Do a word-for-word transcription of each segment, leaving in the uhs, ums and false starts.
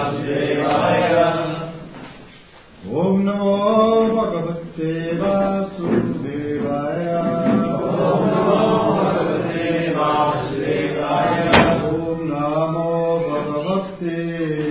Vasudevaya. Om Namo Bhagavate Vasudevaya. Om Namo Bhagavate Vasudevaya. Om Namo Bhagavate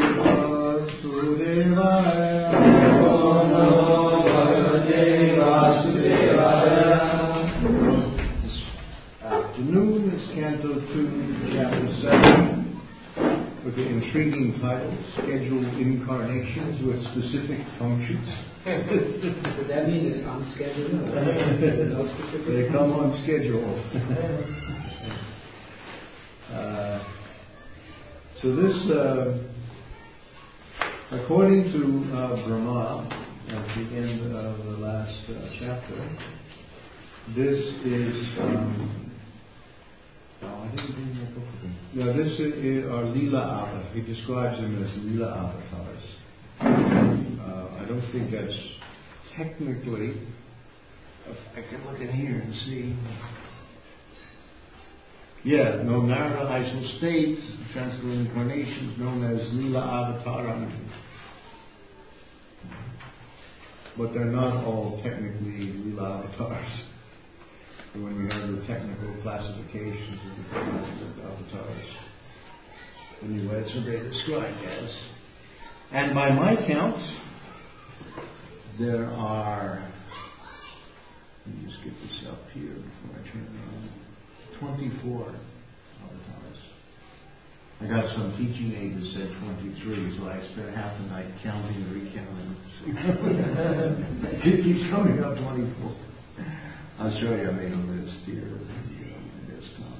Vasudevaya. Om Namo Bhagavate Vasudevaya. This afternoon is Canto two, Chapter seven, with the intriguing title, Scheduled Incarnations with Specific Functions. Does that mean it's on schedule? No specific They come on schedule. uh, so this, uh, according to uh, Brahma, at the end of the last uh, chapter, this is... Um, No, I didn't bring that book with me. No, this is, are Leela avatars. He describes them as Leela avatars. Uh, I don't think that's technically. I can look in here and see. Yeah, no, Narada Isal states, transcendental incarnations known as Leela avataram. But they're not all technically Leela avatars. When we have the technical classifications of the different avatars. Anyway, that's what they're described as. And by my count, there are, let me just get this up here before I turn it on, twenty-four avatars. I got some teaching aid that said twenty-three, so I spent half the night counting and recounting. It keeps coming up twenty-four. I'll show you, I made a list here on my desktop.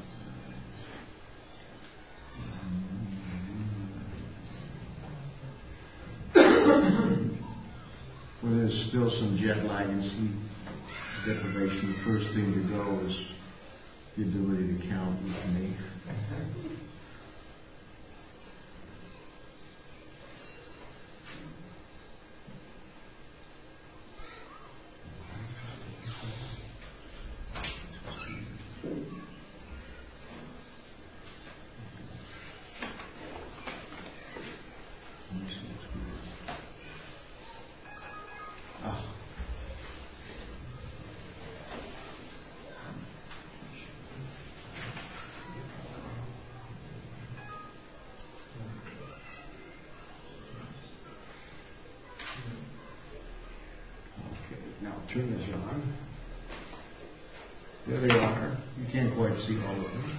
Well, there's still some jet lag and sleep deprivation. The first thing to go is the ability to count with me. Turn this on. There they are. You can't quite see all of them.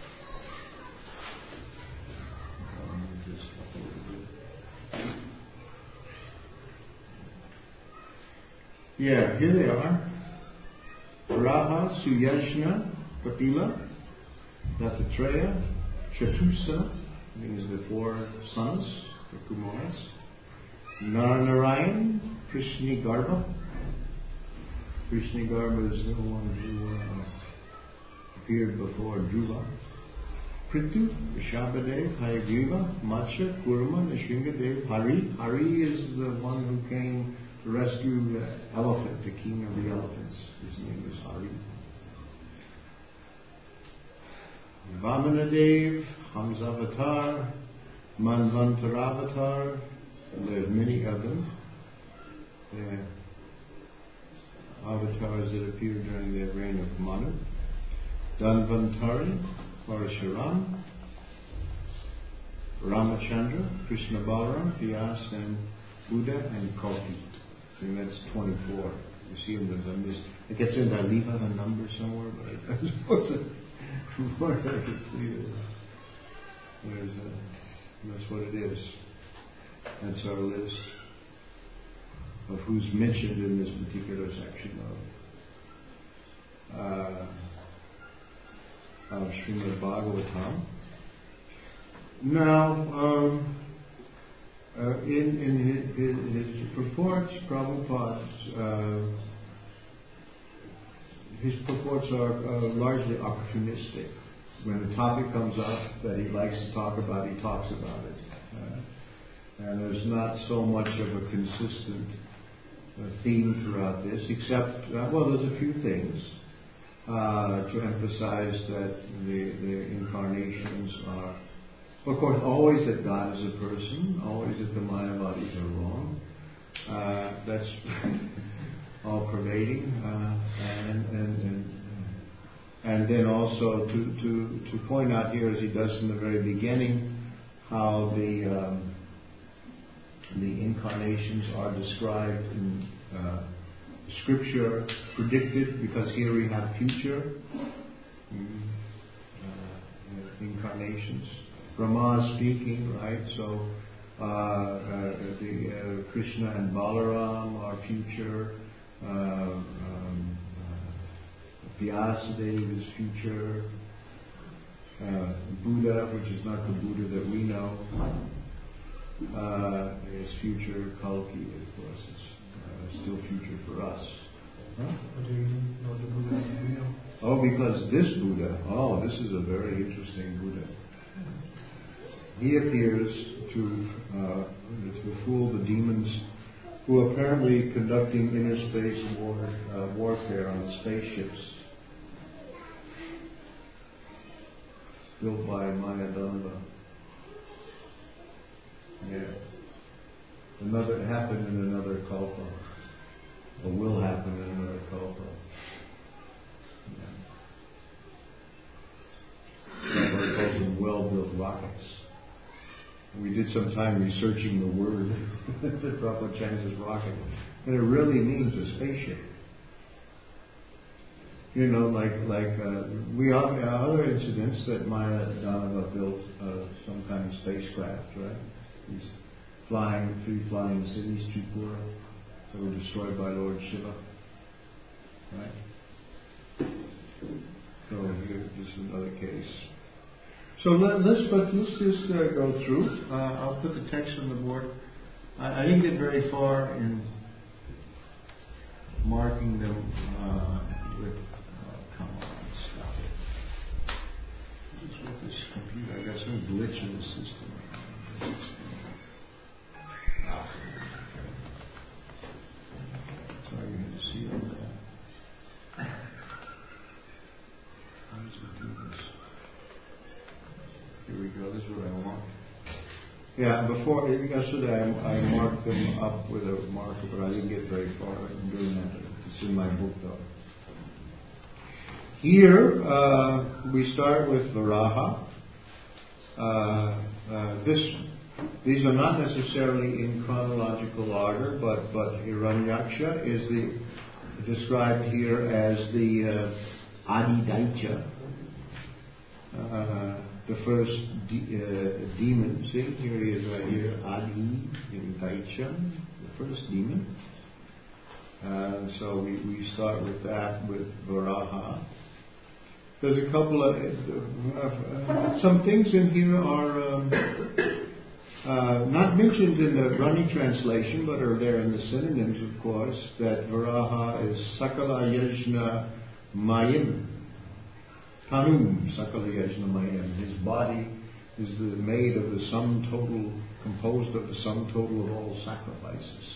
Yeah, here they are. Raha, Suyashna, Patila, Dattatreya, Chatusa, means the four sons, the Kumaras, Naranarayan, Krishna Garbha. Krishna Garbha is the one who uh, appeared before Dhruva. Prithu, Rishabhadev, Hayagriva, Matsya, Kurma, Nrsingadev, Hari. Hari is the one who came to rescue the elephant, the king of the elephants. His name is Hari. Vamanadev, Hamsavatar, Manvantaravatar. There are many of them. They're avatars that appeared during the reign of Manu. Dhanvantari, Parashuram, Ramachandra, Krishna Balaram, Vyas, and Buddha, and Kalki. So that's twenty-four. You see them, there's a mis- it gets in, I leave out a number somewhere, but I suppose it, before I could see it. There's a, that's what it is. That's our list of who's mentioned in this particular section of uh, of Srimad Bhagavatam. Now, um, uh, in in his, his, his purports, Prabhupada's uh, his purports are uh, largely opportunistic. When the topic comes up that he likes to talk about, he talks about it, uh, and there's not so much of a consistent uh, theme throughout this, except uh, well, there's a few things. Uh, to emphasize that the, the incarnations are Of course, always that God is a person, always that the Mayavadis are wrong. Uh, that's all pervading, uh, and, and, and and then also to, to, to point out here, as he does in the very beginning, how the um, the incarnations are described in uh, Scripture, predicted, because here we have future mm, uh, incarnations. Brahma speaking, right? So uh, uh, the uh, Krishna and Balaram are future. Uh, um, uh, Vyasadeva is future. Uh, Buddha, which is not the Buddha that we know, uh, is future. Kalki, of course, is uh, still future for us. Huh? What do you mean? No, the Buddha that we know. Oh, because this Buddha, oh, this is a very interesting Buddha. He appears to uh, to fool the demons who are apparently conducting inner space war, uh, warfare on spaceships built by Mayadanda. Yeah. Another, it happened in another kalpa. Or will happen in another kalpa. Yeah. Prabhupada calls them well-built rockets. We did some time researching the word that Prabhupada chants as rocket. And it really means a spaceship. You know, like like uh, we have other incidents that Mayadanda built uh, some kind of spacecraft, right? These flying, three flying cities, Tripura, that were destroyed by Lord Shiva, right? So here, this is another case. So let, let's but let's just uh, go through. Uh, I'll put the text on the board. I, I didn't get very far in marking them uh, with. Come on, stop it. What's with this computer? I got some glitch in the system. Ah. Sorry, you had to see all that. How does it do this? Here we go. This is what I want. Yeah, before yesterday I, I marked them up with a marker, but I didn't get very far in doing that. It's in my book, though. Here, uh, we start with Varaha. Uh, uh, this, these are not necessarily in chronological order, but, but Hiranyaksha is the, described here as the uh, Adi-Daitya, uh, the first de- uh, demon. See, here he is right here, Adi-Daitya, the first demon. Uh, so we, we start with that, with Varaha. There's a couple of, uh, uh, some things in here are um, uh, not mentioned in the Rani translation, but are there in the synonyms, of course, that Varaha is Sakala Yajna Mayim. Tanum Sakala Yajna Mayim. His body is the, made of the sum total, composed of the sum total of all sacrifices.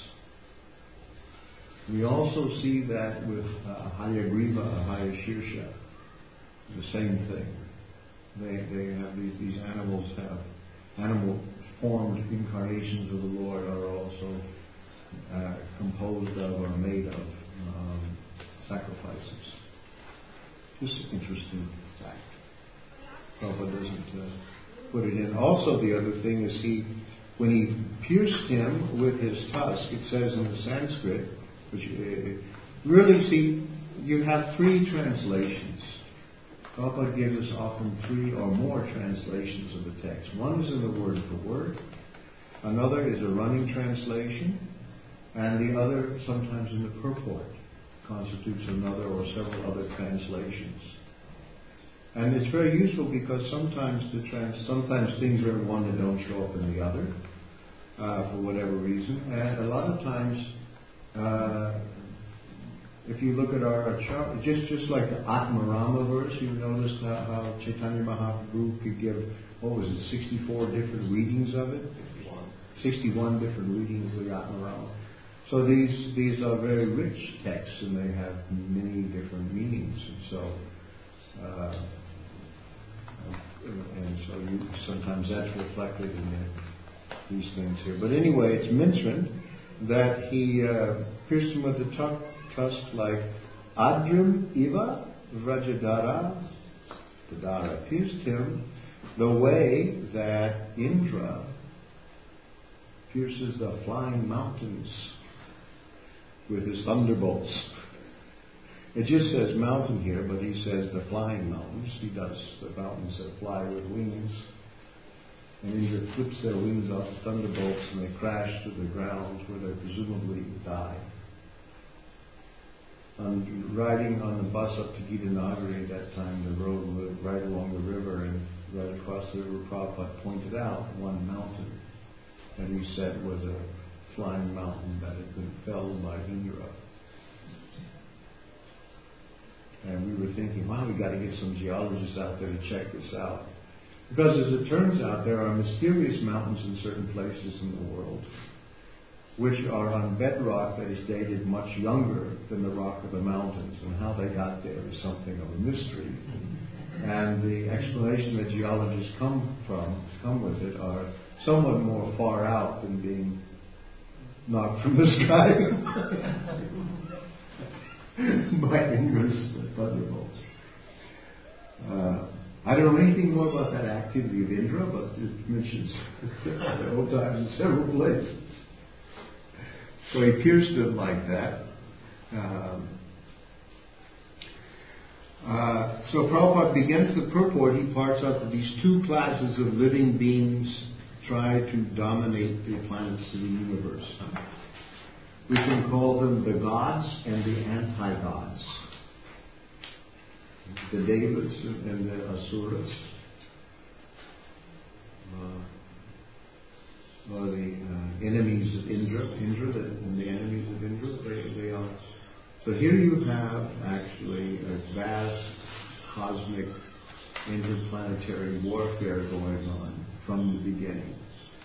We also see that with uh, Hayagriva, Hayashirsha. The same thing. They they have these these animals have animal formed incarnations of the Lord are also uh, composed of or made of um, sacrifices. Just an interesting fact. Prabhupada doesn't uh, put it in. Also, the other thing is he when he pierced him with his tusk. It says in the Sanskrit, which uh, really see you have three translations. Prabhupada gives us often three or more translations of the text. One is in the word for word, another is a running translation, and the other sometimes in the purport constitutes another or several other translations. And it's very useful because sometimes the trans sometimes things are in one that don't show up in the other uh, for whatever reason, and a lot of times. Uh, If you look at our, our chart, just just like the Atmarama verse, you noticed how, how Chaitanya Mahaprabhu could give, what was it, sixty-four different readings of it? sixty-one. sixty-one different readings of the Atmarama. So these these are very rich texts, and they have many different meanings. And so, uh, and so you, sometimes that's reflected in the, these things here. But anyway, it's mentioned that he uh, pierced him with the tusk, tusk like Adrim Iva Vrajadara, Dadara, pierced him the way that Indra pierces the flying mountains with his thunderbolts. It just says mountain here, but he says the flying mountains. He does the mountains that fly with wings. And Indra flips their wings off the thunderbolts and they crash to the ground where they presumably die. I'm riding on the bus up to Gitanagari at that time, the road was right along the river, and right across the river, Prabhupada pointed out one mountain that he said was a flying mountain that had been felled by Indra. And we were thinking, wow, we've got to get some geologists out there to check this out. Because as it turns out, there are mysterious mountains in certain places in the world which are on bedrock that is dated much younger than the rock of the mountains. And how they got there is something of a mystery. And the explanation that geologists come from, come with it, are somewhat more far out than being knocked from the sky by Indra's thunderbolts. Uh, I don't know anything more about that activity of Indra, but it mentions several times in several places. So he pierced them like that. Um, uh, so Prabhupada begins the purport. He parts out that these two classes of living beings try to dominate the planets of the universe. We can call them the gods and the anti-gods. The Devas and, and the Asuras. Uh, or the uh, enemies of Indra, Indra the, and the enemies of Indra, they, they are. So here you have actually a vast cosmic interplanetary warfare going on from the beginning.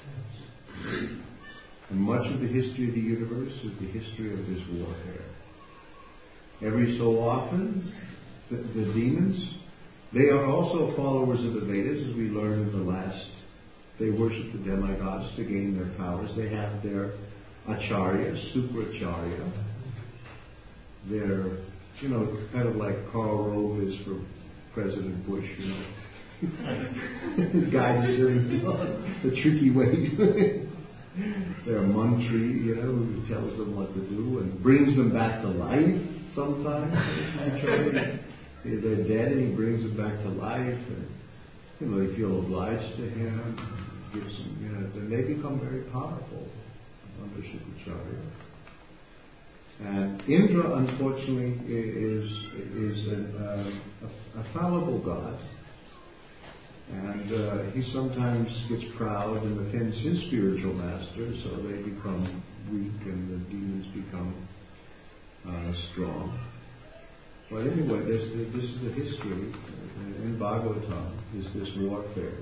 And much of the history of the universe is the history of this warfare. Every so often, the, the demons, they are also followers of the Vedas, as we learned in the last. They worship the demigods to gain their powers. They have their acharya, superacharya. They're, you know, kind of like Karl Rove is for President Bush, you know. Guides him on the tricky ways. They're a mantri, you know, who tells them what to do and brings them back to life sometimes. They're dead and he brings them back to life. And, you know, they feel obliged to him. Gives them, you know, then they become very powerful under Shukracharya. And Indra, unfortunately, is is an, uh, a, a fallible god, and uh, he sometimes gets proud and offends his spiritual master, so they become weak and the demons become uh, strong. But anyway, this, this is the history in Bhagavatam, is this warfare.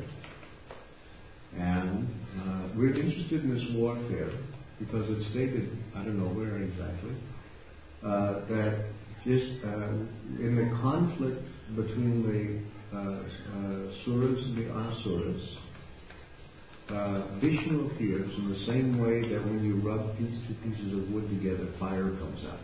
And uh, we're interested in this warfare because it's stated, I don't know where exactly, uh, that just uh, in the conflict between the uh, uh, Suras and the Asuras, uh, Vishnu appears in the same way that when you rub these two pieces of wood together, fire comes out.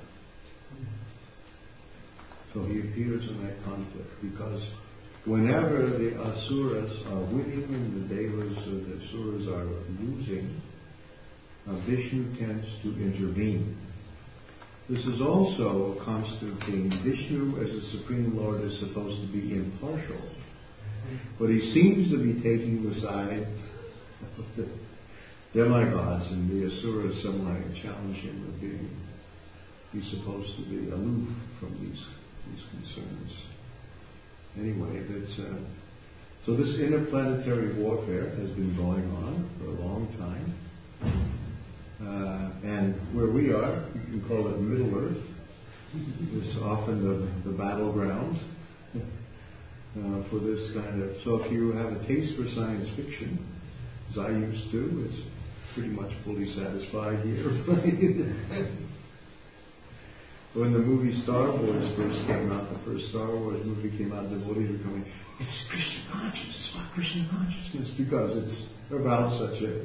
So he appears in that conflict because whenever the Asuras are winning and the Devas or the Asuras are losing, uh, Vishnu tends to intervene. This is also a constant theme. Vishnu, as a Supreme Lord, is supposed to be impartial. But he seems to be taking the side of the demigods, and the Asuras somehow challenge him with being, he's supposed to be aloof from these, these concerns. Anyway, that's, uh, so this interplanetary warfare has been going on for a long time. Uh, and where we are, you can call it Middle Earth. It's often the, the battleground uh, for this kind of... So if you have a taste for science fiction, as I used to, it's pretty much fully satisfied here. When the movie Star Wars first came out, the first Star Wars movie came out, devotees were coming, it's Krishna consciousness, it's about Krishna consciousness, because it's about such a...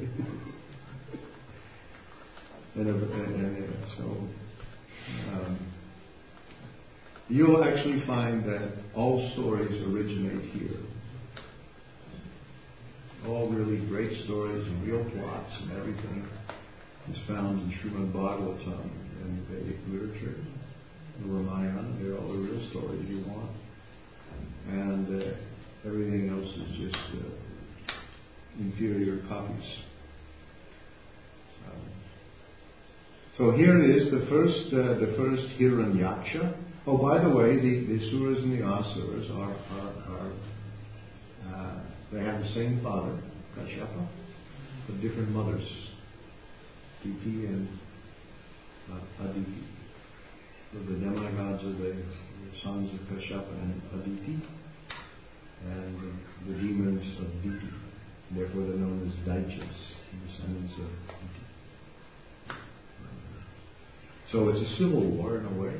and, and, and, and so... Um, you'll actually find that all stories originate here. All really great stories and real plots and everything is found in Srimad Bhagavatam and Vedic literature, the Ramayana. They're all the real stories you want. And uh, everything else is just uh, inferior copies. Um, so here it is, the first, uh, the first Hiranyaksha. Oh, by the way, the, the Suras and the Asuras are, are, are uh, they have the same father, Kashyapa, but different mothers, Diti and uh, Aditi. So the demigods are the, the sons of Kashyapa and Aditi, and the, the demons of Diti. Therefore they're known as Daityas, the descendants of Diti. So it's a civil war in a way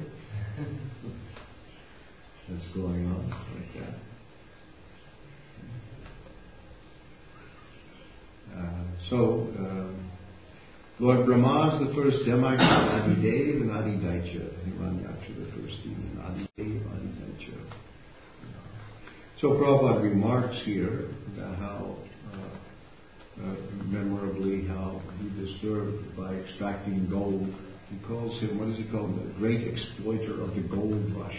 that's going on like that. Uh, so, um, Lord Brahma is the first demigod, Adidev and Adidaitya. Hiranyaksha, the first demon, Adidev, Adidaitya. So Prabhupada remarks here about how uh, uh, memorably how he disturbed by extracting gold. He calls him, what does he call him? The great exploiter of the gold rush.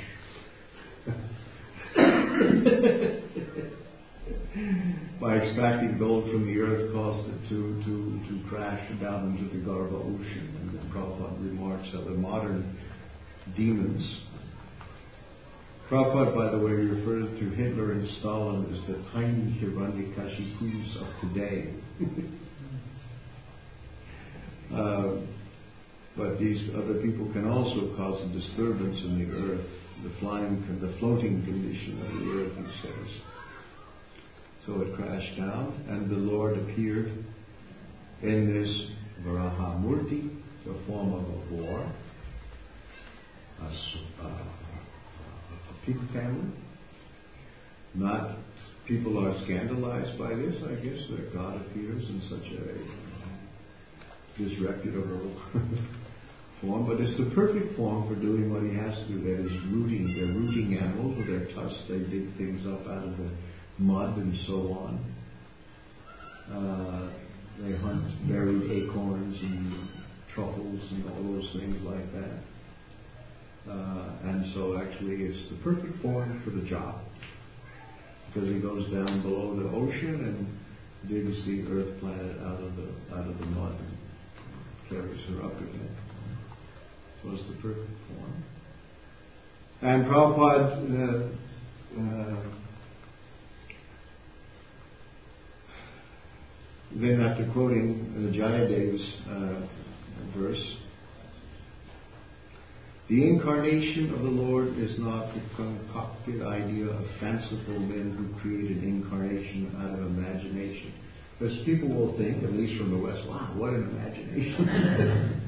By extracting gold from the earth caused it to, to, to crash down into the Garbha ocean. And then Prabhupada remarks that the modern demons, Prabhupada, by the way, refers to Hitler and Stalin as the tiny Hiranyakashipus of today. uh, but these other people can also cause a disturbance in the earth, the flying, the floating condition of the earth, he says. So it crashed down, and the Lord appeared in this Varahamurti, the form of a boar, a, a, a pig family. Not people are scandalized by this, I guess, that God appears in such a disreputable form, but it's the perfect form for doing what he has to do. That is rooting. They're rooting animals with their tusks. They dig things up out of the mud and so on. Uh, they hunt buried acorns and truffles and all those things like that. Uh, and so actually it's the perfect form for the job, because he goes down below the ocean and digs the earth planet out of the out of the mud and carries her up again. So it's the perfect form. And Prabhupada uh, uh, then, after quoting uh, Jayadev's uh, verse, the incarnation of the Lord is not the concocted idea of fanciful men who create an incarnation out of imagination. Because people will think, at least from the West, wow, what an imagination.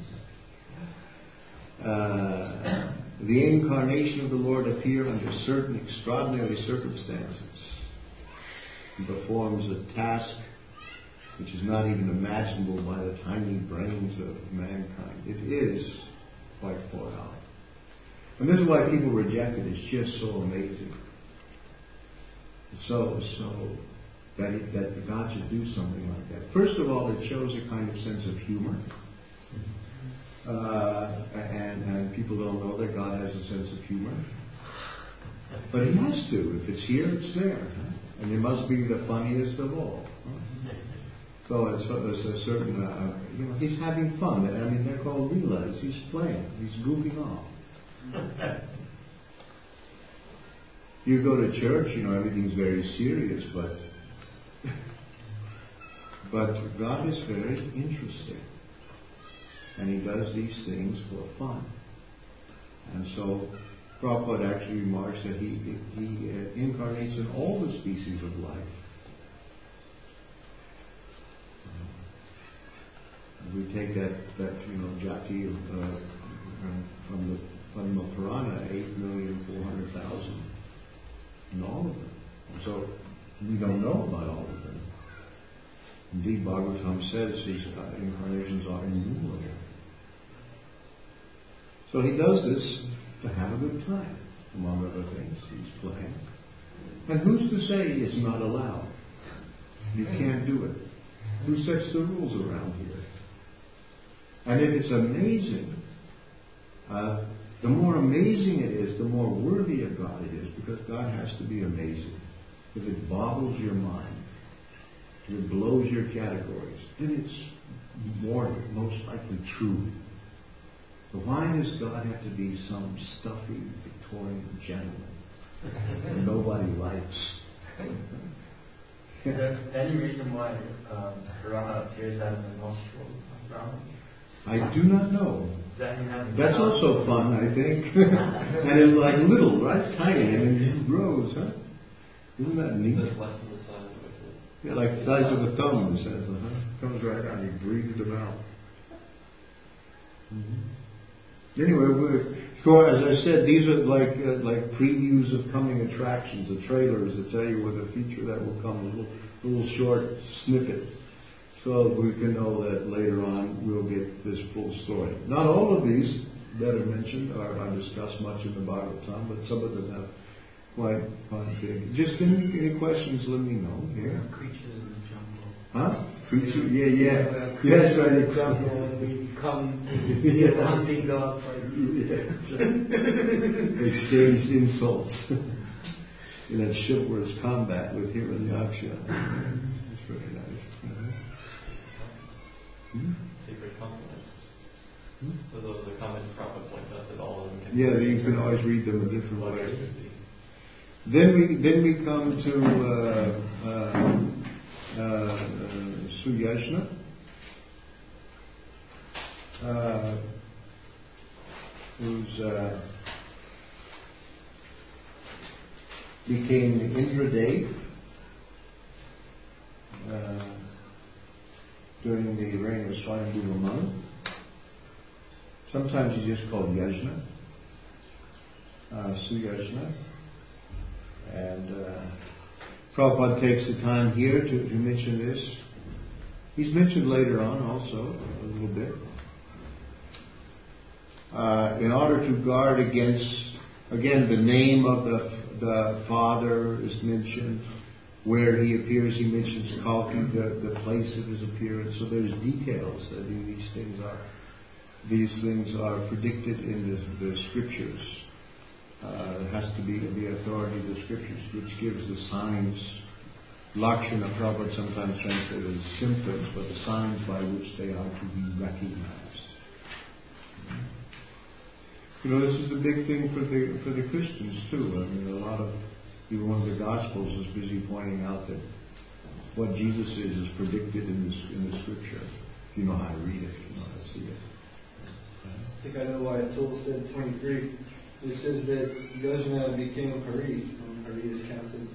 uh, the incarnation of the Lord appear under certain extraordinary circumstances. He performs a task which is not even imaginable by the tiny brains of mankind. It is quite far out. And this is why people reject it. It's just so amazing. So, so that, it, that God should do something like that. First of all, it shows a kind of sense of humor. Uh, and, and people don't know that God has a sense of humor. But He has to. If it's here, it's there. Huh? And it must be the funniest of all. Huh? So it's, it's a certain, uh, you know, He's having fun. I mean, they're called leelas. He's playing. He's goofing off. You go to church, you know, everything's very serious, but but God is very interesting. And He does these things for fun. And so Prabhupada actually remarks that He, he uh, incarnates in all the species of life. We take that, that you know, jati uh, from the Padma Purana, eight million four hundred thousand in all of them. So we don't know about all of them. Indeed, Bhagavatam says his uh, incarnations are innumerable. So he does this to have a good time, among other things. He's playing. And who's to say it's not allowed? You can't do it. Who sets the rules around here? And if it's amazing, uh, the more amazing it is, the more worthy of God it is, because God has to be amazing. If it boggles your mind, if it blows your categories, then it's more, most likely true. But why does God have to be some stuffy Victorian gentleman that nobody likes? Is there any reason why um, Raha appears out of the nostril of Brahma? I do not know. That That's also fun, I think. And it's like little, right? Tiny, and it just grows, huh? Isn't that neat? That's less than the size of it. Yeah, like the size of a thumb, it says. Uh-huh. Comes right out, you breathe them out. Mm-hmm. Anyway, we're, so as I said, these are like uh, like previews of coming attractions, the trailers that tell you with a feature that will come, a little, little short snippet. So we can know that later on we'll get this full story. Not all of these that are mentioned are, are discussed much in the Bhagavatam, but some of them have quite, quite big. Just any, any questions, let me know. Yeah. Creatures in the jungle. Huh? Creature? Yeah, yeah. Uh, Yes, right. in the jungle, and we come to be a hunting dog for Exchanged insults in a chivalrous combat with Hiranyaksha. That's very nice. Uh-huh. Hmm? Secret compliments. Hmm? So those are the comments Prabhupada points out that all of them can. Yeah, you can always read them a different way. Then we then we come to uh, uh, uh, Suyajna, uh, who's uh, became Indradev uh, during the reign of Swayambhuva Manu. Sometimes he's just called Yajna, uh, Suyajna. And uh, Prabhupada takes the time here to, to mention this. He's mentioned later on also, a little bit. Uh, in order to guard against, again, the name of the the Father is mentioned. Where he appears, he mentions Kalki, the, the place of his appearance. So there's details that these things are these things are predicted in the, the scriptures. Uh, it has to be the authority of the scriptures, which gives the signs. Lakshana, Prabhupada sometimes translated as symptoms, but the signs by which they are to be recognized. You know, this is a big thing for the for the Christians too. I mean, a lot of even one of the Gospels is busy pointing out that what Jesus is is predicted in the in the Scripture. If you know how to read it, if you know how to see it. I think I know why Atul said twenty-three. It says that Yajna became Hari when Hari is captain.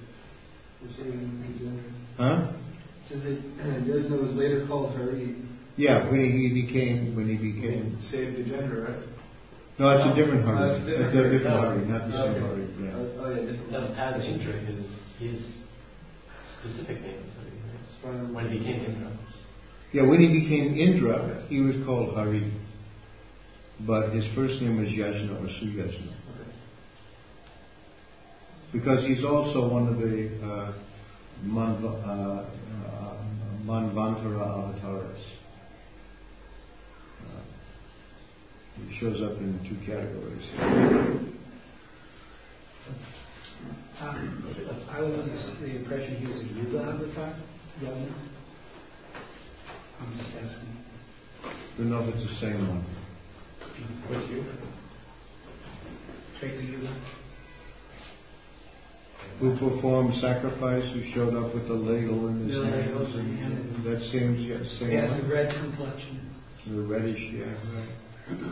Huh? It says that Yajna was later called Hari. Yeah, when he became when he became Saved the gender, right? No, it's a different No, Hari. it's a different It's a Hari. different Hari, not the same Okay. Hari. Yeah. Oh, oh yeah, different. That's as Indra, his, his specific name. So he- when he became Indra. Yeah, when he became Indra, he was called Hari. But his first name was Yajna or Suyajna. Okay. Because he's also one of the uh, Manva, uh, uh, Manvantara avatars. Uh, he shows up in two categories. Um, I was under the impression he was a Yuga avatar. Yajna. I'm just asking. I don't know if it's the same one. What's you? Treta Yuga. Who performed sacrifice, who showed up with the ladle in his The hands. ladle in And, hand. and that seems, yeah, same He has one. a red complexion. The reddish, yeah, right.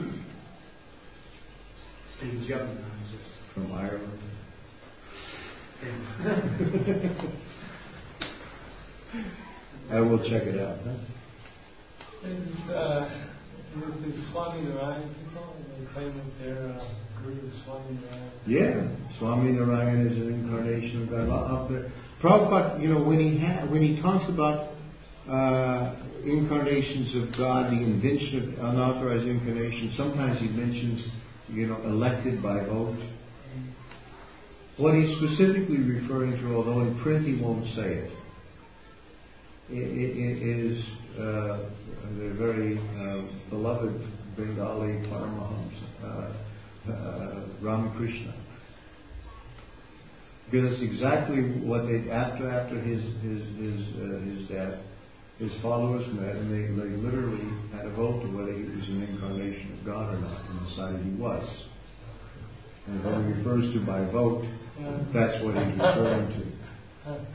Steve's Yajna. I was just- From Ireland. I will check it out. Huh? And uh, With the Swami Narayan people, they claim that they're uh, Guru Swami Narayan. Yeah, Swami Narayan is an incarnation of God. Of the Prabhupada, you know, when he ha- when he talks about uh, incarnations of God, the invention of unauthorized incarnations, sometimes he mentions, you know, elected by vote. What he's specifically referring to, although in print he won't say it, it, it is uh, the very uh, beloved Bengali Paramahamsa, uh, uh, Ramakrishna. Because it's exactly what they, after after his his his, uh, his death, his followers met and they, they literally had a vote to whether he was an incarnation of God or not, and decided he was. And when he refers to by vote, that's what he's referring to. Uh,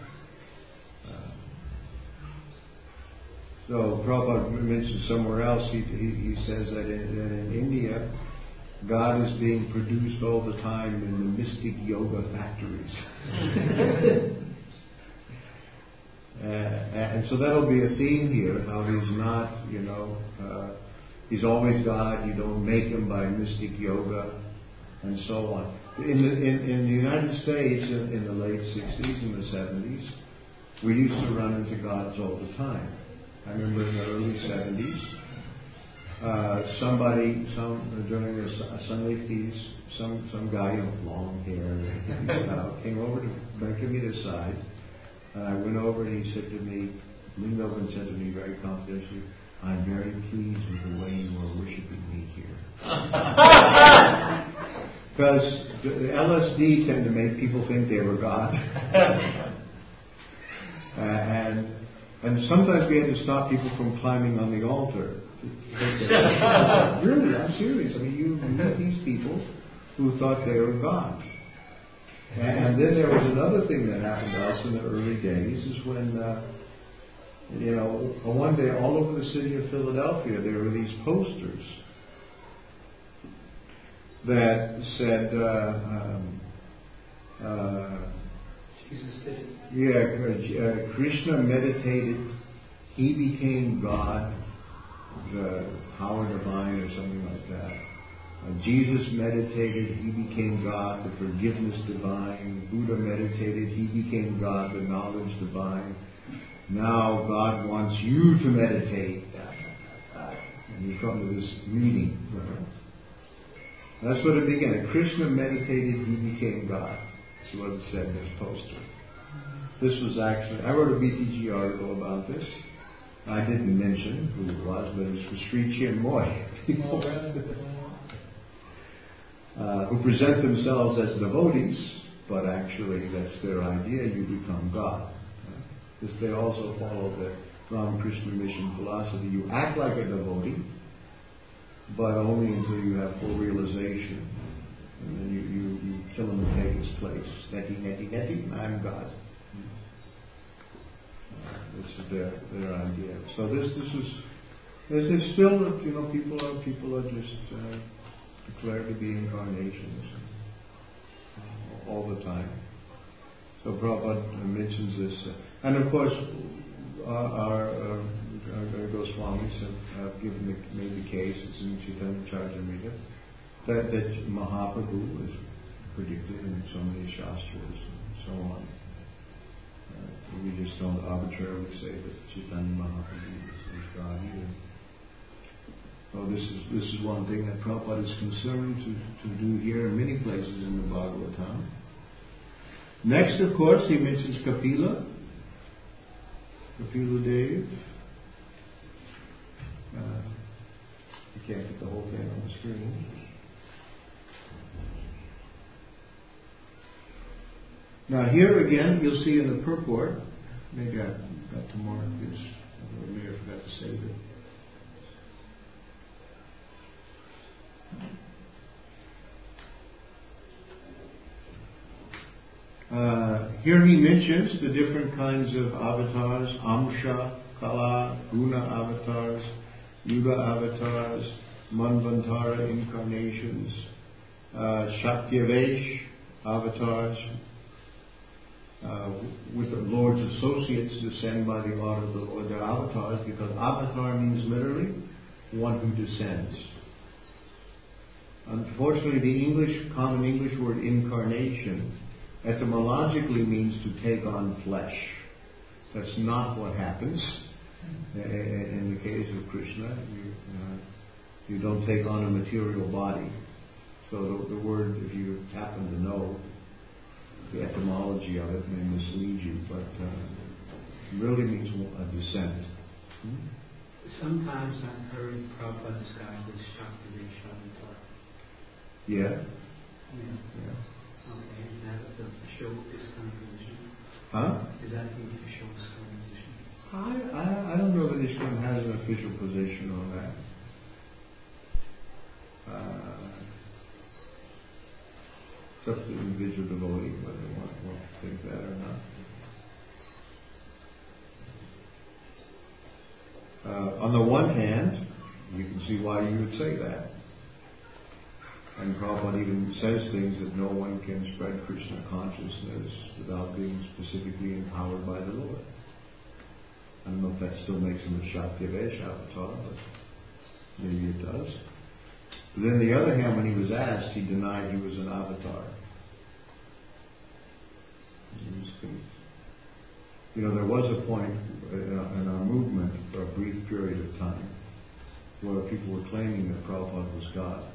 so Prabhupada mentions somewhere else, he, he, he says that in, that in India, God is being produced all the time in the mystic yoga factories. uh, and so that'll be a theme here, how he's not, you know, uh, he's always God, you don't make him by mystic yoga, and so on. In the, in, in the United States, in, in the late sixties and the seventies, we used to run into gods all the time. I remember in the early seventies, uh, somebody, some during a Sunday feast, some some guy with long hair came over to beg me aside, and I went over and he said to me, leaned over and said to me very confidentially, "I'm very pleased with the way you are worshiping me here." Because the L S D tend to make people think they were God. uh, and and sometimes we had to stop people from climbing on the altar. Really, I'm serious. I mean, you meet these people who thought they were God. And, and then there was another thing that happened to us in the early days, is when, uh, you know, one day all over the city of Philadelphia there were these posters that said, uh, um, uh, yeah, uh, Krishna meditated, he became God, the power divine or something like that. Uh, Jesus meditated, he became God, the forgiveness divine. Buddha meditated, he became God, the knowledge divine. Now God wants you to meditate. And you come to this meeting. Right? That's what it began. Krishna meditated, he became God. That's what it said in this poster. This was actually, I wrote a B T G article about this. I didn't mention who it was, but it was for Sri Chinmoy. People uh, who present themselves as devotees, but actually that's their idea, you become God. Because they also follow the Ramakrishna mission philosophy. You act like a devotee, but only until you have full realization. And then you, you, you kill him and take his place. Neti, neti, neti, I'm God. Uh, this is their their idea. So this this is this is still, you know, people are people are just uh, declared to be incarnations uh, all the time. So Prabhupada mentions this, uh, and of course uh, our, uh, our Goswamis have, have given the, made the case. It's in Chaitanya Charitamrita that that Mahaprabhu is predicted in so many shastras and so on. Uh, we just don't arbitrarily say that Chaitanya Mahaprabhu is, is God either. So this is this is one thing that Prabhupada is concerned to, to do here in many places in the Bhagavatam. Next, of course, he mentions Kapila, Kapila Dev. Uh, you can't get the whole thing on the screen. Now here again, you'll see in the purport, maybe I got to mark this, I may have forgot to save it. Uh, here he mentions the different kinds of avatars, Amsha, Kala, Guna avatars, Yuga avatars, Manvantara incarnations, uh, Shakyavesh avatars, uh, with the Lord's associates descend by the order of the Lord. They're avatars because avatar means literally one who descends. Unfortunately, the English, common English word incarnation etymologically means to take on flesh. That's not what happens in the case of Krishna. You, uh, you don't take on a material body. So the, the word, if you happen to know the etymology of it, may mislead you, but uh, it really means a descent. Hmm? Sometimes I've heard Prabhupada described as Shakti Avatar. Yeah? Yeah. Yeah. Okay, is that the official ISKCON position? Huh? Is that the official ISKCON position? I, I, I don't know that ISKCON has an official position on that. Uh, it's up to the individual devotee whether they want, want to think that or not. Uh, on the one hand, you can see why you would say that. And Prabhupada even says things that no one can spread Krishna consciousness without being specifically empowered by the Lord. I don't know if that still makes him a Shaktivesh avatar, but maybe it does. But then on the other hand, when he was asked, he denied he was an avatar. He was con- You know, there was a point in our movement for a brief period of time where people were claiming that Prabhupada was God.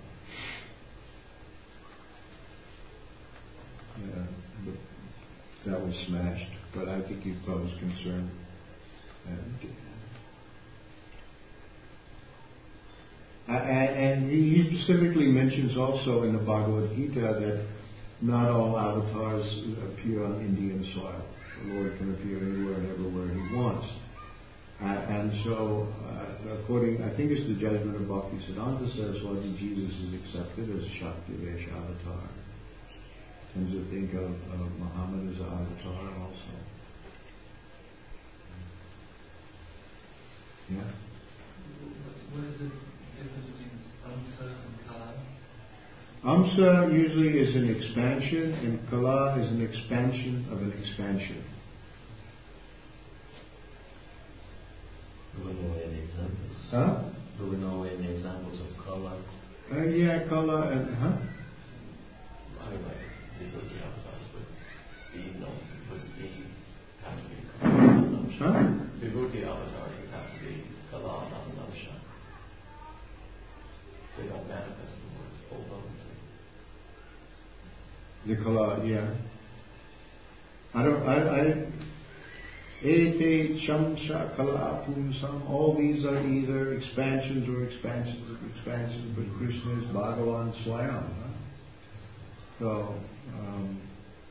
Yeah, but that was smashed. But I think he was concerned. And, and he specifically mentions also in the Bhagavad Gita that not all avatars appear on Indian soil. The Lord can appear anywhere and everywhere He wants. Uh, and so, uh, according, I think it's the judgment of Bhaktisiddhanta Saraswati, Jesus is accepted as Shaktivesh avatar. Tends to think of, of Muhammad as an avatar also. Yeah? What is the difference between Amsa and Kala? Amsa usually is an expansion, and Kala is an expansion of an expansion. Do we know any examples? Huh? Do we know any examples of Kala? Uh, yeah, Kala and, huh? I mean, like, devotee avatars would be, no, would be, have to be Kala, not Namsha. Huh? Devotee avatars would have to be Kala, not Namsha. They don't manifest the words full potency. The Kala, yeah. I don't, I, I, Ete, Chamsha, Kala, Pumsam, all these are either expansions or expansions of expansions, but Krishna is Bhagavan Swayam. Huh? So, um,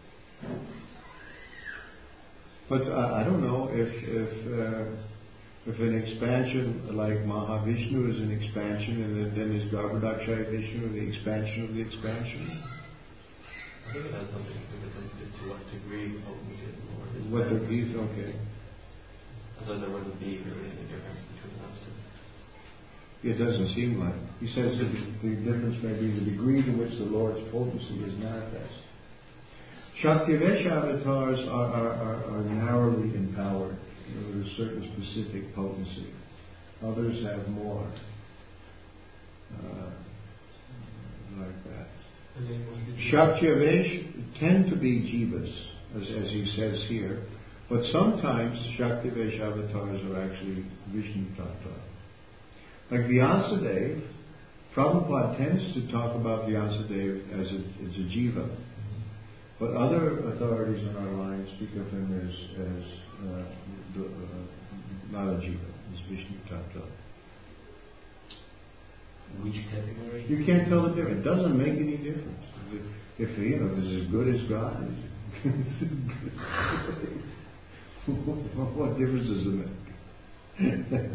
but I, I don't know if, if, uh, if an expansion like Mahavishnu is an expansion, and then, then is Garbhodakshaya Vishnu the expansion of the expansion? I think it has something to do with the, to what degree the potency of the Lord is. What degree? Okay. So there wouldn't be really any difference between those two. It doesn't seem like. He says that the difference may be the degree to which the Lord's potency is manifest. Shaktivesh avatars are, are, are, are narrowly empowered. You know, there's certain specific potency. Others have more. Uh, like that. Shaktivesh tend to be jivas, as, as he says here, but sometimes Shaktivesh avatars are actually Vishnu Tattva. Like Vyasadeva, Prabhupada tends to talk about Vyasadeva as a, as a jiva, but other authorities in our line speak of him as, as uh, the, uh, not a jiva, as Vishnu Tattva. Which category? You can't tell the difference. It doesn't make any difference. If, if you know, if it's as good as God, what difference does it make?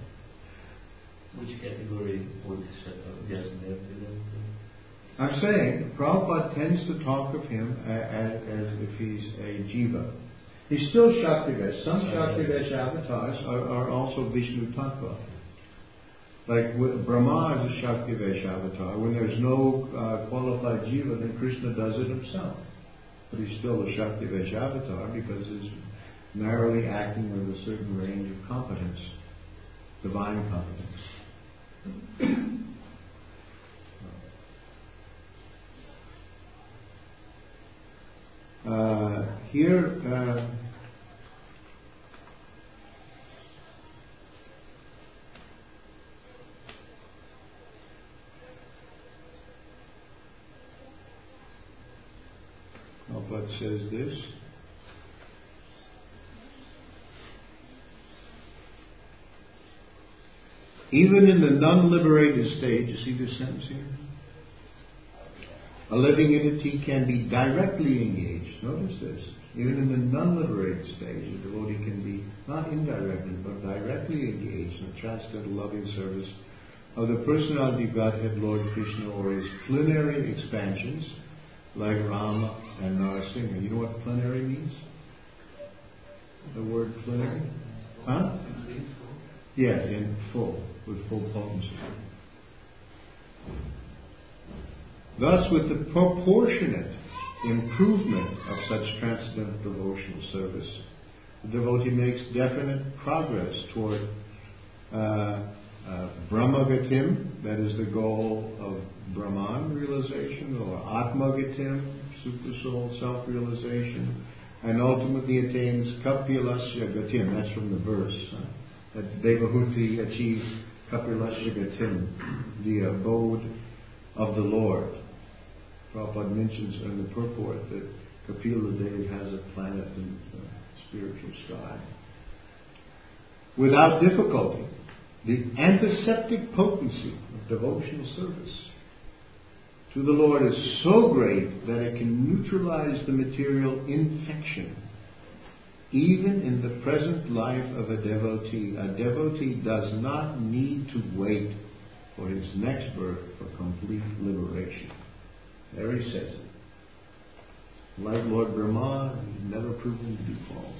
Which category would Vyasadeva belong to? I'm saying Prabhupada tends to talk of him as, as if he's a jiva. He's still Shaktivesh. Some Shaktivesh avatars are, are also Vishnu Tattva. Like Brahma is a Shaktivesh avatar. When there's no uh, qualified jiva, then Krishna does it himself. But he's still a Shaktivesh avatar because he's narrowly acting with a certain range of competence, divine competence. Uh, here, uh, Prabhupada says this. Even in the non-liberated stage, you see this sentence here? A living entity can be directly engaged. Notice this. Even in the non-liberated stage, a devotee can be not indirectly, but directly engaged in the transcendental loving service of the personality of Godhead, Lord Krishna, or his plenary expansions, like Rama and Narasimha. You know what plenary means? The word plenary? Huh? Yeah, in full, with full potency. Thus, with the proportionate improvement of such transcendental devotional service, the devotee makes definite progress toward uh, uh, Brahmagatim, that is the goal of Brahman realization, or Atmagatim, super soul self-realization, and ultimately attains Kapilasya Gatim. That's from the verse. Huh? That Devahuti achieved Kapilasya Gatim, the abode of the Lord. Prabhupada mentions in the purport that Kapila Dev has a planet in the spiritual sky. Without difficulty, the antiseptic potency of devotional service to the Lord is so great that it can neutralize the material infection. Even in the present life of a devotee, a devotee does not need to wait for his next birth for complete liberation. There he says it. Like Lord Brahma, he's never proven to be false.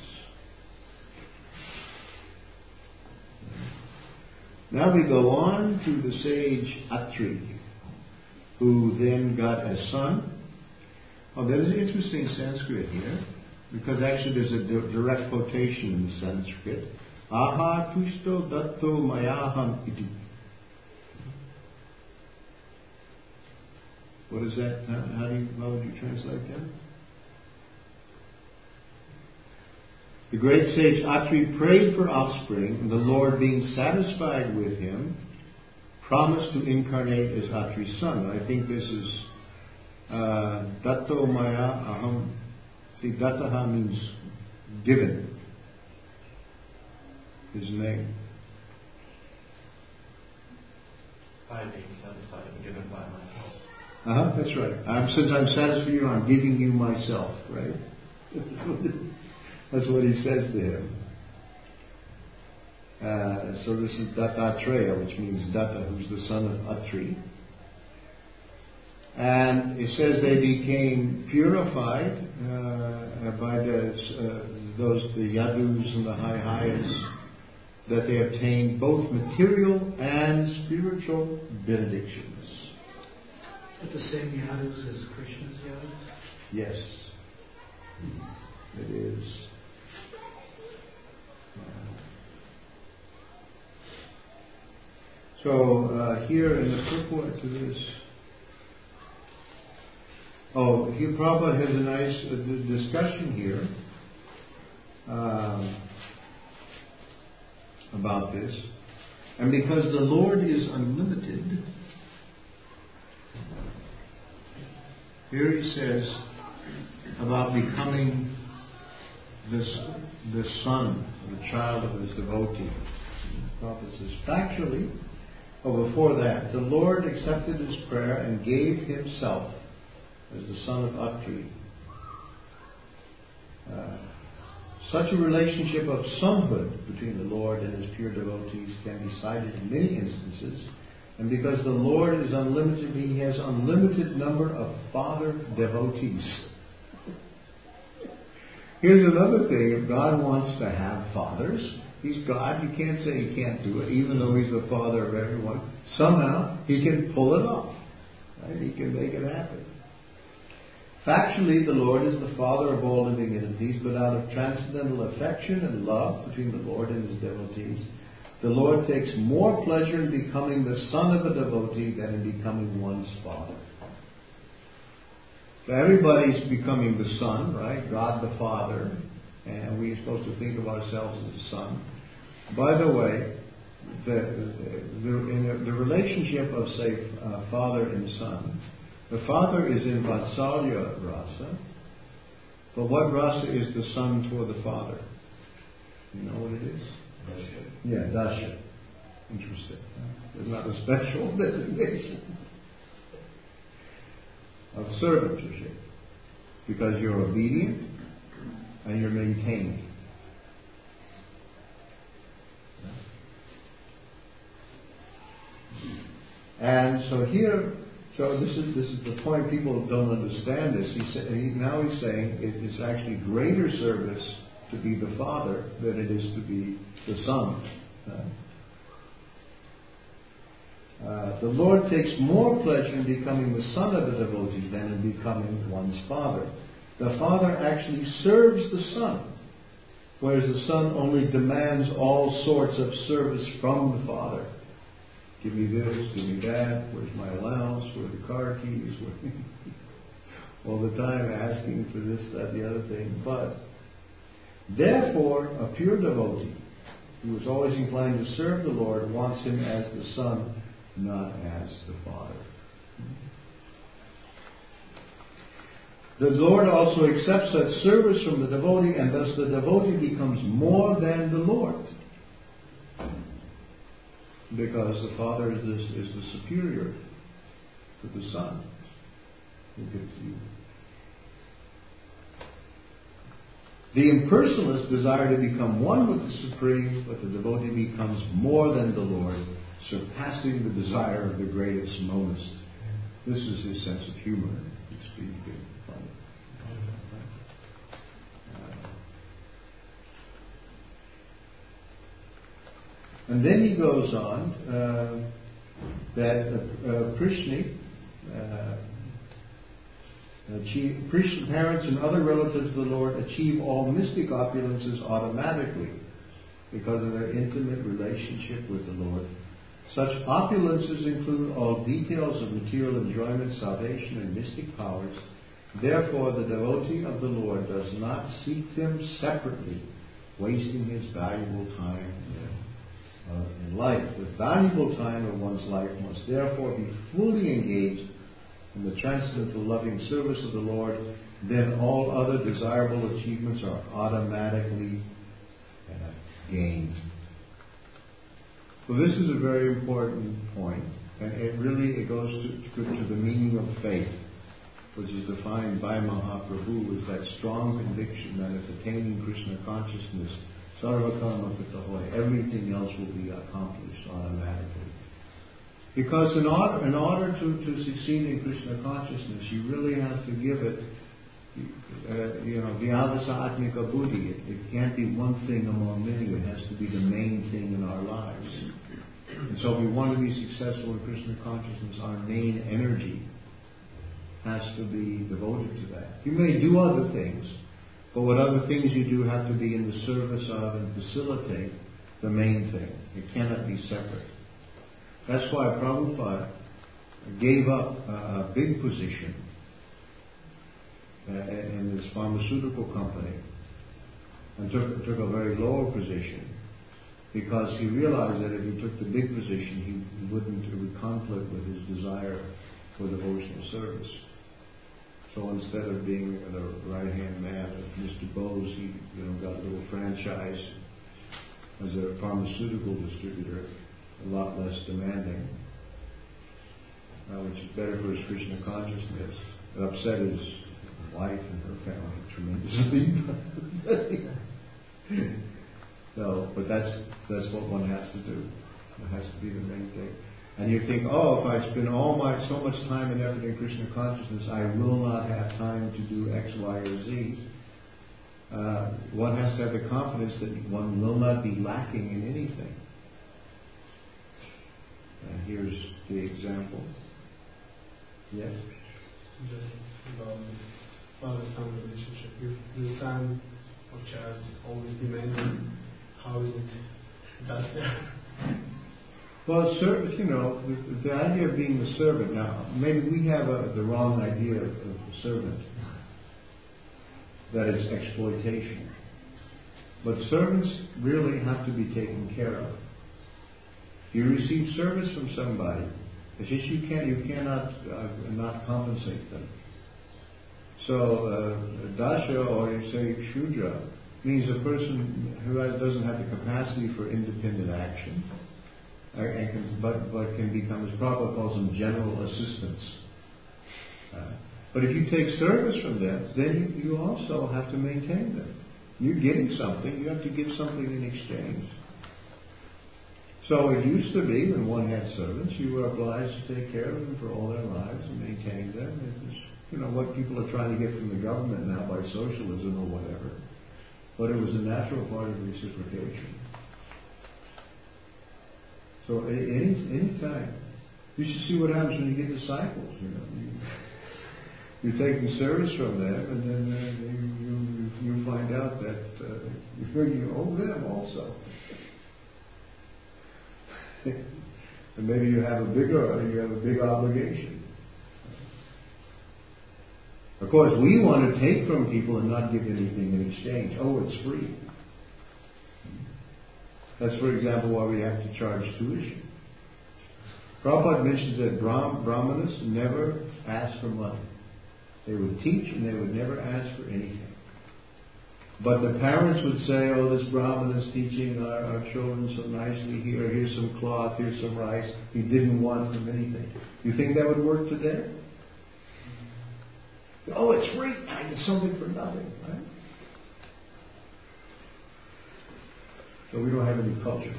Now we go on to the sage Atri, who then got a son. Oh, there's an interesting Sanskrit here, because actually there's a di- direct quotation in the Sanskrit. Aha tushto datto mayaham iti. What is that? How, how do you, how would you translate that? The great sage Atri prayed for offspring, and the Lord, being satisfied with him, promised to incarnate as Atri's son. I think this is uh, Datto Maya Aham. See, Dattaha means given. His name. By being satisfied and given by myself. Uh huh. That's right. I'm, since I'm satisfied with you, I'm giving you myself. Right. That's what, it, that's what he says to him. Uh, so this is Dattatreya, which means Datta, who's the son of Atri. And it says they became purified uh, by the, uh, those the Yadus and the High Hayas, that they obtained both material and spiritual benedictions. Is the same Yadus as Krishna's Yadus? Yes, it is. So uh, here in the purport to this, oh, here Prabhupada has a nice uh, discussion here um, about this, and because the Lord is unlimited, here he says about becoming this the son, the child of his devotee. Prabhupada says, factually, oh, before that, the Lord accepted his prayer and gave himself as the son of Atri. Uh, such a relationship of sonhood between the Lord and his pure devotees can be cited in many instances. And because the Lord is unlimited, he has unlimited number of father devotees. Here's another thing. If God wants to have fathers, he's God. You can't say he can't do it, even though he's the father of everyone. Somehow, he can pull it off. Right? He can make it happen. Factually, the Lord is the father of all living entities, but out of transcendental affection and love between the Lord and his devotees, The Lord takes more pleasure in becoming the son of a devotee than in becoming one's father. So everybody's becoming the son, right? God the Father. And we're supposed to think of ourselves as the son. By the way, the, the, in the relationship of, say, uh, father and son, the father is in Vatsalya rasa, but what rasa is the son toward the father? You know what it is? Dasya. Yeah, dasya. Interesting. There's not a special designation of servantship, because you're obedient and you're maintained. And so here, so this is this is the point. People don't understand this. He said, he, now he's saying it, it's actually greater service to be the father than it is to be the son. Uh, uh, the Lord takes more pleasure in becoming the son of a devotee than in becoming one's father. The father actually serves the son, whereas the son only demands all sorts of service from the father. Give me this, give me that, where's my allowance, where are the car keys, where all the time asking for this, that, the other thing. But therefore, a pure devotee who is always inclined to serve the Lord wants him as the son, not as the father. The Lord also accepts such service from the devotee, and thus the devotee becomes more than the Lord. Because the Father is, this, is the superior to the Son. The impersonalists desire to become one with the Supreme, but the devotee becomes more than the Lord, surpassing the desire of the greatest monist. This is his sense of humor. He's being funny. And then he goes on uh, that uh, Prishni, uh, achieve, Prishni, parents and other relatives of the Lord achieve all mystic opulences automatically because of their intimate relationship with the Lord. Such opulences include all details of material enjoyment, salvation, and mystic powers. Therefore, the devotee of the Lord does not seek them separately, wasting his valuable time Uh, in life. The valuable time of one's life must therefore be fully engaged in the transcendental loving service of the Lord. Then all other desirable achievements are automatically uh, gained. So this is a very important point, and it really it goes to, to, to the meaning of faith, which is defined by Mahaprabhu as that strong conviction that if attaining Krishna consciousness, everything else will be accomplished automatically. Because in order, in order to, to succeed in Krishna consciousness, you really have to give it, uh, you know, vyavasa atmika buddhi. It, it can't be one thing among many. It has to be the main thing in our lives. And so if we want to be successful in Krishna consciousness, our main energy has to be devoted to that. You may do other things, but what other things you do have to be in the service of and facilitate the main thing. It cannot be separate. That's why Prabhupada gave up a big position in this pharmaceutical company and took, took a very low position, because he realized that if he took the big position, he wouldn't, it would conflict with his desire for devotional service. So instead of being the right-hand man of Mister Bose, he you know, got a little franchise as a pharmaceutical distributor, a lot less demanding, uh, which is better for his Krishna consciousness. It upset his wife and her family tremendously. So, but that's that's what one has to do. It has to be the main thing. And you think, oh, if I spend all my so much time and effort in Krishna consciousness, I will not have time to do X, Y, or Z. Uh, one has to have the confidence that one will not be lacking in anything. And here's the example. Yes? Just about the father-son relationship. If the son or child always demanding, how is it? That's Well, service, you know, the, the idea of being the servant. Now, maybe we have a, the wrong idea of, of the servant. That it's exploitation. But servants really have to be taken care of. You receive service from somebody. It's just you can't, you cannot uh, not compensate them. So, uh, dasha, or you say shudra, means a person who has, doesn't have the capacity for independent action, uh, and can, but, but can become, as Prabhupada calls them, general assistants. Uh, but if you take service from them, then you, you also have to maintain them. You're getting something, you have to give something in exchange. So it used to be, when one had servants, you were obliged to take care of them for all their lives and maintain them. It was, you know, what people are trying to get from the government now by socialism or whatever. But it was a natural part of reciprocation. So any any time, you should see what happens when you get disciples. You know, you, you're taking service from them, and then uh, you, you you find out that uh, you owe them also. And maybe you have a bigger, you have a big obligation. Of course, we want to take from people and not give anything in exchange. Oh, it's free. That's, for example, why we have to charge tuition. Prabhupada mentions that Brahm, Brahmanas never ask for money. They would teach and they would never ask for anything. But the parents would say, oh, this Brahman is teaching our, our children so nicely here, here's some cloth, here's some rice. He didn't want from anything. You think that would work today? Oh, it's free. I get something for nothing, right? So we don't have any culture.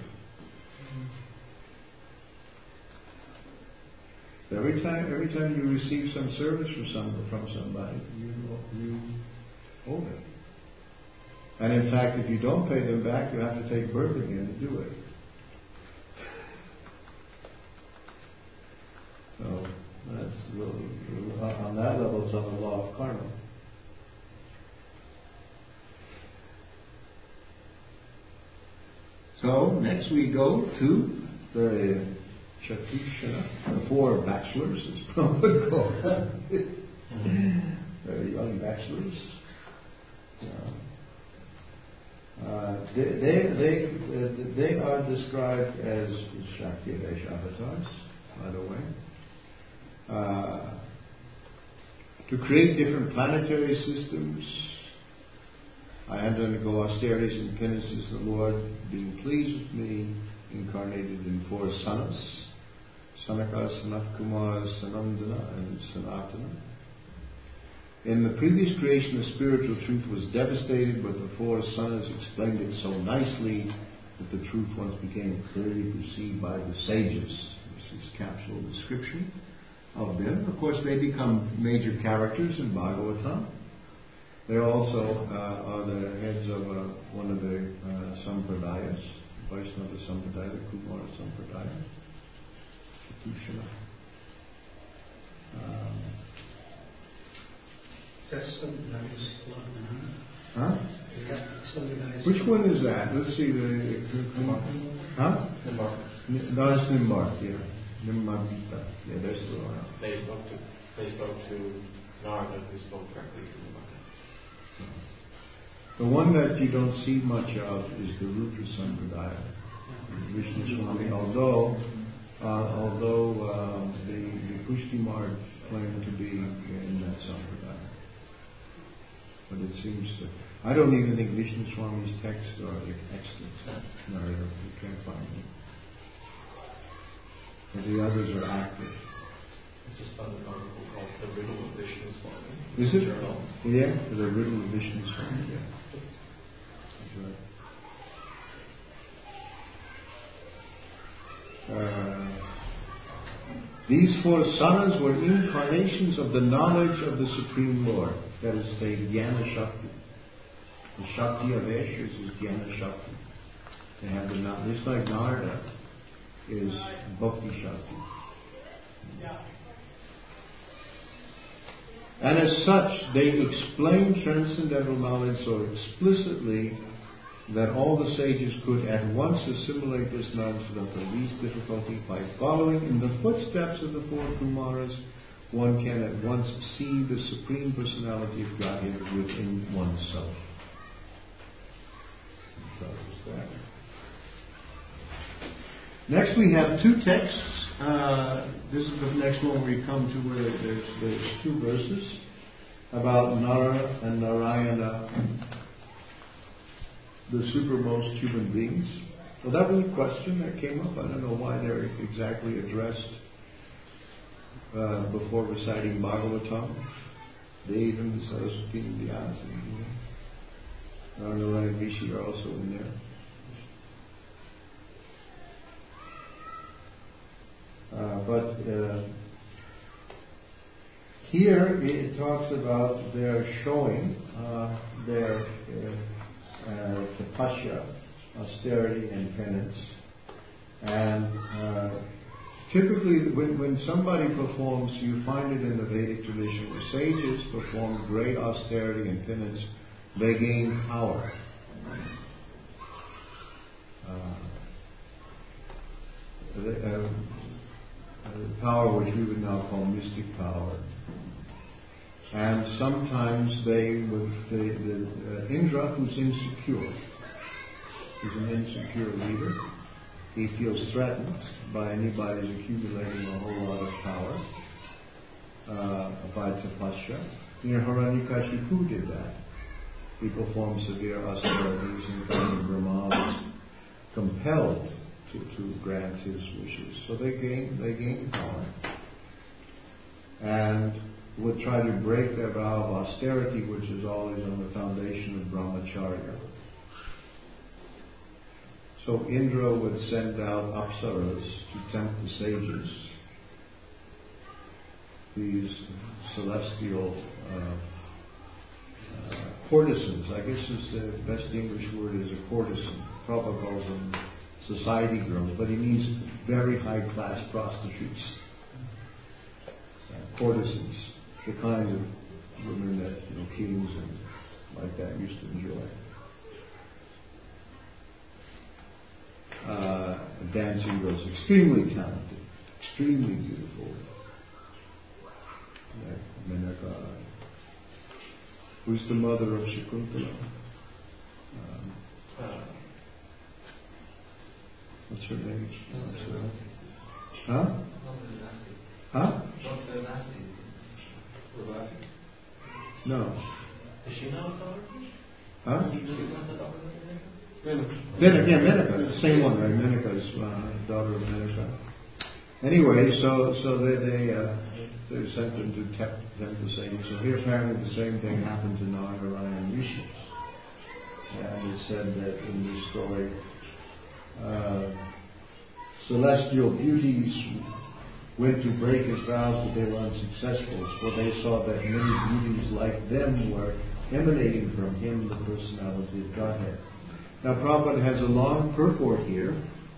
So every time, every time you receive some service from some from somebody, you you owe them. And in fact, if you don't pay them back, you have to take birth again to do it. So that's on that level, it's on the law of karma. So next we go to the Chatushana, the four bachelors, as Prabhupada called them. Very young bachelors. Yeah. Uh, they, they, they, uh, they are described as Shakti Desh avatars, by the way. Uh, to create different planetary systems, I had to undergo austerities and penances. The Lord, being pleased with me, incarnated in four sanas: Sanaka, Sanat Kumar, Sanandana, and Sanatana. In the previous creation, the spiritual truth was devastated, but the four sanas explained it so nicely that the truth once became clearly perceived by the sages. This is capsule description of them. Of course, they become major characters in Bhagavatam. They also uh, are the heads of uh, one of the uh, sampradayas, Vaishnava Sampradaya, the Kumara Sampradaya, Chatushana. Um, That's something that is one. huh? Is that something that is Which one is that? Let's see. The, huh? Nimbark. No, it's Nimbark, yeah. Nimbarbita. Yeah, they're still around. They spoke to they spoke to Narada, who spoke directly to Nimbark. The one that you don't see much of is the Rudra Sampradaya, Vishnu Swami. Although, uh, although uh, the, the Pushtimar claim to be in that Sampradaya, but it seems to. I don't even think Vishnu Swami's texts are extant. No, you can't find them. But the others are active. I just found an article called The Riddle of Vishnu Swami. Is it? Journal. Yeah, the Riddle of Vishnu Swami. Yeah. That's right. Uh, these four sanas were incarnations of the knowledge of the Supreme Lord. That is the Jnana Shakti. The Shakti of Ashers is Jnana Shakti. They have the knowledge. Just like Narada is Bhakti Shakti. And as such, they explain transcendental knowledge so explicitly that all the sages could at once assimilate this knowledge without the least difficulty. By following in the footsteps of the four Kumaras, one can at once see the Supreme Personality of Godhead within oneself. So is that. Next we have two texts. Uh, this is the next one we come to where there's, there's two verses about Nara and Narayana, the supermost human beings. So that was a question that came up. I don't know why they're exactly addressed uh, before reciting Bhagavatam. Dave and Saraswati and Vyasa and Narayana and Rishi are also in there. Uh, but uh, here it talks about their showing uh, their uh, uh, tapasya, austerity and penance. And uh, typically when, when somebody performs, you find it in the Vedic tradition, the sages perform great austerity and penance, they gain power. Uh, they, uh, Uh, power which we would now call mystic power. And sometimes they, with the, the uh, Indra, who's insecure, he's an insecure leader, he feels threatened by anybody's accumulating a whole lot of power uh, by tapasya. You know, Hiranyakashipu did that. He performed severe austerities, and kind of Brahma was compelled To, to grant his wishes. So they gain they gain power and would try to break their vow of austerity, which is always on the foundation of brahmacharya. So Indra would send out apsaras to tempt the sages, these celestial uh, uh, courtesans. I guess is the best English word is a courtesan. Prabhupada calls them society girls, but he means very high class prostitutes, uh, courtesans, the kinds of women that you know kings and like that used to enjoy. Uh, dancing girls, extremely talented, extremely beautiful. Like Menaka, who's the mother of Shakuntala. Um, uh, What's her name? Huh? Huh? No. Is she not a daughter? Huh? Menaka. Menaka, yeah, Menaka. The same one, right? Menaka's uh, daughter of Menaka. Anyway, so so they they uh, they sent them to tempt them to say. So here apparently the same thing happened to Narayana and Rishi. And it said that in this story, Uh, celestial beauties went to break his vows, but they were unsuccessful, for they saw that many beauties like them were emanating from him, the personality of Godhead. Now Prabhupada has a long purport here,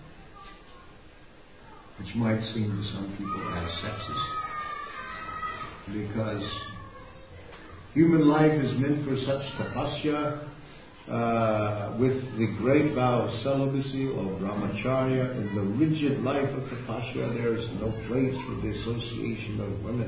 which might seem to some people as sexist, because human life is meant for such tapasya, Uh, with the great vow of celibacy or brahmacharya. In the rigid life of tapasya, there is no place for the association of women.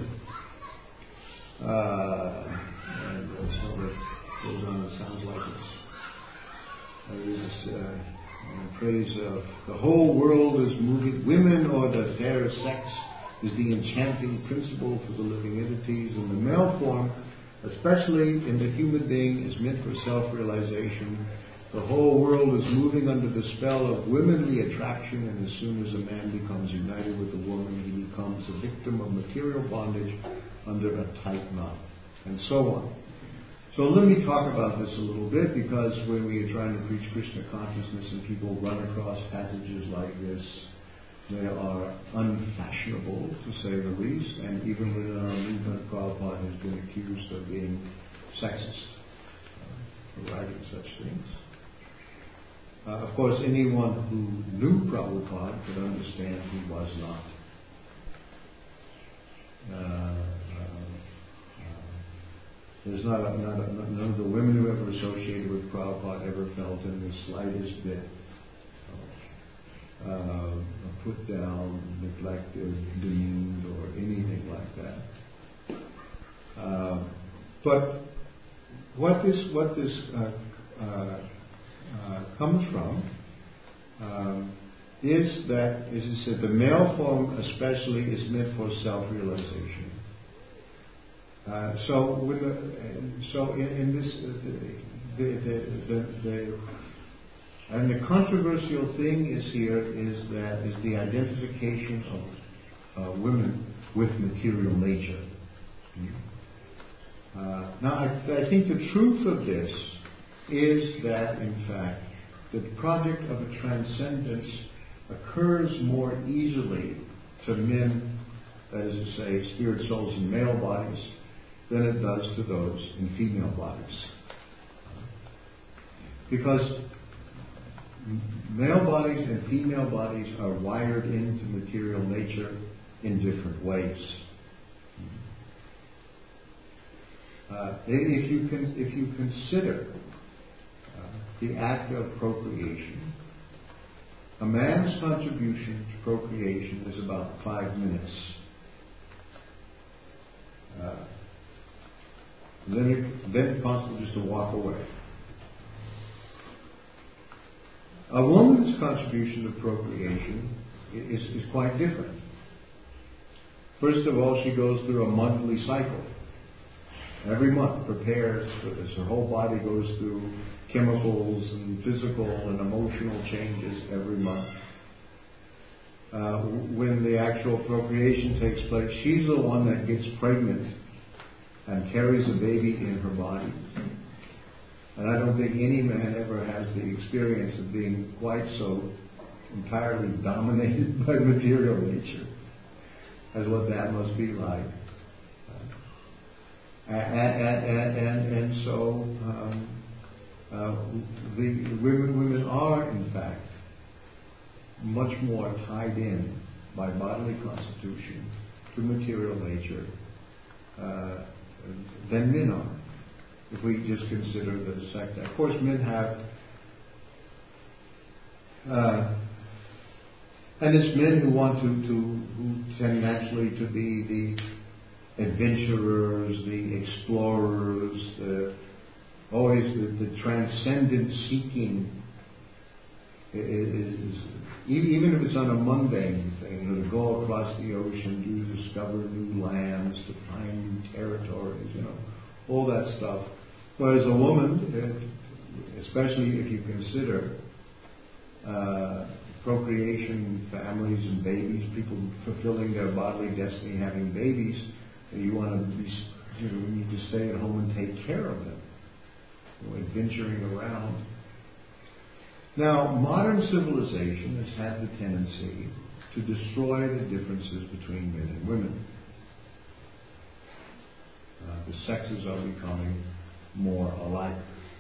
Uh, and uh, so it goes on. It sounds like it's uh, this uh, praise of the whole world is moving. Women or the fair sex is the enchanting principle for the living entities, and the male form, especially in the human being, is meant for self-realization. The whole world is moving under the spell of womanly attraction, and as soon as a man becomes united with a woman, he becomes a victim of material bondage under a tight knot, and so on. So let me talk about this a little bit, because when we are trying to preach Krishna consciousness and people run across passages like this, they are unfashionable, to say the least, and even within our movement, Prabhupada has been accused of being sexist uh, for writing such things. Uh, of course, anyone who knew Prabhupada could understand he was not. Uh, uh, uh, There's not, a, not, a, none of the women who ever associated with Prabhupada ever felt in the slightest bit uh, put down, neglected, demeaned, or anything like that. Uh, but what this what this uh, uh, uh, comes from um, is that, as you said, the male form especially is meant for self-realization. Uh, so, with the, so in, in this, uh, the, the, the, the, and the controversial thing is here is that is the identification of uh, women with material nature. Uh, now, I, I think the truth of this is that, in fact, the project of a transcendence occurs more easily to men, that is to say, spirit souls in male bodies, than it does to those in female bodies. Because male bodies and female bodies are wired into material nature in different ways. Uh, if you can, if you consider uh, the act of procreation, a man's contribution to procreation is about five minutes. Uh, then, it, then it's possible just to walk away. A woman's contribution to procreation is, is quite different. First of all, she goes through a monthly cycle. Every month prepares for this. Her whole body goes through chemicals and physical and emotional changes every month. Uh, when the actual procreation takes place, she's the one that gets pregnant and carries a baby in her body. And I don't think any man ever has the experience of being quite so entirely dominated by material nature as what that must be like. Uh, and, and, and, and so um, uh, the women, women are, in fact, much more tied in by bodily constitution to material nature uh, than men are. If we just consider the sex, of course, men have, uh, and it's men who want to, to, who tend naturally to be the adventurers, the explorers, the, always the, the transcendent seeking. Is, is, even if it's on a mundane thing, you know, to go across the ocean, to discover new lands, to find new territories, you know, all that stuff. Whereas a woman, especially if you consider uh, procreation, families and babies, people fulfilling their bodily destiny, having babies, and you want to be, you know, you need to stay at home and take care of them, you know, adventuring around. Now, modern civilization has had the tendency to destroy the differences between men and women. Uh, the sexes are becoming more alike.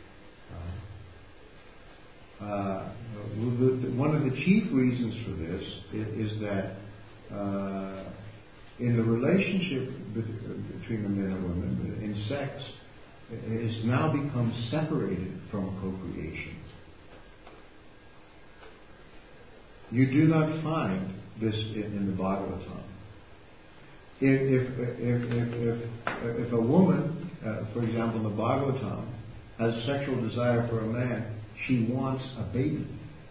Uh, uh, the, the, one of the chief reasons for this is, is that uh, in the relationship be- between the men and women, in sex, it has now become separated from procreation. You do not find this in, in the Bhagavatam. If, if, if, if, if, if a woman, uh, for example, in the Bhagavatam, has a sexual desire for a man, she wants a baby.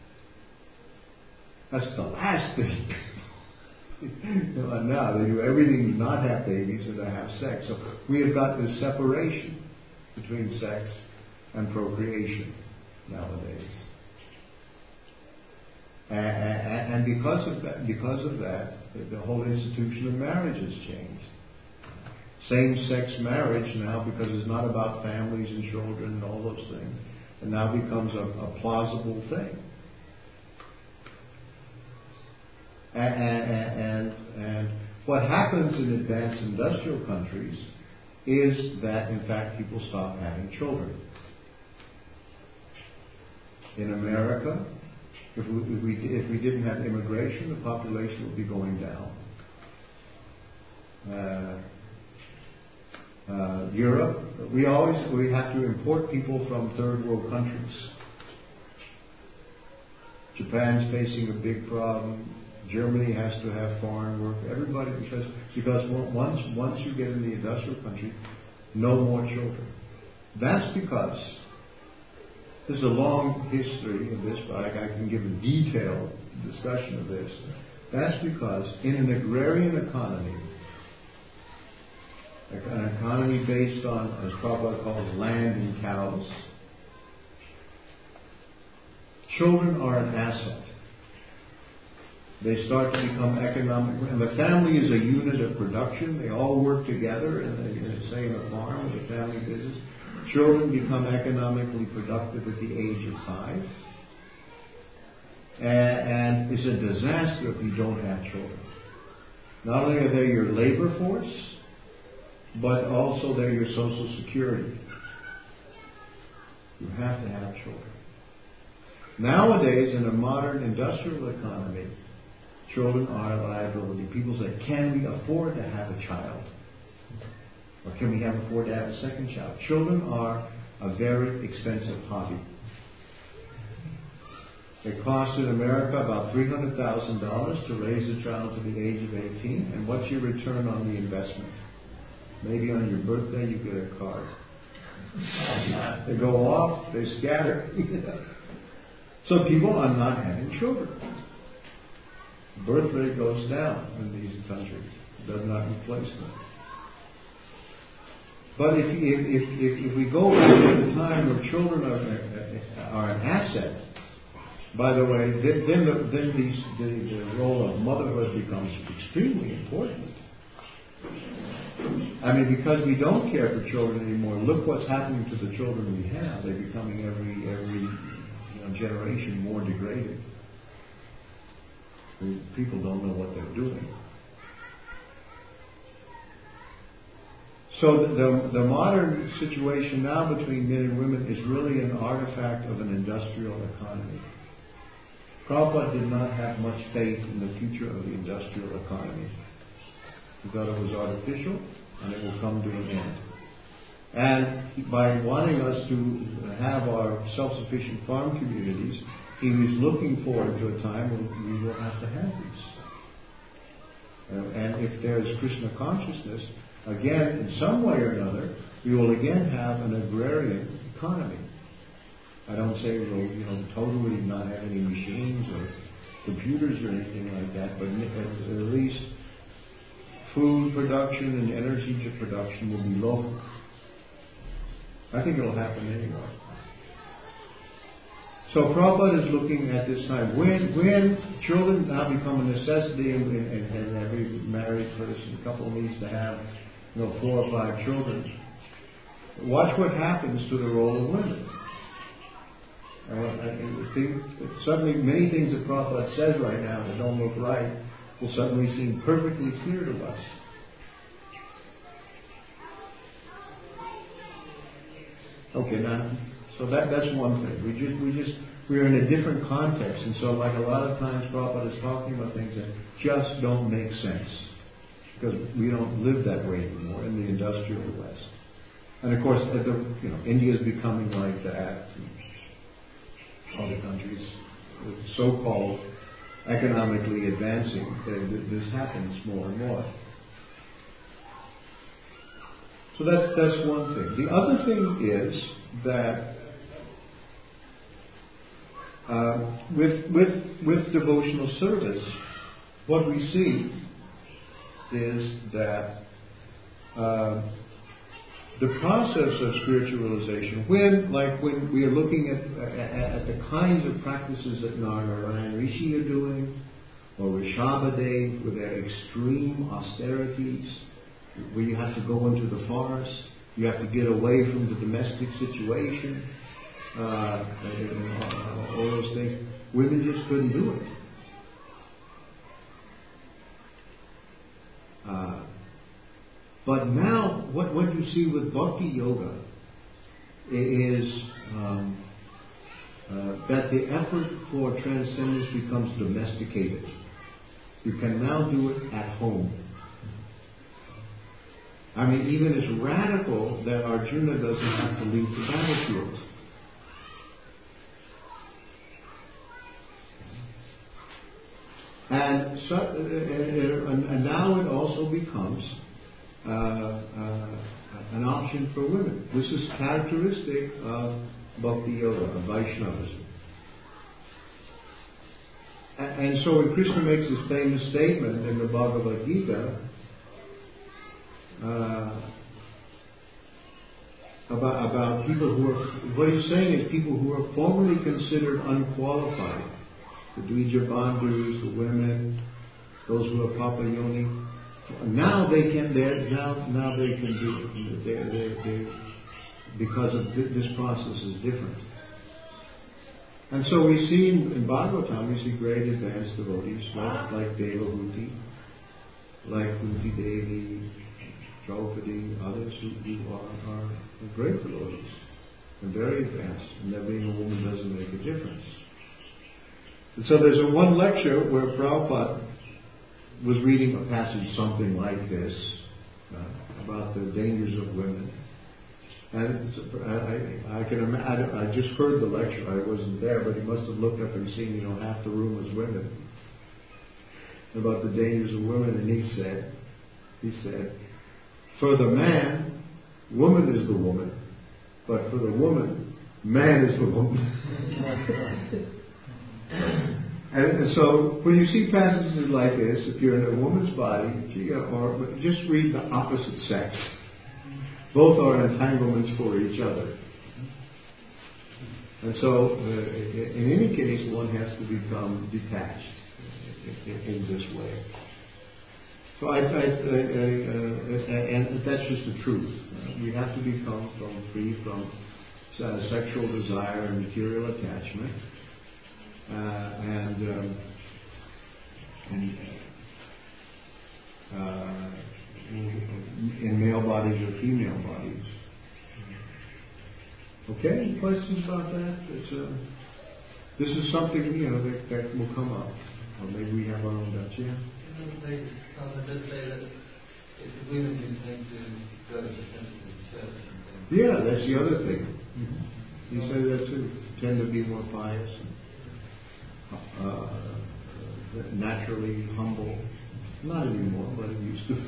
That's the last thing. Now they do everything to not have babies and to have sex. So we have got this separation between sex and procreation nowadays. And, and because of that, because of that, the whole institution of marriage has changed. Same-sex marriage now, because it's not about families and children and all those things, it now becomes a, a plausible thing. And, and, and, and what happens in advanced industrial countries is that, in fact, people stop having children. In America, If we, if we if we didn't have immigration, the population would be going down. Uh, uh, Europe. We always we have to import people from third world countries. Japan's facing a big problem. Germany has to have foreign work. Everybody, because because once once you get in the industrial country, no more children. That's because there's a long history of this, but I can give a detailed discussion of this. That's because in an agrarian economy, an economy based on, as Prabhupada calls, land and cows, children are an asset. They start to become economic, and the family is a unit of production. They all work together, and they say in a farm or a family business. Children become economically productive at the age of five, and it's a disaster if you don't have children. Not only are they your labor force, but also they're your social security. You have to have children. Nowadays, in a modern industrial economy, children are a liability. People say, can we afford to have a child? Or can we have afford to have a second child? Children are a very expensive hobby. It costs in America about three hundred thousand dollars to raise a child to the age of eighteen. And what's your return on the investment? Maybe on your birthday you get a card. They go off, they scatter. So people are not having children. Birth rate goes down in these countries. It does not replace them. But if, if, if, if we go back to the time where children are, are an asset, by the way, then, then, the, then these, the, the role of motherhood becomes extremely important. I mean, because we don't care for children anymore, look what's happening to the children we have. They're becoming every, every you know, generation more degraded. People don't know what they're doing. So the, the modern situation now between men and women is really an artifact of an industrial economy. Prabhupada did not have much faith in the future of the industrial economy. He thought it was artificial and it will come to an end. And by wanting us to have our self-sufficient farm communities, he was looking forward to a time when we will have to have these. Uh, and if there is Krishna consciousness, again, in some way or another, we will again have an agrarian economy. I don't say we'll, you know, totally not have any machines or computers or anything like that, but at least food production and energy production will be local. I think it'll happen anyway. So Prabhupada is looking at this time. When when children now become a necessity, and, and, and every married person, couple needs to have, you know, four or five children, watch what happens to the role of women. Uh, I think suddenly many things that Prabhupada says right now that don't look right will suddenly seem perfectly clear to us. Okay, now, so that that's one thing. We just we just we're in a different context, and so like a lot of times Prabhupada is talking about things that just don't make sense because we don't live that way anymore in the industrial West. And of course, at the, you know, India is becoming like that. Other countries, so-called economically advancing, this happens more and more. So that's that's one thing. The other thing is that uh, with with with devotional service, what we see is that uh, the process of spiritualization, when, like when we are looking at, at, at the kinds of practices that Narayan Rishi are doing, or Rishabhadev with their extreme austerities, where you have to go into the forest, you have to get away from the domestic situation, uh, and, and all those things, women just couldn't do it. Uh, But now, what, what you see with Bhakti Yoga is um, uh, that the effort for transcendence becomes domesticated. You can now do it at home. I mean, even as radical that Arjuna doesn't have to leave the battlefield. And, so, uh, and, and now it also becomes uh, uh, an option for women. This is characteristic of Bhakti Yoga, of Vaishnavism. And, and so when Krishna makes this famous statement in the Bhagavad Gita uh, about, about people who are, what he's saying is people who are formerly considered unqualified, the Dvija Bandhus, the women, those who are Papa Yoni, now they can, they're, now, now they can do it. They're, they're, they're, because of th- this process is different. And so we see in, in Bhagavatam, we see great advanced devotees like, like Devahuti, like Kunti Devi, Draupadi, others who, who are, are great devotees and very advanced, and that being a woman doesn't make a difference. And so there's a one lecture where Prabhupada was reading a passage something like this uh, about the dangers of women. And I, I, I can imagine, I just heard the lecture, I wasn't there, but he must have looked up and seen, you know, half the room was women. About the dangers of women, and he said, he said, for the man, woman is the woman, but for the woman, man is the woman. And so, when you see passages like this, if you're in a woman's body, or just read the opposite sex. Both are entanglements for each other. And so, uh, in any case, one has to become detached in, in this way. So, I, I, I, I uh, and that's just the truth. Uh, we have to become from, free from uh, sexual desire and material attachment. Uh, and um, and uh, in male bodies or female bodies. Okay, any questions about that? It's a, this is something, you know, that, that will come up. Or maybe we have our own Dutch, yeah? In other places, Prabhupada does say that if the women do tend to go to the church. Yeah, that's the other thing. Mm-hmm. He said that too. Tend to be more pious and Uh, naturally humble. Not anymore, but it used to.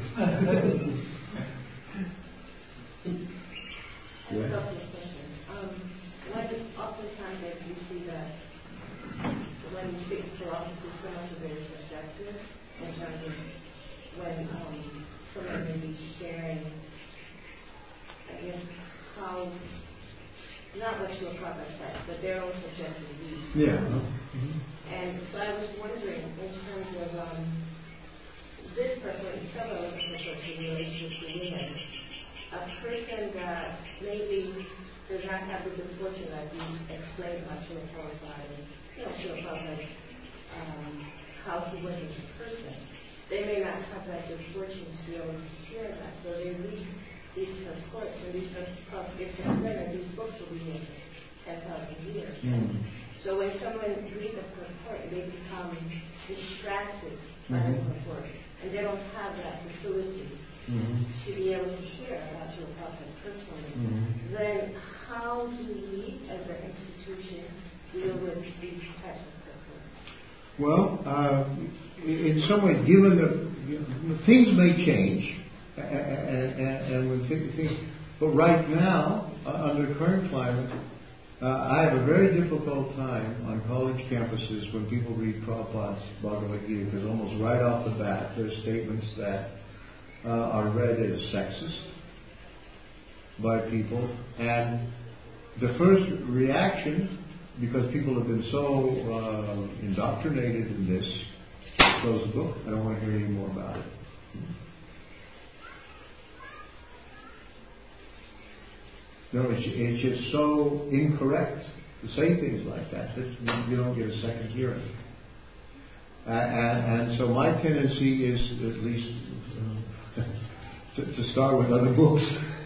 Yeah. Um, when oftentimes that you see that when you speak philosophy, so much of it is subjective in terms of when um, someone may be sharing, I guess, how, not what you would said, but their own subjective views. Yeah. Mm-hmm. And so I was wondering, in terms of um, this person, several other persons in relationship to women, a person that maybe does not have the good fortune that you explained about Srila Prabhupada, and, you know, Srila Prabhupada, um, how he was as a person. They may not have that good fortune to be able to share that, so they read these purports, and these purports, it's that these books will be in ten thousand years. Mm. So when someone reads a purport, they become distracted by mm-hmm. the purport, and they don't have that facility mm-hmm. to be able to hear about your prophet personally. Mm-hmm. Then how do we, as an institution, deal with these types of purports? Well, uh, in some way, given that you know, things may change, and, and, and when things, but right now, uh, under current climate, uh, I have a very difficult time on college campuses when people read Prabhupada's Bhagavad Gita, because almost right off the bat, there's statements that uh, are read as sexist by people, and the first reaction, because people have been so uh, indoctrinated in this, close the book. I don't want to hear any more about it. No, it's, it's just so incorrect to say things like that that you don't get a second hearing. Uh, and, and so my tendency is at least uh, to, to start with other books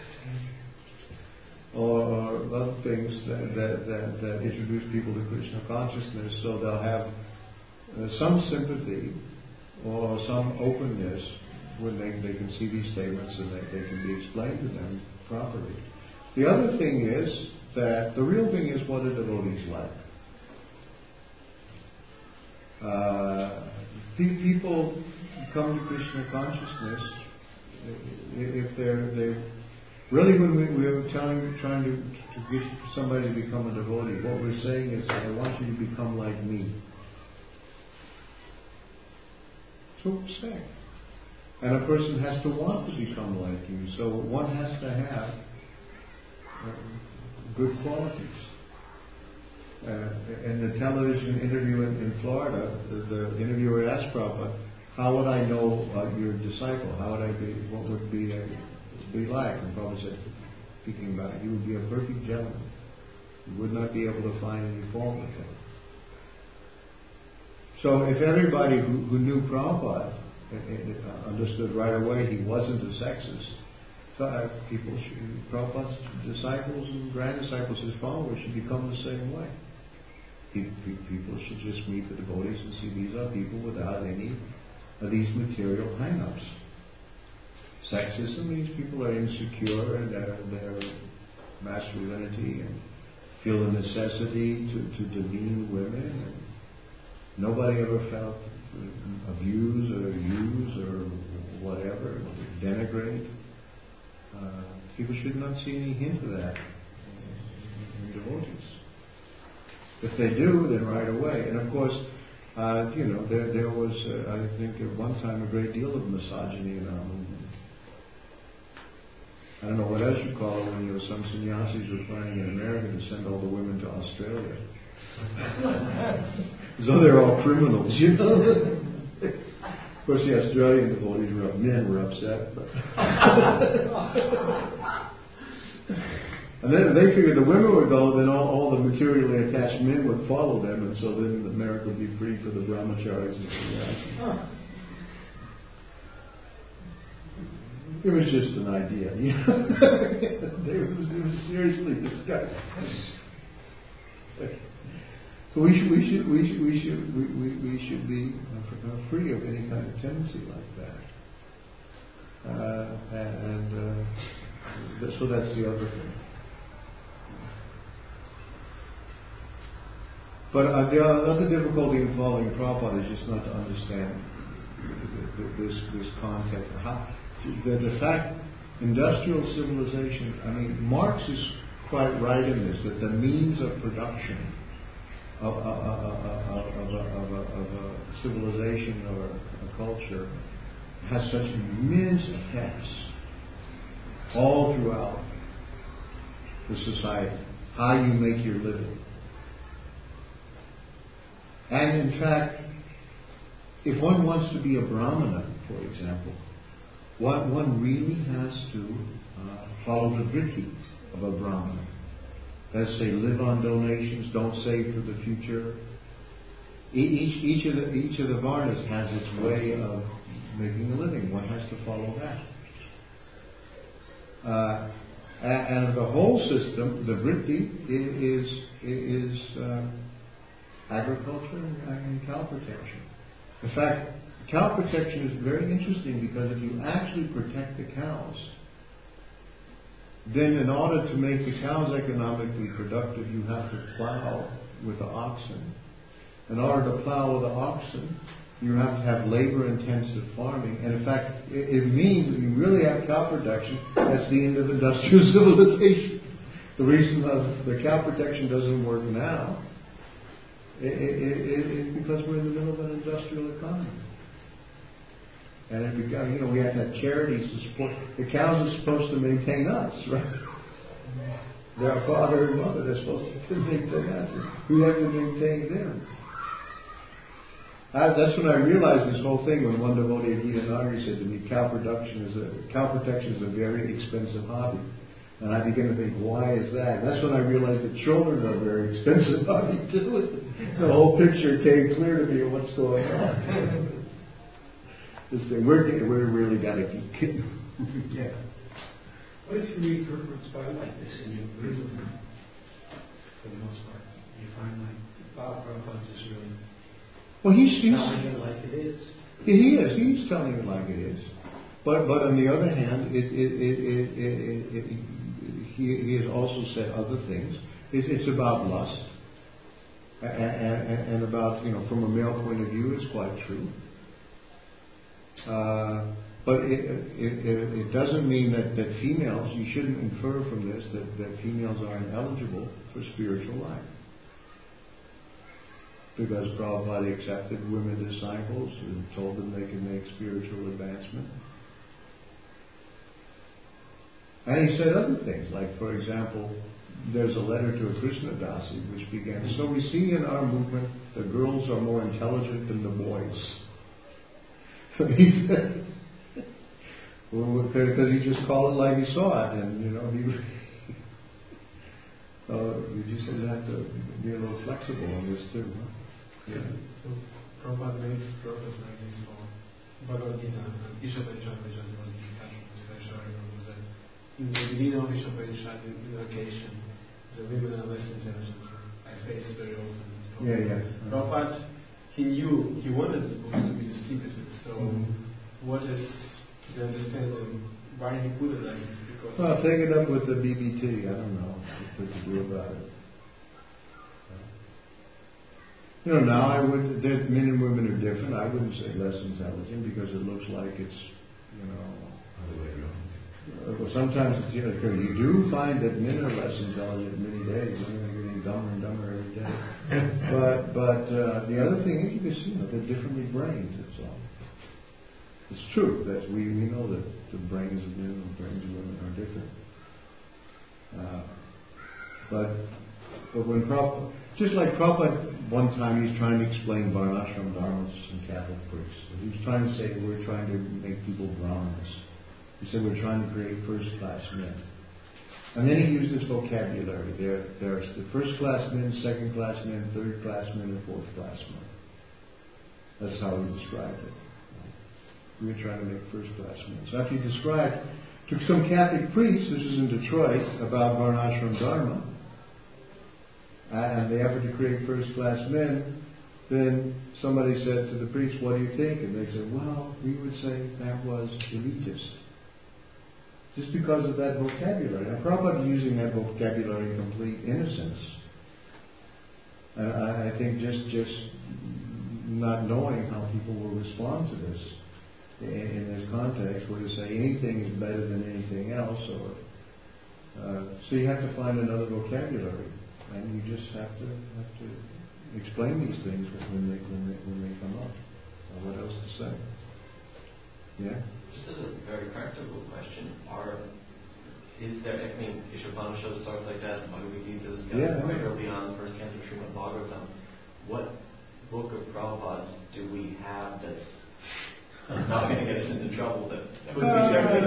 or other things that, that, that, that introduce people to Krishna consciousness, so they'll have uh, some sympathy or some openness when they, they can see these statements and they, they can be explained to them properly. The other thing is that the real thing is what a devotee's like. Uh, pe- people come to Krishna consciousness if they're they really when we, we're telling, trying to, to get somebody to become a devotee, what we're saying is, I want you to become like me. That's what we're saying. And a person has to want to become like you, so one has to have uh, good qualities. Uh, in the television interview in, in Florida, the, the interviewer asked Prabhupada, how would I know uh, your disciple? How would I be, what would be, uh, be like? And Prabhupada said, speaking about it, you would be a perfect gentleman. You would not be able to find any fault with him. So if everybody who, who knew Prabhupada uh, understood right away he wasn't a sexist, so, uh, people should, Prabhupada's disciples and grand disciples, his followers, should become the same way. People should just meet the devotees and see these are people without any of these material hang-ups. Sexism means people are insecure in their, their masculinity and feel the necessity to, to demean women. And nobody ever felt abused or used or whatever, denigrate. Uh, people should not see any hint of that in, in devotees. If they do, then right away. And of course, uh, you know, there there was, uh, I think, at one time a great deal of misogyny in our movement. I don't know what else you call it when you know, some sannyasis were planning in America to send all the women to Australia. As though they're all criminals, you know. Of course, the Australian devotees were up, men were upset. But and then they figured the women would go, then all, all the materially attached men would follow them, and so then America would be free for the brahmacharis and sannyasis. It was just an idea, you know. it, was, it was seriously discussed. So we should, we should, we should, we should, we, we, we should be free of any kind of tendency like that. Uh, and uh, so that's the other thing. But uh, the other difficulty in following Prabhupada is just not to understand this this context. How, the, the fact, industrial civilization, I mean, Marx is quite right in this, that the means of production of, of, of, of, of, of, of a civilization or a culture has such immense effects all throughout the society. How you make your living. And in fact, if one wants to be a Brahmana, for example, one, one really has to uh, follow the vritti of a Brahmana. Let's say, live on donations, don't save for the future. Each, each, of the, each of the varnas has its way of making a living. One has to follow that. Uh, and, and the whole system, the vritti, is, is uh, agriculture and cow protection. In fact, cow protection is very interesting because if you actually protect the cows, then in order to make the cows economically productive, you have to plow with the oxen. In order to plow with the oxen, you have to have labor-intensive farming. And in fact, it, it means if you really have cow protection, that's the end of industrial civilization. The reason that the cow protection doesn't work now It, it, it, it's because we're in the middle of an industrial economy. And it becomes, you know, we have to have charities to support. The cows are supposed to maintain us, right? They're our father and mother. They're supposed to maintain us. We have to maintain them. I, that's when I realized this whole thing when one devotee at Gitanagari said to me, cow production is a cow protection is a very expensive hobby. And I began to think, why is that? And that's when I realized that children are a very expensive hobby too. The whole picture came clear to me of what's going on. This thing, we're, we're really got to get yeah. What if you read Purport's Bible like this and you agree with them? For the most part, you find like Bob Prabhupada is really well, he's, he's telling it like it is. He is. He's telling it like it is. But but on the other hand, it, it, it, it, it, it, it, he, he has also said other things. It, it's about lust, and, and, and about, you know, from a male point of view, it's quite true. Uh, but it, it, it, it doesn't mean that, that females, you shouldn't infer from this that, that females are ineligible for spiritual life. Because Prabhupada accepted women disciples and told them they can make spiritual advancement. And he said other things, like, for example, there's a letter to a Krishna Dasi which began, so we see in our movement the girls are more intelligent than the boys. So he said, well, because he just called it like he saw it, and, you know, he uh, you just have to be a little flexible on this too, huh? Yeah. So Prabhupada makes purpose like this for Bhagavad Gita and Ishopanishad, which was discussed with Sharon, was that in the beginning of Ishopanishad, in invocation, the women are less intelligent. I face very often. Yeah, yeah. Prabhupada, he knew, he wanted the books to be distributed, so mm-hmm. what is the understanding, why he put it like this? Because well, take it up with the B B T, I don't know what to do about it. You know, now I would, men and women are different. I wouldn't say less intelligent because it looks like it's, you know, other way around. Uh, well, sometimes it's, you know, you do find that men are less intelligent many days. I mean, they're getting dumber and dumber every day. but but uh, the other thing is, you can see, you know, they're differently brained. That's all. It's true that we, we know that the brains of men and the brains of women are different. Uh, but but when Prabhupada, just like Prabhupada, one time he's trying to explain Varnashram Dharma to some Catholic priests. He was trying to say we're trying to make people Brahmanas. He said we're trying to create first-class men. And then he used this vocabulary. There, there's the first-class men, second-class men, third-class men, and fourth-class men. That's how he described it. We're trying to make first-class men. So after he described to some Catholic priests, this is in Detroit, about Varnashram Dharma, and the effort to create first-class men, then somebody said to the priest, what do you think? And they said, well, we would say that was elitist. Just because of that vocabulary. Now, Prabhupada using that vocabulary in complete innocence. Uh, I, I think just just not knowing how people will respond to this in, in this context, where to say anything is better than anything else, or uh, so you have to find another vocabulary. And you just have to have to explain these things when they when they when they come up. Uh, what else to say? Yeah. Just as a very practical question, are is there? I mean, Ishopanishad starts like that. Bhagavad Gita is yeah, right yeah. early on, first canto of Srimad Bhagavatam. What book of Prabhupada's do we have that's not going to get us into trouble? That would be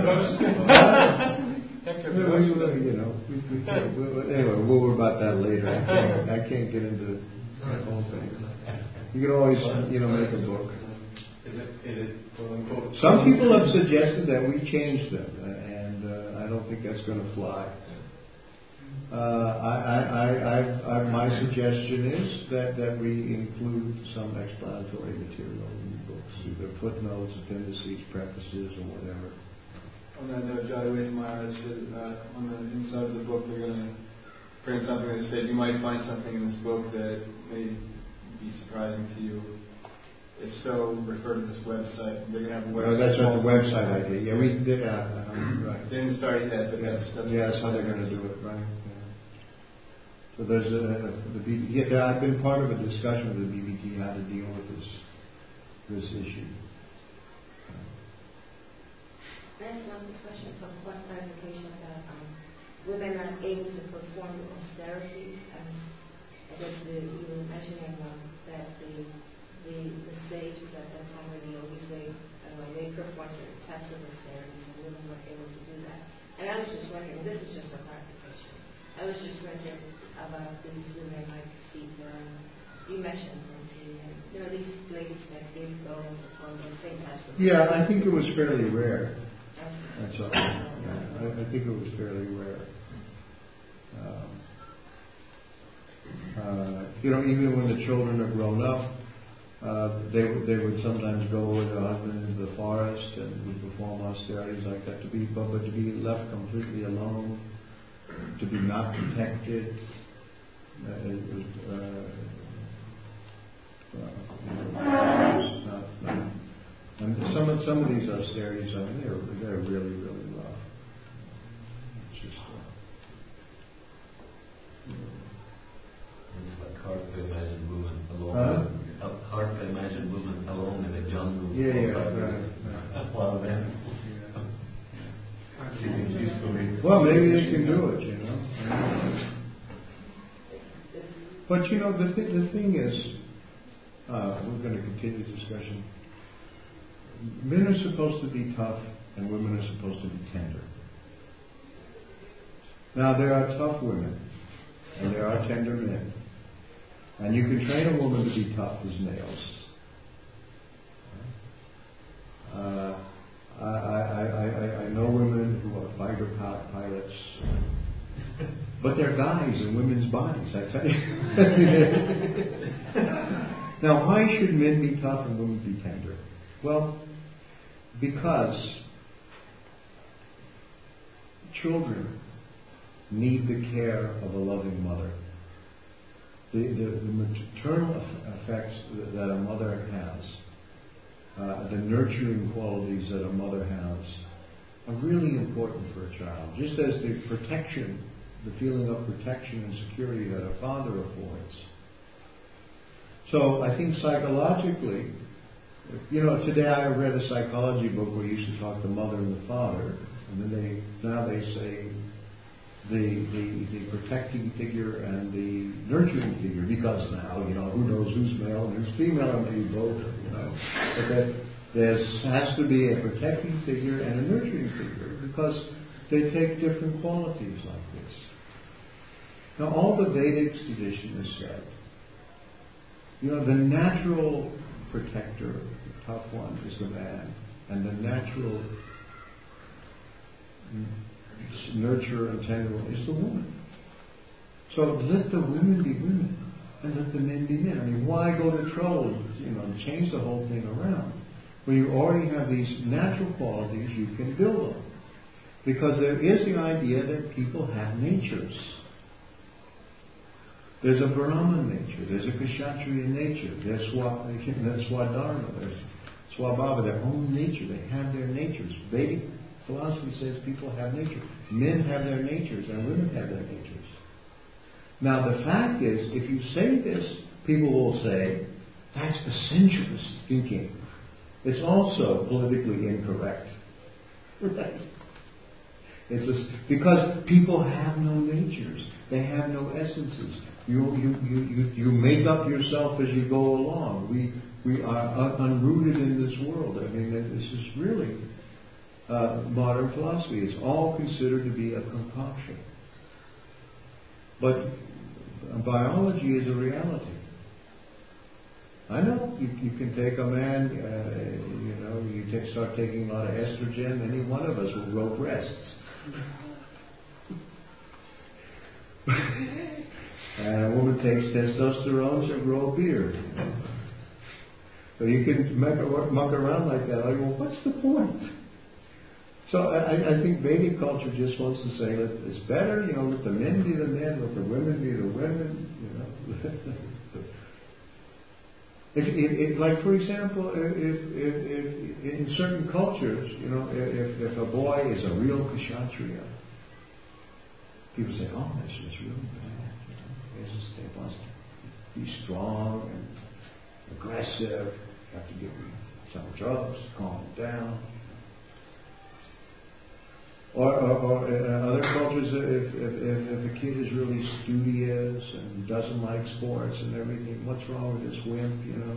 you know, we, we can't, we, anyway, we'll worry about that later. I can't, I can't get into the whole thing. You can always, you know, make a book. Is it, is it quote unquote? Some people have suggested that we change them, and uh, I don't think that's going to fly. Uh, I, I, I, I, I, my suggestion is that, that we include some explanatory material in the books, either footnotes, appendices, prefaces, or whatever. On that note, Jayawait Maharaj said uh, on the inside of the book they're going to print something that said you might find something in this book that may be surprising to you. If so, refer to this website. They're going to have a website. Well, that's what the website idea. Yeah, we did. Uh, um, right. They didn't start yet, but yeah. that's, that's yeah, that's how they're going to do it, right? Yeah. So there's a the B B T. Yeah, I've been part of a discussion with the B B T how to deal with this this issue. I have one question for clarification that um, women are able to perform austerities, and I guess the, you were mentioning um, that the, the the sages at that time, or the yogis, they uh, they perform certain types of austerities, and women were able to do that. And I was just wondering, this is just a clarification. I was just wondering about these women like Sita, and you mentioned Kunti, and you know these ladies that did go and perform those same types of. Yeah, I think it was fairly rare. That's all. Yeah, I, I think it was fairly rare. Um, uh, you know, even when the children are grown up, Uh, they would they would sometimes go with their husband into the forest and would perform austerities like that. To be but, but to be left completely alone, to be not protected. Uh, it was, uh, well, it's not, not, and some of some of these austerities, I mean, they're they're really really rough. It's just. Uh, It's like hard to imagine women alone. Huh? Uh, hard to imagine women alone in a jungle. Yeah, yeah, right, right. While men. Well, maybe they can do it, you know. But you know, the th- the thing is, uh, we're going to continue the discussion. Men are supposed to be tough, and women are supposed to be tender. Now, there are tough women, and there are tender men. And you can train a woman to be tough as nails. Uh, I, I, I, I, I know women who are fighter pilots, but they're guys in women's bodies, I tell you. Now, why should men be tough and women be tender? Well, because children need the care of a loving mother. The, the, the maternal effects that a mother has, uh, the nurturing qualities that a mother has, are really important for a child. Just as the protection, the feeling of protection and security that a father affords. So I think psychologically, you know, today I read a psychology book where you used to talk the mother and the father, and then they now they say The, the the protecting figure and the nurturing figure, because now, you know, who knows who's male and who's female, or maybe both, you know. But that there has to be a protecting figure and a nurturing figure, because they take different qualities like this. Now, all the Vedic tradition has said, you know, the natural protector, the tough one, is the man, and the natural nurture and tender is the woman. So let the women be women and let the men be men. I mean, why go to trouble, you know, and change the whole thing around? When you already have these natural qualities you can build on. Because there is the idea that people have natures. There's a Brahman nature, there's a Kshatriya nature, there's Swa, there's Swadharma, there's Swabhava, their own nature. They have their natures. Vedic philosophy says people have nature. Men have their natures and women have their natures. Now the fact is, if you say this, people will say, that's essentialist thinking. It's also politically incorrect. Right? It's just, because people have no natures. They have no essences. You, you, you, you, you make up yourself as you go along. We, we are un- unrooted in this world. I mean, this is really Uh, modern philosophy. It's all considered to be a concoction. But biology is a reality. I know you, you can take a man, uh, you know, you take, start taking a lot of estrogen, any one of us will grow breasts. And a woman takes testosterone, she'll grow a beard. So you can muck, muck around like that. Like, well, what's the point? So I, I think Vedic culture just wants to say that it's better, you know, let the men be the men, let the women be the women, you know. if, if, if, like, for example, if, if, if in certain cultures, you know, if, if a boy is a real Kshatriya, people say, oh, that's just really bad. You know? It's just, they must be strong and aggressive. You have to give them some drugs, calm them down. Or, or, or in other cultures, if, if, if, if a kid is really studious and doesn't like sports and everything, what's wrong with this wimp, you know?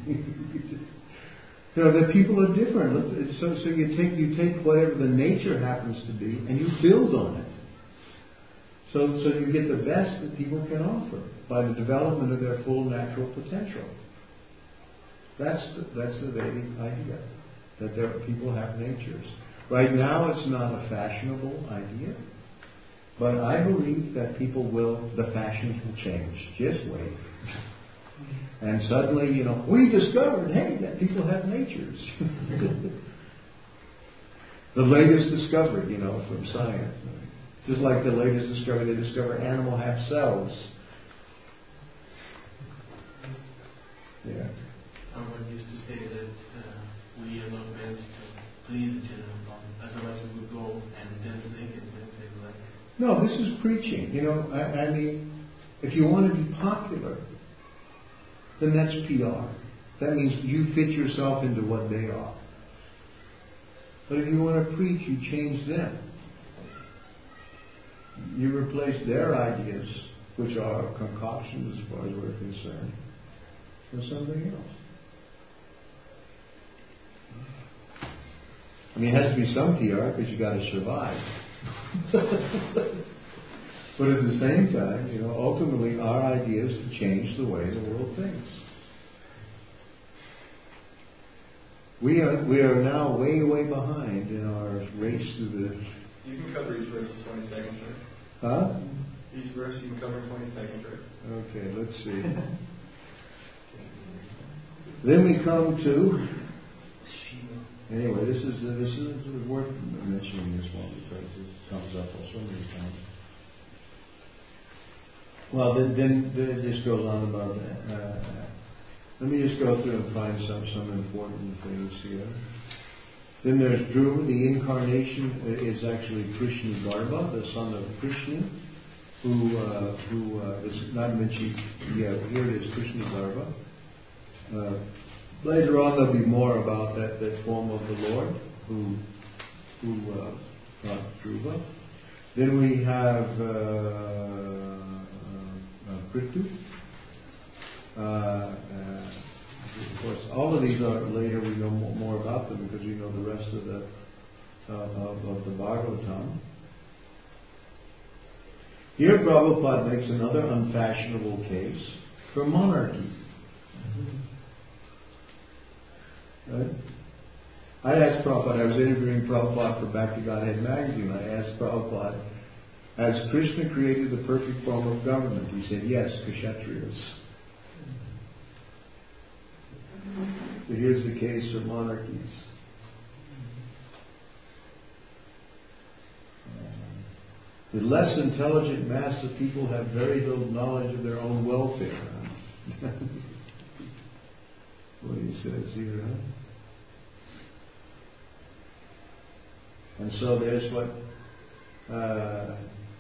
You know, the people are different. So, so you take you take whatever the nature happens to be and you build on it. So, so you get the best that people can offer by the development of their full natural potential. That's the, that's the Vedic idea, that there people have natures. Right now, it's not a fashionable idea, but I believe that people will, the fashions will change. Just wait. And suddenly, you know, we discovered, hey, that people have natures. The latest discovery, you know, from science. Just like the latest discovery, they discover animal have cells. Yeah. Someone used to say that uh, we are not meant to please the general public. Otherwise we would go and dance naked and say like... No, this is preaching. You know, I, I mean, if you want to be popular, then that's P R. That means you fit yourself into what they are. But if you want to preach, you change them. You replace their ideas, which are concoctions as far as we're concerned, with something else. I mean, it has to be some P R because you got to survive. But at the same time, you know, ultimately our idea is to change the way the world thinks. We are we are now way, way behind in our race through the... You can cover each verse in twenty seconds, right? Huh? Each verse you can cover in twenty seconds, right? Okay, let's see. Then we come to... Anyway, this is uh, this is worth mentioning this one because it comes up so many times. Well, then, then, then it just goes on about that. Uh, let me just go through and find some some important things here. Then there's Dhruva. The incarnation is actually Krishna Garbha, the son of Krishna, who uh, who uh, is not mentioned. Yeah, here it is, Krishna Garbha. Uh, later on, there'll be more about that, that form of the Lord, who who uh, brought Dhruva. Then we have uh, uh, Prithu. Uh, uh, of course, all of these are later. We know more, more about them because we know the rest of the uh, of, of the Bhagavatam. Here, Prabhupada makes another unfashionable case for monarchy. Right? I asked Prabhupada. I was interviewing Prabhupada for Back to Godhead magazine. I asked Prabhupada, has Krishna created the perfect form of government? He said, yes, Kshatriyas. So here's the case for monarchies. The less intelligent mass of people have very little knowledge of their own welfare. What do you say, here, huh? And so there's what, uh,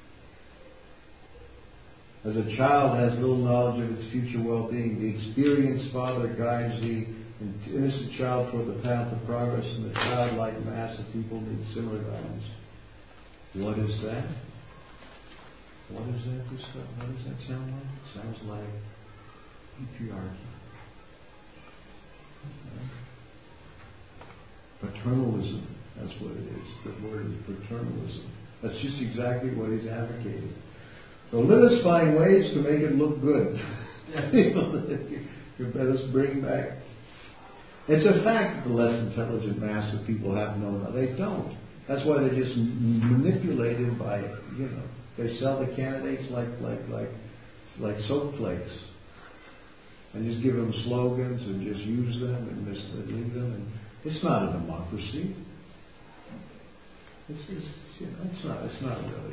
as a child has little knowledge of its future well-being, the experienced father guides the innocent child toward the path of progress, and the childlike mass of people need similar guidance. What is that? What is that? This, what does that sound like? It sounds like patriarchy. Paternalism. That's what it is. The word is paternalism. That's just exactly what he's advocating. So let us find ways to make it look good. Let us bring back. It's a fact that the less intelligent mass of people have no knowledge. They don't. That's why they're just manipulated by, you know, they sell the candidates like like like like soap flakes, and just give them slogans and just use them and mislead them. And it's not a democracy. It's just, you know, it's not. It's not really.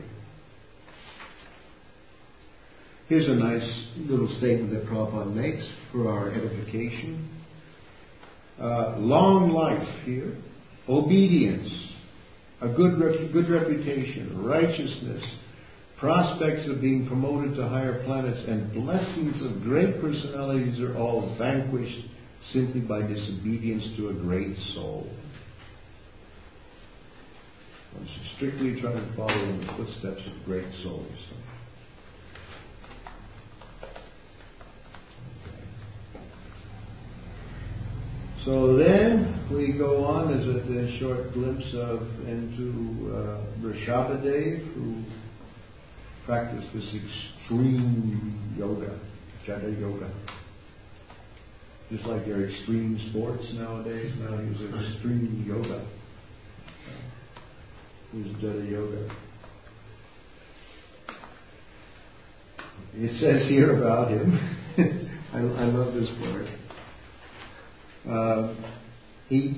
Here's a nice little statement that Prabhupada makes for our edification. Uh, long life here, obedience, a good rep- good reputation, righteousness, prospects of being promoted to higher planets, and blessings of great personalities are all vanquished simply by disobedience to a great soul. One should strictly try to follow in the footsteps of great souls. So then we go on as a, a short glimpse of into uh, Rishabhadev, who practiced this extreme yoga, Jata yoga. Just like their extreme sports nowadays, now he was in extreme yoga. He was Jata yoga. It says here about him, I, I love this part. Uh, he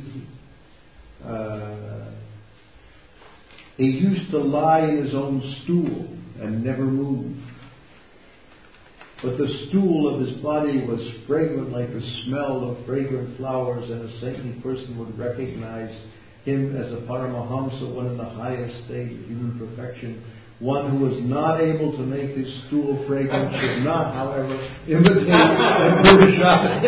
uh, he used to lie in his own stool and never move. But the stool of his body was fragrant like the smell of fragrant flowers, and a saintly person would recognize him as a Paramahamsa, one in the highest state of human perfection. One who is not able to make his stool fragrant should not, however, imitate Purushottam.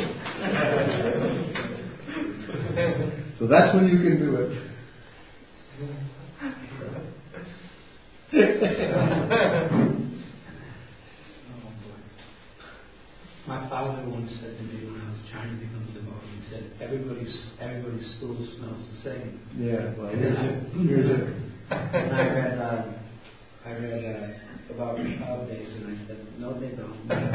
So that's when you can do it. My father once said to me when I was trying to become devout, he said, everybody's everybody's stool smells the same. Yeah, well, here's it. Here's it. And I read, uh, I read uh, about the child days, and I said, no, they don't.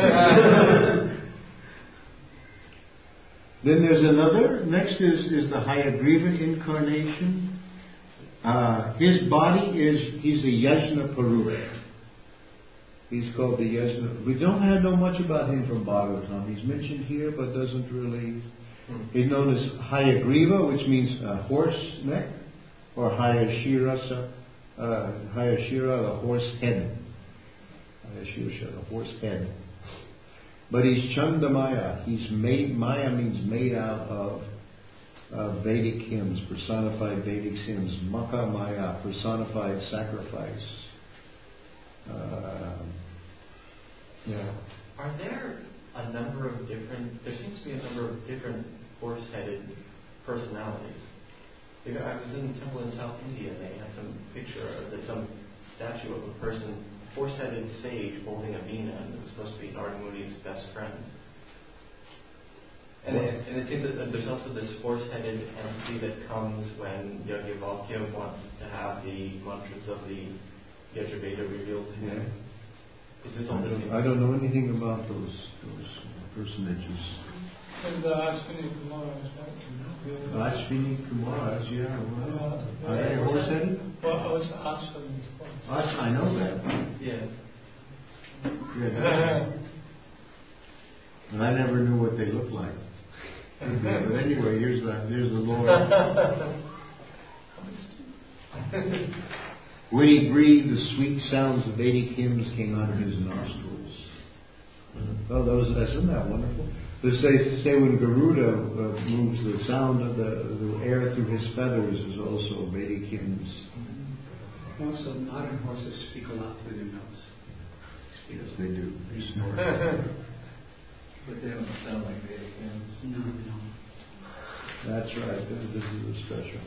Then there's another. Next is, is the Hayagriva incarnation. Uh, his body is, he's a Yajna Purusha. He's called the Yajna. We don't have know much about him from Bhagavatam. He's mentioned here, but doesn't really. He's known as Hayagriva, which means uh, horse neck, or Hayashirasa, uh, Hayashira, the horse head. Hayashirasa, the horse head. But he's Chandamaya. He's made. Maya means made out of uh, Vedic hymns, personified Vedic hymns. Maka Maya, personified sacrifice. Uh, yeah. Are there a number of different, there seems to be a number of different horse-headed personalities? Because I was in a temple in South India and they had some picture, or some statue of a person, horse-headed sage holding a veena, and it was supposed to be Narada Muni's best friend. And it, and it seems that there's also this horse-headed entity that comes when Yajnavalkya wants to have the mantras of the Yajurveda revealed to him. Yeah. Is this I all don't, I don't know anything about those those personages. And the Ashwini Kumaras, right? Ashwini Kumaras, yeah. Well, Yeah. are they horse-headed? Well, I was Ashwini. Ash, I know that. Yeah. Yeah, that. And I never knew what they looked like. But anyway, here's the here's the Lord. When he breathed, the sweet sounds of Vedic hymns came out of his nostrils. Oh, those, isn't that wonderful? They say, say when Garuda uh, moves, the sound of the, the air through his feathers is also Vedic hymns. Also, modern horses speak a lot through their nose. Yes, they do. They snort. But they don't sound like Vedic hymns. No, no. That's right. This, this is a special.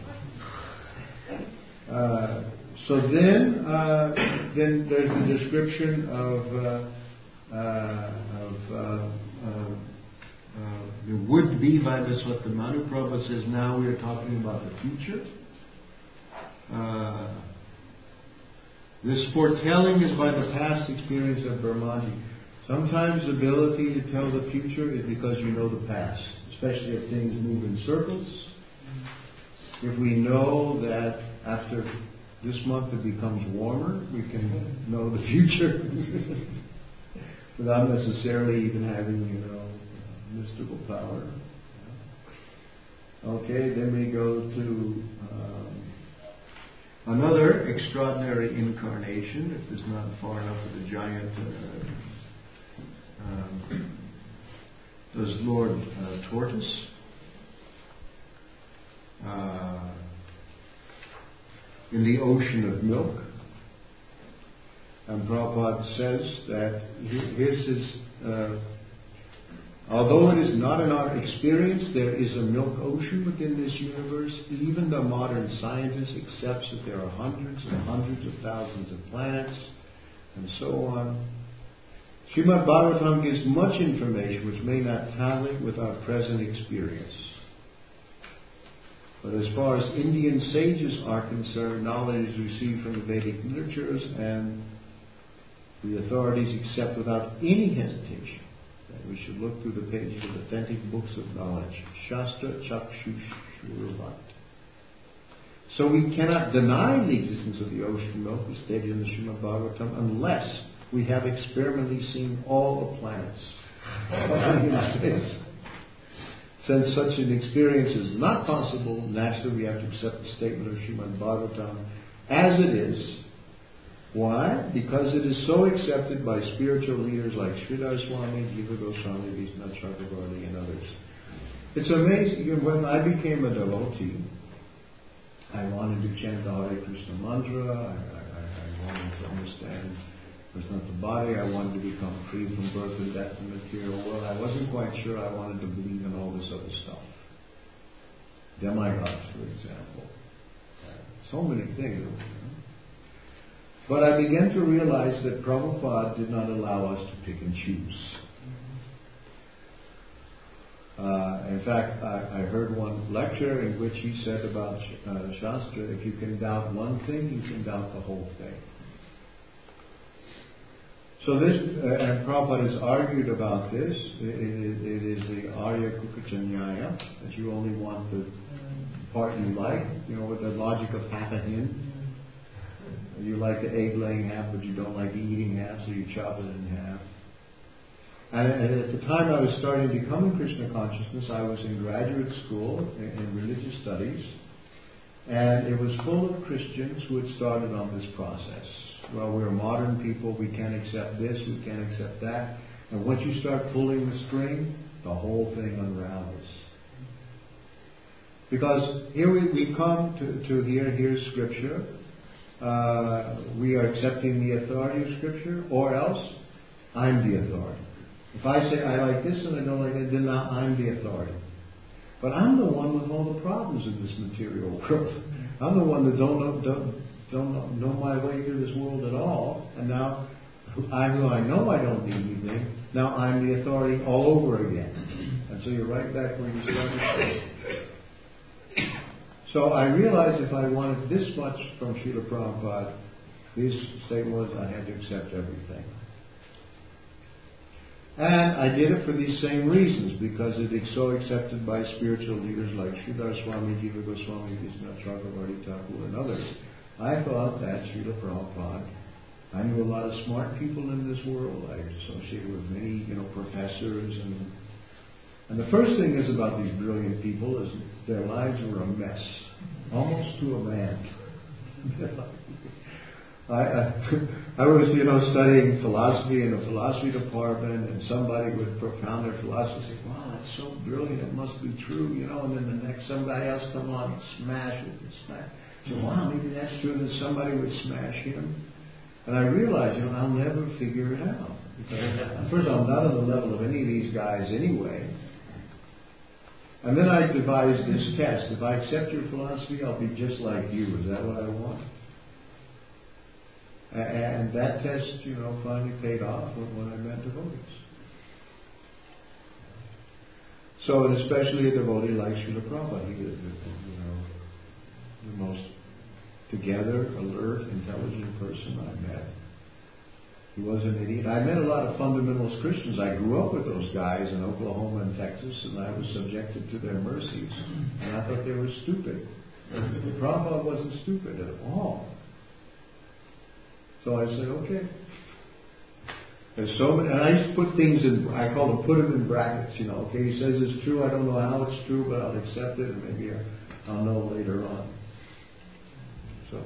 Uh, so then, uh, then there's the description of uh, uh, of uh, uh, uh, the would-be Vaivasvata Manu. Prabhupada says now we are talking about the future. Uh, this foretelling is by the past experience of Brahmaji. Sometimes the ability to tell the future is because you know the past, especially if things move in circles. If we know that after this month it becomes warmer, we can know the future without necessarily even having, you know, mystical power. Okay, then we go to um, another extraordinary incarnation, if it's not far enough for the giant. Uh, um, there's Lord uh, Tortoise. Uh, in the ocean of milk. And Prabhupada says that his is, uh, although it is not in our experience, there is a milk ocean within this universe. Even the modern scientist accepts that there are hundreds and hundreds of thousands of planets, and so on. Srimad Bhagavatam gives much information which may not tally with our present experience. But as far as Indian sages are concerned, knowledge is received from the Vedic literatures, and the authorities accept without any hesitation that we should look through the pages of authentic books of knowledge. Shastra Chakshushurat. So we cannot deny the existence of the ocean milk, as stated in the Srimad Bhagavatam, unless we have experimentally seen all the planets Since such an experience is not possible, naturally we have to accept the statement of Srimad Bhagavatam as it is. Why? Because it is so accepted by spiritual leaders like Sridhar Swami, Jiva Goswami, Vishwanath Chakravarti, and others. It's amazing. When I became a devotee, I wanted to chant the Hare Krishna mantra. I, I, I wanted to understand Krishna's body. I wanted to become free from birth and death and material world. I wasn't quite sure I wanted to believe in all this other stuff. Demigods, for example. So many things. You know? But I began to realize that Prabhupada did not allow us to pick and choose. Uh, in fact, I, I heard one lecture in which he said about uh, Shastra, if you can doubt one thing, you can doubt the whole thing. So this, uh, and Prabhupada has argued about this. It, it, it is the Arya Kukachanyaya, that you only want the part you like, you know, with the logic of half a hen. You like the egg-laying half, but you don't like the eating half, so you chop it in half. And, and at the time I was starting to come in Krishna consciousness, I was in graduate school in, in religious studies, and it was full of Christians who had started on this process. Well, we're modern people, we can't accept this, we can't accept that. And once you start pulling the string, the whole thing unravels. Because here we, we come to, to hear, here's Scripture. Uh, we are accepting the authority of Scripture, or else I'm the authority. If I say I like this and I don't like that, then now I'm the authority. But I'm the one with all the problems in this material world. I'm the one that don't know, don't, don't know my way through this world at all, and now I who I know I don't need anything, now I'm the authority all over again. And so you're right back where you started. So I realized if I wanted this much from Srila Prabhupada, his statement was I had to accept everything. And I did it for these same reasons, because it is so accepted by spiritual leaders like Sridhar Swami, Jiva Goswami, Vishwanath Chakravarti Thakur, and others. I thought that Srila Prabhupada, I knew a lot of smart people in this world. I associated with many, you know, professors and And the first thing is about these brilliant people is their lives were a mess, almost to a man. I, I, I was, you know, studying philosophy in a philosophy department, and somebody would propound their philosophy, say, "Wow, that's so brilliant! It must be true," you know. And then the next, somebody else come along and smash it and smash. So, wow, maybe that's true. And then somebody would smash him, and I realized, you know, I'll never figure it out because first of all, I'm not on the level of any of these guys anyway. And then I devised this test. If I accept your philosophy, I'll be just like you. Is that what I want? And that test, you know, finally paid off when I met devotees. So, and especially a devotee like Srila Prabhupada, he was, you know, the most together, alert, intelligent person I met. He was an idiot. I met a lot of fundamentalist Christians. I grew up with those guys in Oklahoma and Texas, and I was subjected to their mercies. And I thought they were stupid. But Prabhupada wasn't stupid at all. So I said, okay. There's so many, and I used to put things in, I call them, put them in brackets, you know. Okay, he says it's true, I don't know how it's true, but I'll accept it, and maybe I'll know later on. So.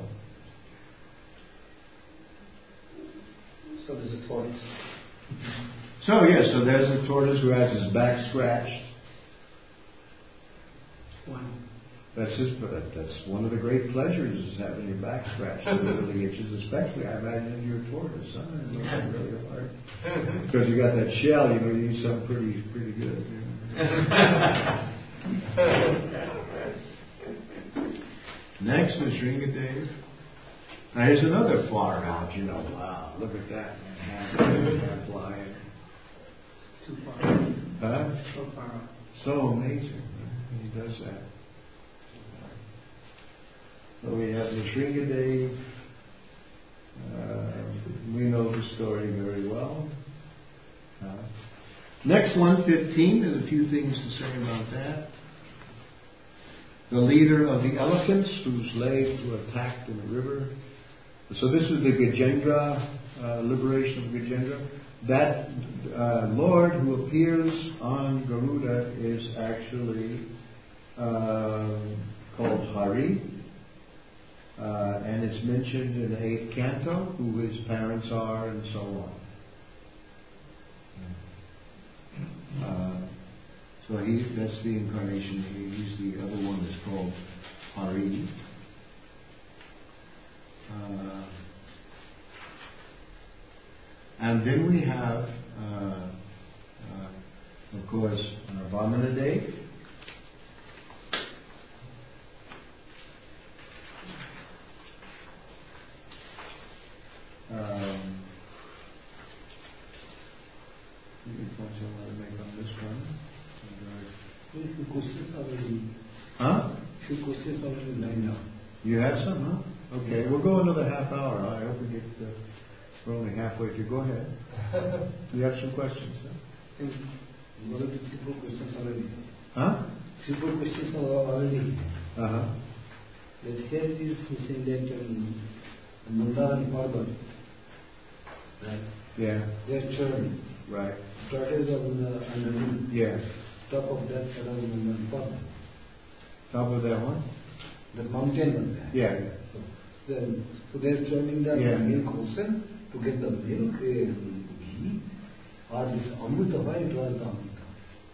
So there's a tortoise. So, yeah, so there's a tortoise who has his back scratched. Wow. That's his, but that's one of the great pleasures is having your back scratched. It really itches, especially, I imagine, you're a tortoise. Huh? It's really hard. Because you got that shell, you know, you need something pretty, pretty good. Next is Sringadev. Now here's another far out, you know. Wow, look at that. Half, half flying. Too far. Huh? So far out. So amazing. He does that. So we have the Sringadev. Uh, we know the story very well. Uh, next one, fifteen, there's a few things to say about that. The leader of the elephants whose legs were attacked in the river. So this is the Gajendra, uh, liberation of Gajendra. that uh, Lord who appears on Garuda is actually uh, called Hari. Uh, and it's mentioned in the eighth canto who his parents are and so on. Uh, so he, that's the incarnation. He, he's the other one that's called Hari. Uh, and then we have, uh, uh, of course, uh, Vamanadev. Um, any points I want to make on this one? Few questions already. Huh? Few questions already lined up. You have some, huh? Okay, we'll go another half hour. I hope we get. Uh, we're only halfway through. Go ahead. You have some questions, huh? One of the three, four questions already. Huh? Three, four questions are already. Uh huh. Let's hear this saying that um, Mandara and Parvat. Right. Yeah. Their churn. Right. Tortoise of the underneath. Yes. Top of that around the pot. Top of that one? The mountain was there. Yeah. So, the, so they're churning the yeah. milk ocean to get the milk and ghee. Or this Amrita, why it was the Amrita?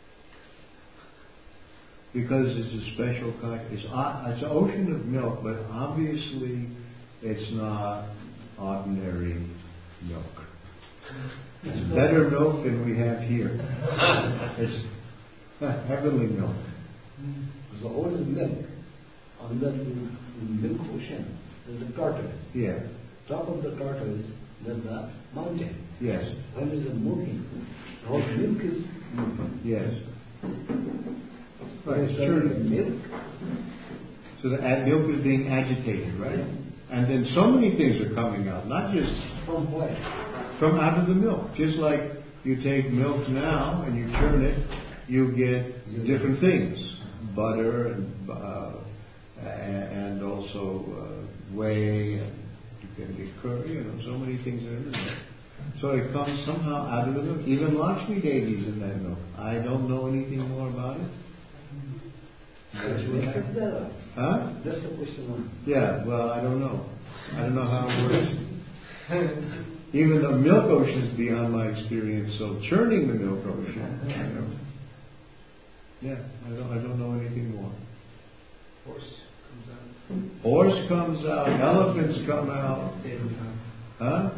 Because it's a special kind. It's, uh, it's an ocean of milk, but obviously it's not ordinary milk. It's better milk than we have here. It's heavenly milk. So what is milk? On the milk ocean, there's a tortoise. Yeah. Top of the tortoise, there's a mountain. Yes. When is it moving? The whole milk is moving. Yes. Right. Sure. Milk. So the ad- milk is being agitated, right? And then so many things are coming out, not just from where? From out of the milk. Just like you take milk now and you churn it, you get different things, butter and uh, and also uh, whey, and you can get curry, you know, so many things are in the milk. So it comes somehow out of the milk. Even Lakshmi Devi's in that milk. I don't know anything more about it. That's what happens. Huh? That's the question. Yeah, well, I don't know. I don't know how it works. Even the milk ocean is beyond my experience, so churning the milk ocean, I know. Yeah, I don't, I don't know anything more. Horse comes out. Horse comes out, elephants come out. Huh?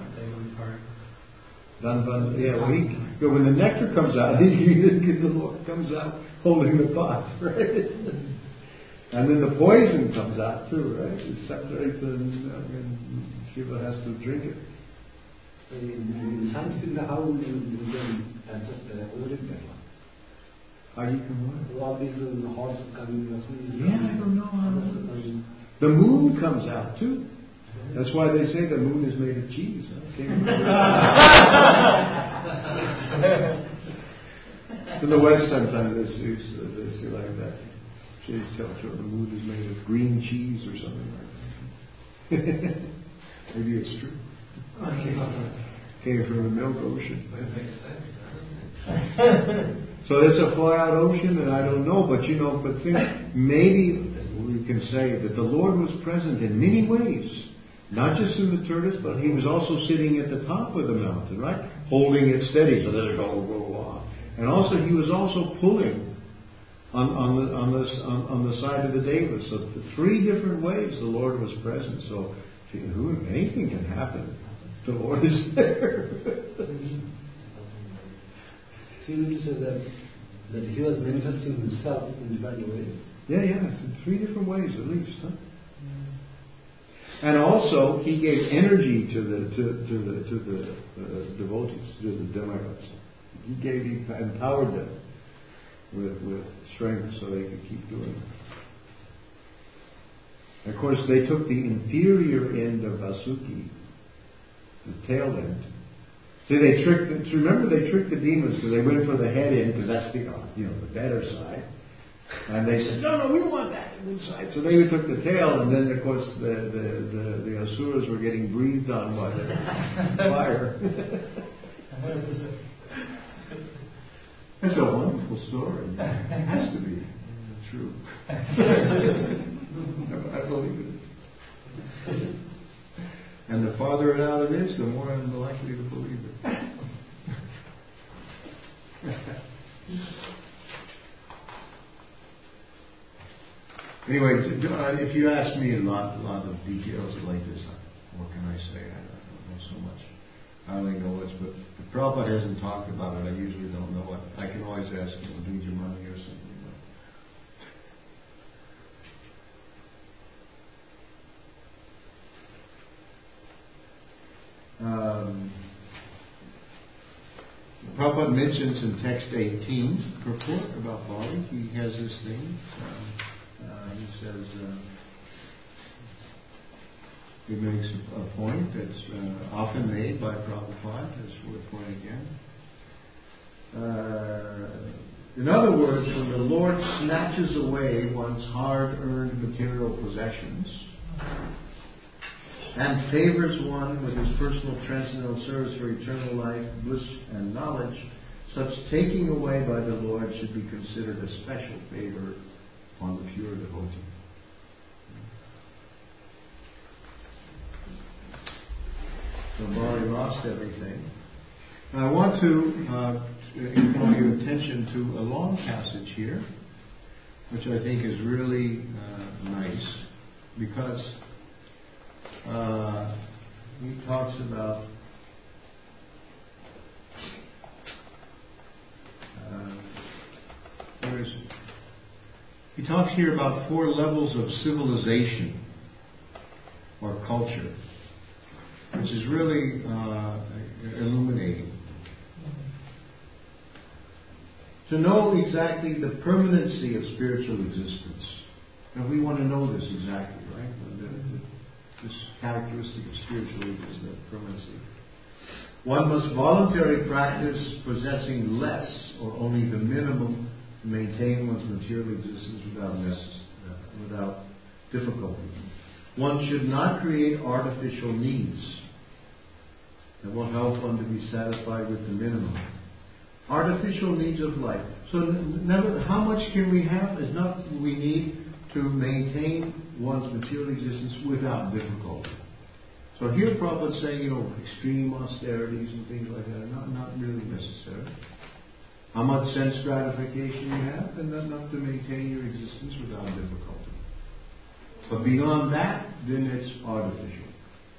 Dun, yeah, well, he, when the nectar comes out, he, the Lord comes out holding the pot, right? And then the poison comes out too, right? It separates and, and Shiva has to drink it. In Sanskrit, how you can adjust the origin? How you can what? All these uh, horses coming. Yeah, I don't know how it The moon comes out too. That's why they say the moon is made of cheese. In the West, sometimes they say, they say like that. They tell you the moon is made of green cheese or something like that. Maybe it's true. Came from the milk ocean. So it's a far-out ocean, and I don't know, but you know, but think, maybe we can say that the Lord was present in many ways. Not just in the tortoise, but He was also sitting at the top of the mountain, right? Holding it steady so that it all go on. And also He was also pulling on, on the on this on, on the side of the Deva. So the three different ways the Lord was present. So who anything can happen. The Lord is there. So you need to say that that He was manifesting Himself in different ways. Yeah, yeah, in three different ways at least, huh? And also, He gave energy to the to, to the to the uh, devotees, to the demigods. He gave, He empowered them with with strength so they could keep doing it. And of course, they took the inferior end of Vasuki, the tail end. See, they tricked. The, remember, they tricked the demons because they went for the head end because that's the you know the better side. And they said, no, no, we want that inside. So they took the tail, and then, of course, the, the, the, the Asuras were getting breathed on by the fire. It's a wonderful story. It has to be true. I believe it. And the farther it out it is, the more I'm likely to believe it. Anyway, if you ask me a lot, a lot of details like this, what can I say? I don't know so much. I only know what's, but if Prabhupada hasn't talked about it, I usually don't know what. I can always ask him, do you need your money or something. Um, Prabhupada mentions in text eighteen, purport about body, he has this thing. Um, uh, he says, uh, he makes a, a point that's uh, often made by Prabhupada, that's worth pointing again. Uh, in other words, when the Lord snatches away one's hard-earned material possessions, and favors one with his personal transcendental service for eternal life, bliss, and knowledge, such taking away by the Lord should be considered a special favor upon the pure devotee. So Bali lost everything. Now I want to uh, call your attention to a long passage here, which I think is really uh, nice, because Uh, he talks about uh, where is it? He talks here about four levels of civilization or culture, which is really uh, illuminating. To know exactly the permanency of spiritual existence, and we want to know this exactly, right? The, the, This characteristic of spirituality is the permanency. One must voluntarily practice possessing less or only the minimum to maintain one's material existence without necess- uh, without difficulty. One should not create artificial needs that will help one to be satisfied with the minimum. Artificial needs of life. So, never, how much can we have? Is not we need to maintain one's material existence without difficulty. So here Prabhupada is saying, you know, extreme austerities and things like that are not, not really necessary. How much sense gratification you have, and enough to maintain your existence without difficulty. But beyond that, then it's artificial.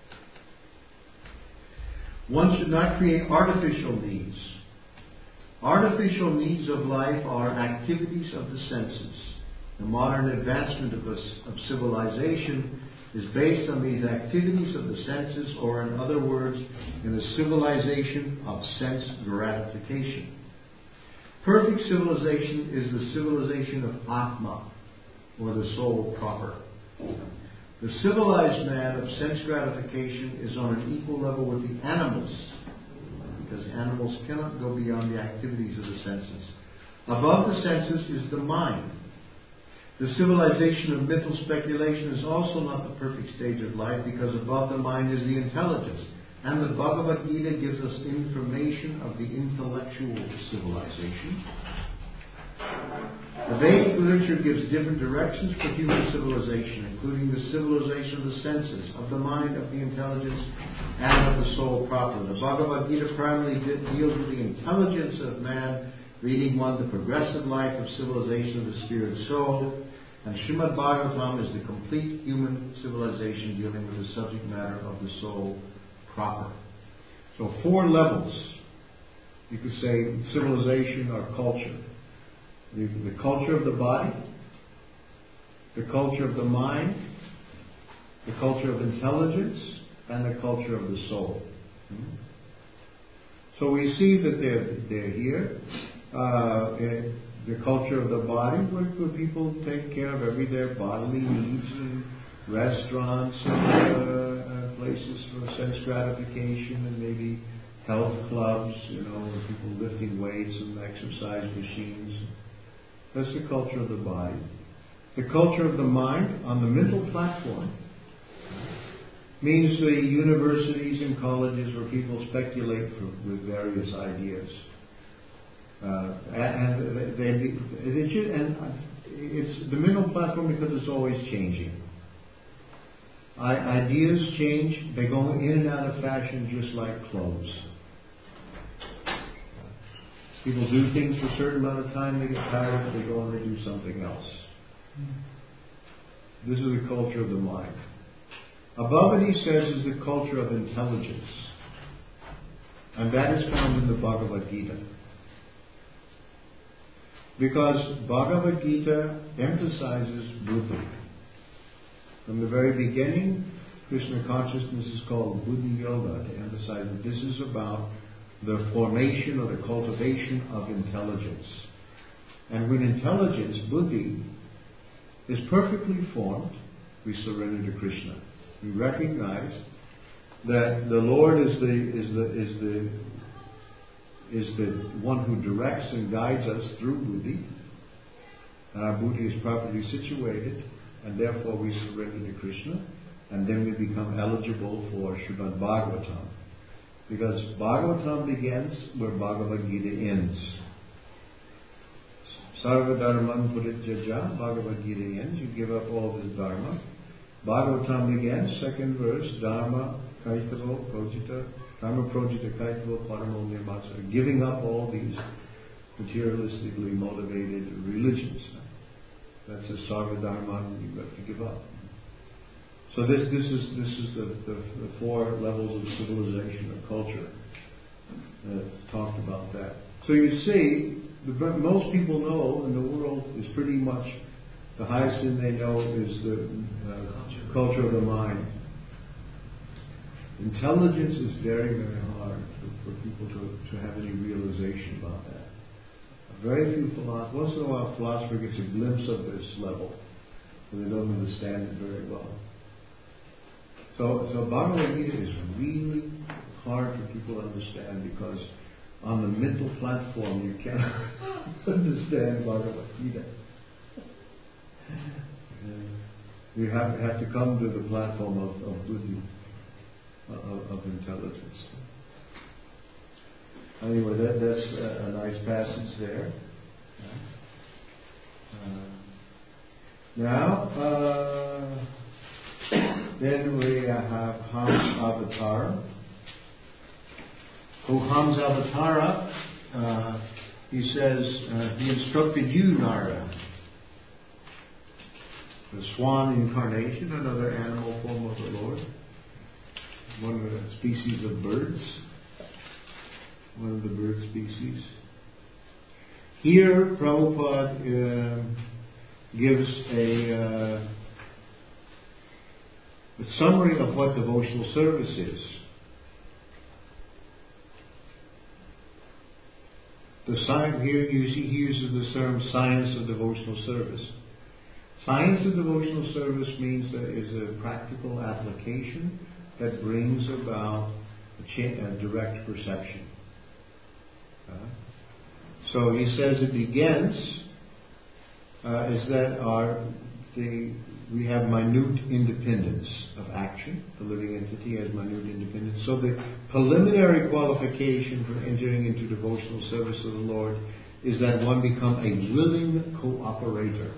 One should not create artificial needs. Artificial needs of life are activities of the senses. The modern advancement of, us, of civilization is based on these activities of the senses, or in other words, in a civilization of sense gratification. Perfect civilization is the civilization of Atma, or the soul proper. The civilized man of sense gratification is on an equal level with the animals, because animals cannot go beyond the activities of the senses. Above the senses is the mind. The civilization of mental speculation is also not the perfect stage of life, because above the mind is the intelligence. And the Bhagavad Gita gives us information of the intellectual civilization. The Vedic literature gives different directions for human civilization, including the civilization of the senses, of the mind, of the intelligence, and of the soul proper. The Bhagavad Gita primarily deals with the intelligence of man, leading one the progressive life of civilization of the spirit soul. And Srimad Bhagavatam is the complete human civilization dealing with the subject matter of the soul proper. So four levels, you could say, civilization or culture. The, the culture of the body, the culture of the mind, the culture of intelligence, and the culture of the soul. Hmm? So we see that they're, they're here. Uh, the culture of the body, where, where people take care of every their bodily needs, and restaurants, and uh, uh, places for sense gratification, and maybe health clubs, you know, where people lifting weights and exercise machines. That's the culture of the body. The culture of the mind on the mental platform means the universities and colleges where people speculate for, with various ideas. Uh, and they, they, they should, and it's the middle platform because it's always changing. I, ideas change; they go in and out of fashion just like clothes. People do things for a certain amount of time, they get tired, they go and they do something else. This is the culture of the mind. Above it, he says, is the culture of intelligence. And that is found in the Bhagavad Gita. Because Bhagavad Gita emphasizes buddhi. From the very beginning, Krishna consciousness is called Buddhi Yoga, to emphasize that this is about the formation or the cultivation of intelligence. And when intelligence, buddhi, is perfectly formed, we surrender to Krishna. We recognize that the Lord is the is the is the is the one who directs and guides us through buddhi, and our buddhi is properly situated, and therefore we surrender to Krishna, and then we become eligible for Srimad Bhagavatam. Because Bhagavatam begins where Bhagavad Gita ends. Sarva Dharman Purityaja, Bhagavad Gita ends. You give up all this Dharma. Bhagavatam begins, second verse, Dharma Kaitavo Projita, Dharma Projita Kaitavo Paramo Nirmatsa, giving up all these materialistically motivated religions. That's a Sarva Dharman you have to give up. So this this is this is the, the, the four levels of civilization or culture that talked about that. So you see, the, most people know in the world is pretty much the highest thing they know is the uh, culture of the mind. Intelligence is very, very hard for, for people to, to have any realization about that. Very few philosophers, once in a while a philosopher gets a glimpse of this level, but they don't understand it very well. So, so Bhagavad Gita is really hard for people to understand because on the mental platform you cannot understand Bhagavad Gita. You have, have to come to the platform of, of buddhi, of, of intelligence. Anyway, that, that's a, a nice passage there. Uh, now, uh, then we have Hams Avatara. Who Hams Avatara, uh, he says, uh, he instructed you, Narada. The swan incarnation, another animal form of the Lord. One of the species of birds. One of the bird species. Here, Prabhupada uh, gives a, uh, a summary of what devotional service is. The science, here he uses the term science of devotional service. Science of devotional service means that it is a practical application that brings about a, cha- a direct perception. Uh, so he says it begins uh, is that our the we have minute independence of action. The living entity has minute independence. So the preliminary qualification for entering into devotional service of the Lord is that one become a willing cooperator.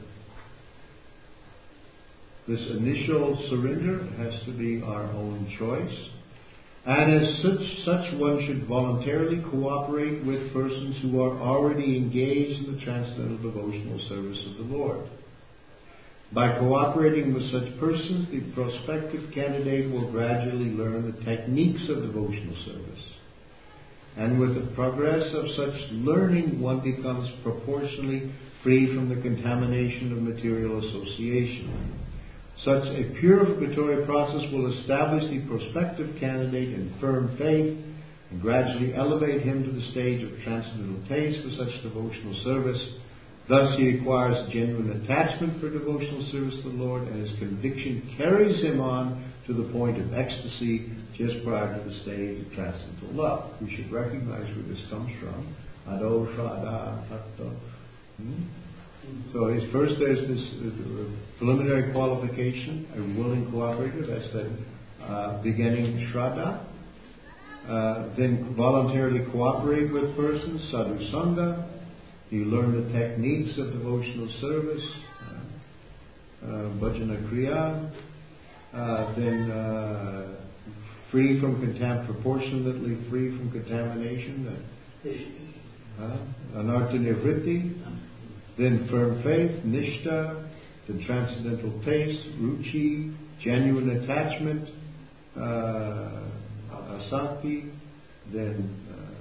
This initial surrender has to be our own choice. And as such, such one should voluntarily cooperate with persons who are already engaged in the transcendental devotional service of the Lord. By cooperating with such persons, the prospective candidate will gradually learn the techniques of devotional service. And with the progress of such learning, one becomes proportionally free from the contamination of material association. Such a purificatory process will establish the prospective candidate in firm faith and gradually elevate him to the stage of transcendental taste for such devotional service. Thus he acquires genuine attachment for devotional service to the Lord, and his conviction carries him on to the point of ecstasy just prior to the stage of transcendental love. We should recognize where this comes from. Ado Shada Tato. Hmm? So his first there's this uh, preliminary qualification, a willing cooperator. That's that uh, beginning Shraddha. Uh, then voluntarily cooperate with persons, sadhu sangha. You learn the techniques of devotional service, uh, uh, bhajana kriya. Uh, then uh, free from contam- proportionately free from contamination. Uh, uh, anartha nivritti. Then firm faith, nishta. Then transcendental taste, ruchi, genuine attachment. Uh, Asakti, then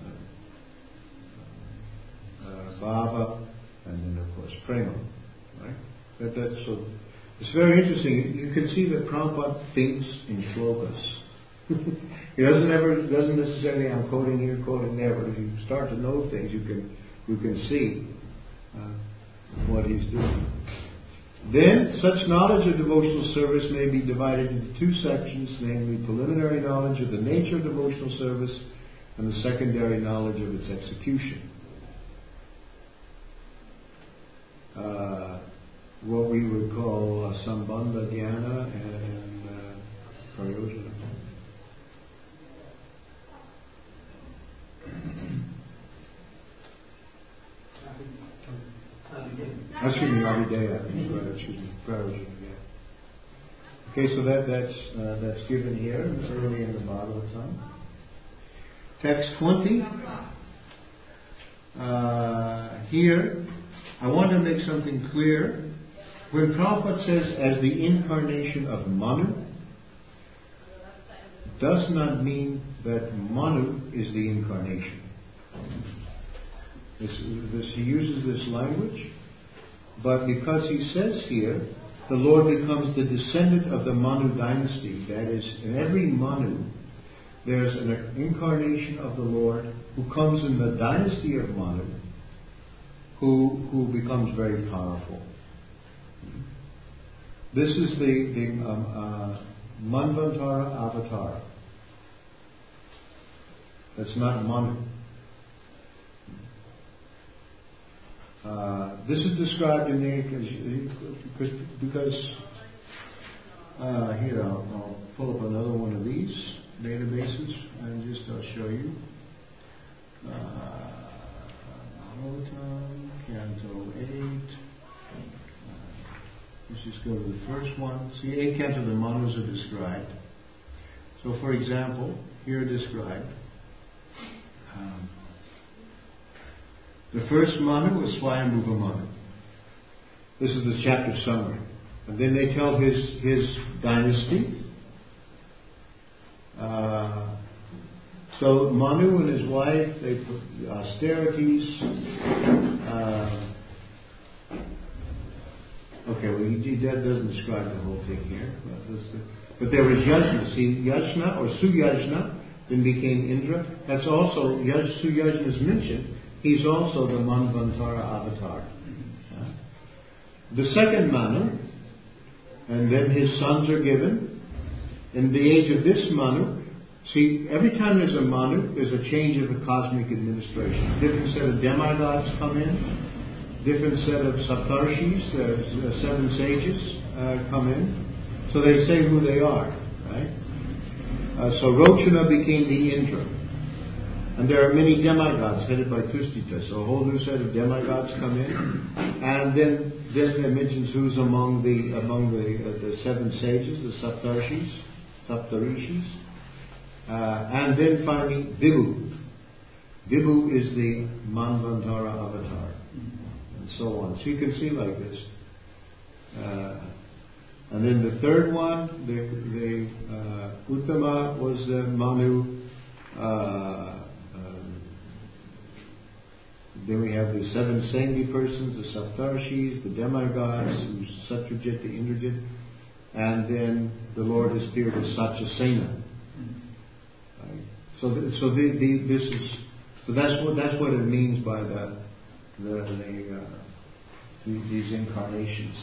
uh, uh, bhava, and then of course prema. Right? That, that's so. It's very interesting. You can see that Prabhupada thinks in shlokas. He doesn't ever doesn't necessarily I'm quoting here, quoting there, but if you start to know things, you can you can see uh, what he's doing. Then, such knowledge of devotional service may be divided into two sections, namely preliminary knowledge of the nature of devotional service and the secondary knowledge of its execution. Uh, what we would call uh, Sambandha Dhyana and uh, Prayojana. Excuse me, Avideya. Excuse me, Prayojana. Yeah. Okay, so that that's uh, that's given here early in the Bhagavatam. Text twenty. Uh, here, I want to make something clear. When Prabhupada says as the incarnation of Manu, does not mean that Manu is the incarnation. This, this, he uses this language, but because he says here, the Lord becomes the descendant of the Manu dynasty. That is, in every Manu, there's an incarnation of the Lord who comes in the dynasty of Manu, who who becomes very powerful. This is the, the um, uh, Manvantara avatar. That's not Manu. Uh, this is described in the because, because uh, here I'll, I'll pull up another one of these databases and just I'll show you. Uh, Canto eight. Uh, let's just go to the first one. See, eight canto the Manus are described. So, for example, here described. Um, The first Manu was Swayambhuva Manu. This is the chapter summary. And then they tell his his dynasty. Uh, so Manu and his wife, they put austerities. Uh, okay, well, he, he doesn't describe the whole thing here. But, the, but there was Yajna. See, Yajna or Suyajna then became Indra. That's also, Yaj, Suyajna is mentioned. He's also the Manvantara avatar. Yeah. The second Manu, and then his sons are given. In the age of this Manu, see, every time there's a Manu, there's a change of the cosmic administration. Different set of demigods come in, different set of Saptarshis, uh, seven sages uh, come in. So they say who they are, right? Uh, so Rochana became the Indra. And there are many demigods headed by Tustita. So a whole new set of demigods come in. And then then it mentions who's among the among the uh, the seven sages, the Saptarshis, Saptarishis. Uh, and then finally Vibhu. Vibhu is the Manvantara avatar. And so on. So you can see like this. Uh, and then the third one, the, the uh, Uttama was the Manu. Uh, Then we have the seven Sangi persons, the Saptarshis, the demigods, Satyajit, the Indrajit, and then the Lord has appeared as Satyasena. Right? So, th- so the, the, this is so that's what that's what it means by the the, the uh, these incarnations.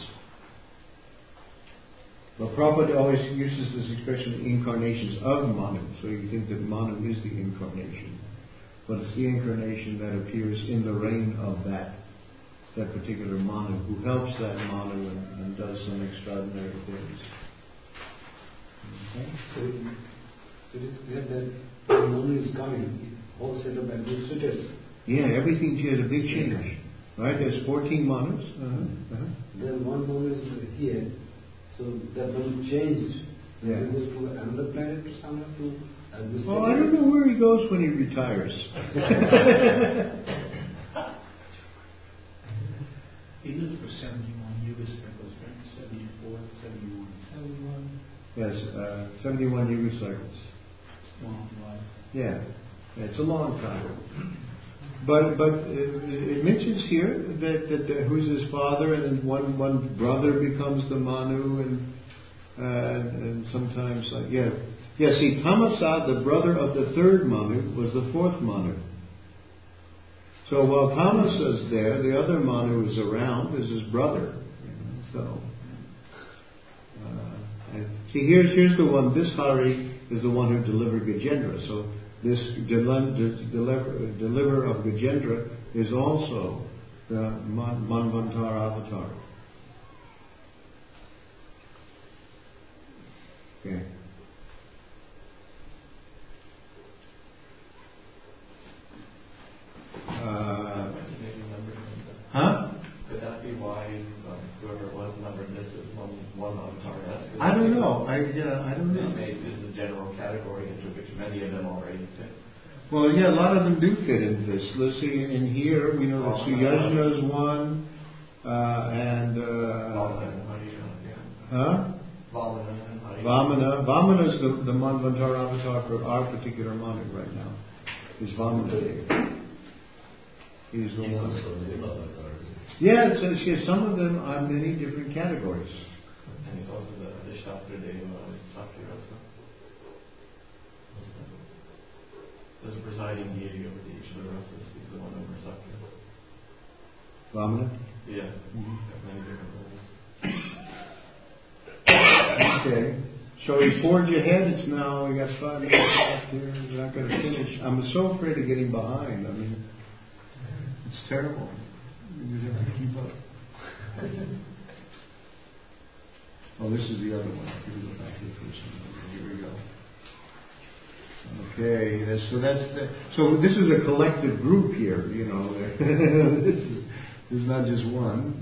But Prabhupada always uses this expression, incarnations of Manu. So you think that Manu is the incarnation. But it's the incarnation that appears in the reign of that that particular Manu, who helps that Manu and, and does some extraordinary things. Okay? So it is clear that the Manu is coming, whole set of administrators. Yeah, everything has a big change. Right? There's fourteen Manus. Uh-huh. Uh-huh. Then one Manu is here, so that Manu changed. Yeah. He goes to another planet or somewhere to administrate. Well, I don't know where he goes when he retires. He lived for seventy-one Yuga cycles, right? seventy-four, seventy-one, seventy-one. Yes, uh, seventy-one Yuga cycles. Long life. Yeah, it's a long time. But but uh, it mentions here that, that, that who's his father, and then one one brother becomes the Manu, and uh, and, and sometimes like yeah yeah. See, Tamasa, the brother of the third Manu, was the fourth Manu. So while Tamasa's there, the other Manu is around as his brother. You know, so uh, and see, here's here's the one. This Hari is the one who delivered Gajendra. So this deliver, deliver of Gajendra is also the Man, Manvantar avatar. Okay. Uh, huh? Could that be why um, whoever it was numbered this as one one avatar? I don't know. I yeah, I don't know. This may is the general category into which many of them already fit. Well, yeah, a lot of them do fit into this. Let's see, in here we know that Suyajna is one, uh, and uh, huh? Vamana. Vamana is the, the Manvantar avatar for our particular Manu right now. Is Vamana. He's the He's one. also the avatar. Yeah, it says here some of them are many different categories. And he's also the Adhishtatra Deva Sakti Rasa. There's a presiding deity over each of the rasas. He's the one over Sakti. Vamana? Yeah. Mm-hmm. Got many different roles. Okay. Shall we forge ahead? It's now, we got five minutes left here. We're not going to finish. I'm so afraid of getting behind. I mean, it's terrible. You have to keep up. Oh, this is the other one. Here we go back to the first one. Here we go. Okay, that's, so that's the, so this is a collective group here. You know, this is this is not just one.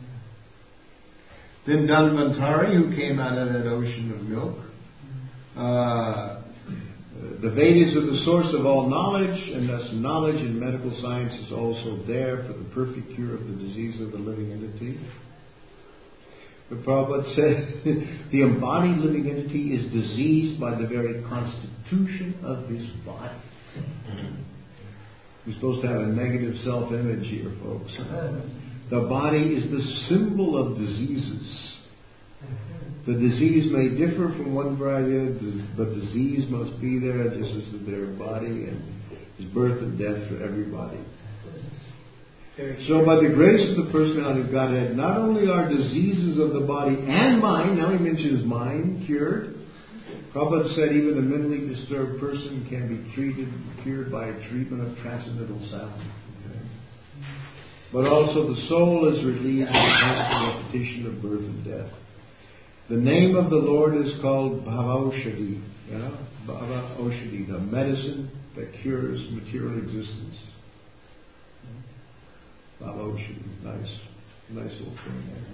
Then Dhanvantari, who came out of that ocean of milk. Uh, the Vedas are the source of all knowledge, and thus knowledge in medical science is also there for the perfect cure of the disease of the living entity. But Prabhupada said the embodied living entity is diseased by the very constitution of his body. We're supposed to have a negative self-image here, folks. The body is the symbol of diseases. The disease may differ from one variety, but disease must be there just as their body, and there's birth and death for everybody. So by the grace of the personality of Godhead, not only are diseases of the body and mind, now he mentions mind, cured. Prabhupada said even a mentally disturbed person can be treated, cured by a treatment of transcendental sound. Okay. But also the soul is relieved from the constant repetition of birth and death. The name of the Lord is called Bhava-Oshadi. Yeah? Bhava-Oshadi, the medicine that cures material existence. Bhava-Oshadi, nice, nice little thing there.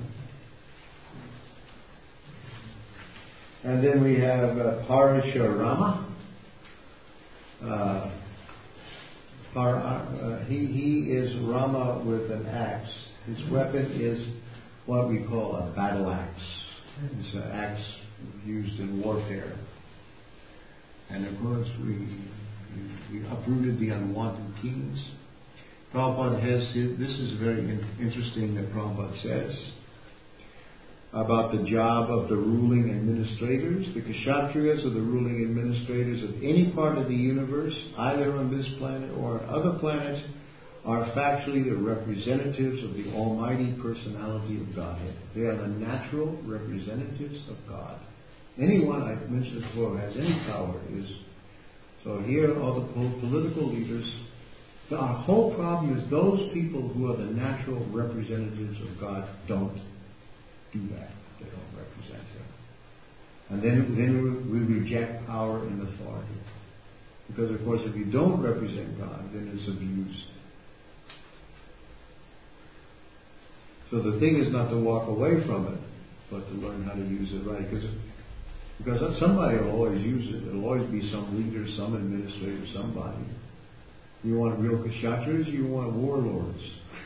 Huh? And then we have uh, Parashurama. Uh, Par, uh, he, he is Rama with an axe. His weapon is what we call a battle axe. It's an axe used in warfare. And of course, we, we, we uprooted the unwanted kings. Prabhupada has, this is very interesting that Prabhupada says about the job of the ruling administrators. The Kshatriyas are the ruling administrators of any part of the universe, either on this planet or on other planets, are factually the representatives of the Almighty Personality of Godhead. They are the natural representatives of God. Anyone, I've mentioned before, who has any power is. So here, all the political leaders, our whole problem is those people who are the natural representatives of God don't do that. They don't represent Him. And then, then we reject power and authority. Because, of course, if you don't represent God, then it's abused. So the thing is not to walk away from it, but to learn how to use it right. Because, because somebody will always use it. There will always be some leader, some administrator, somebody. You want real kshatras, you want warlords.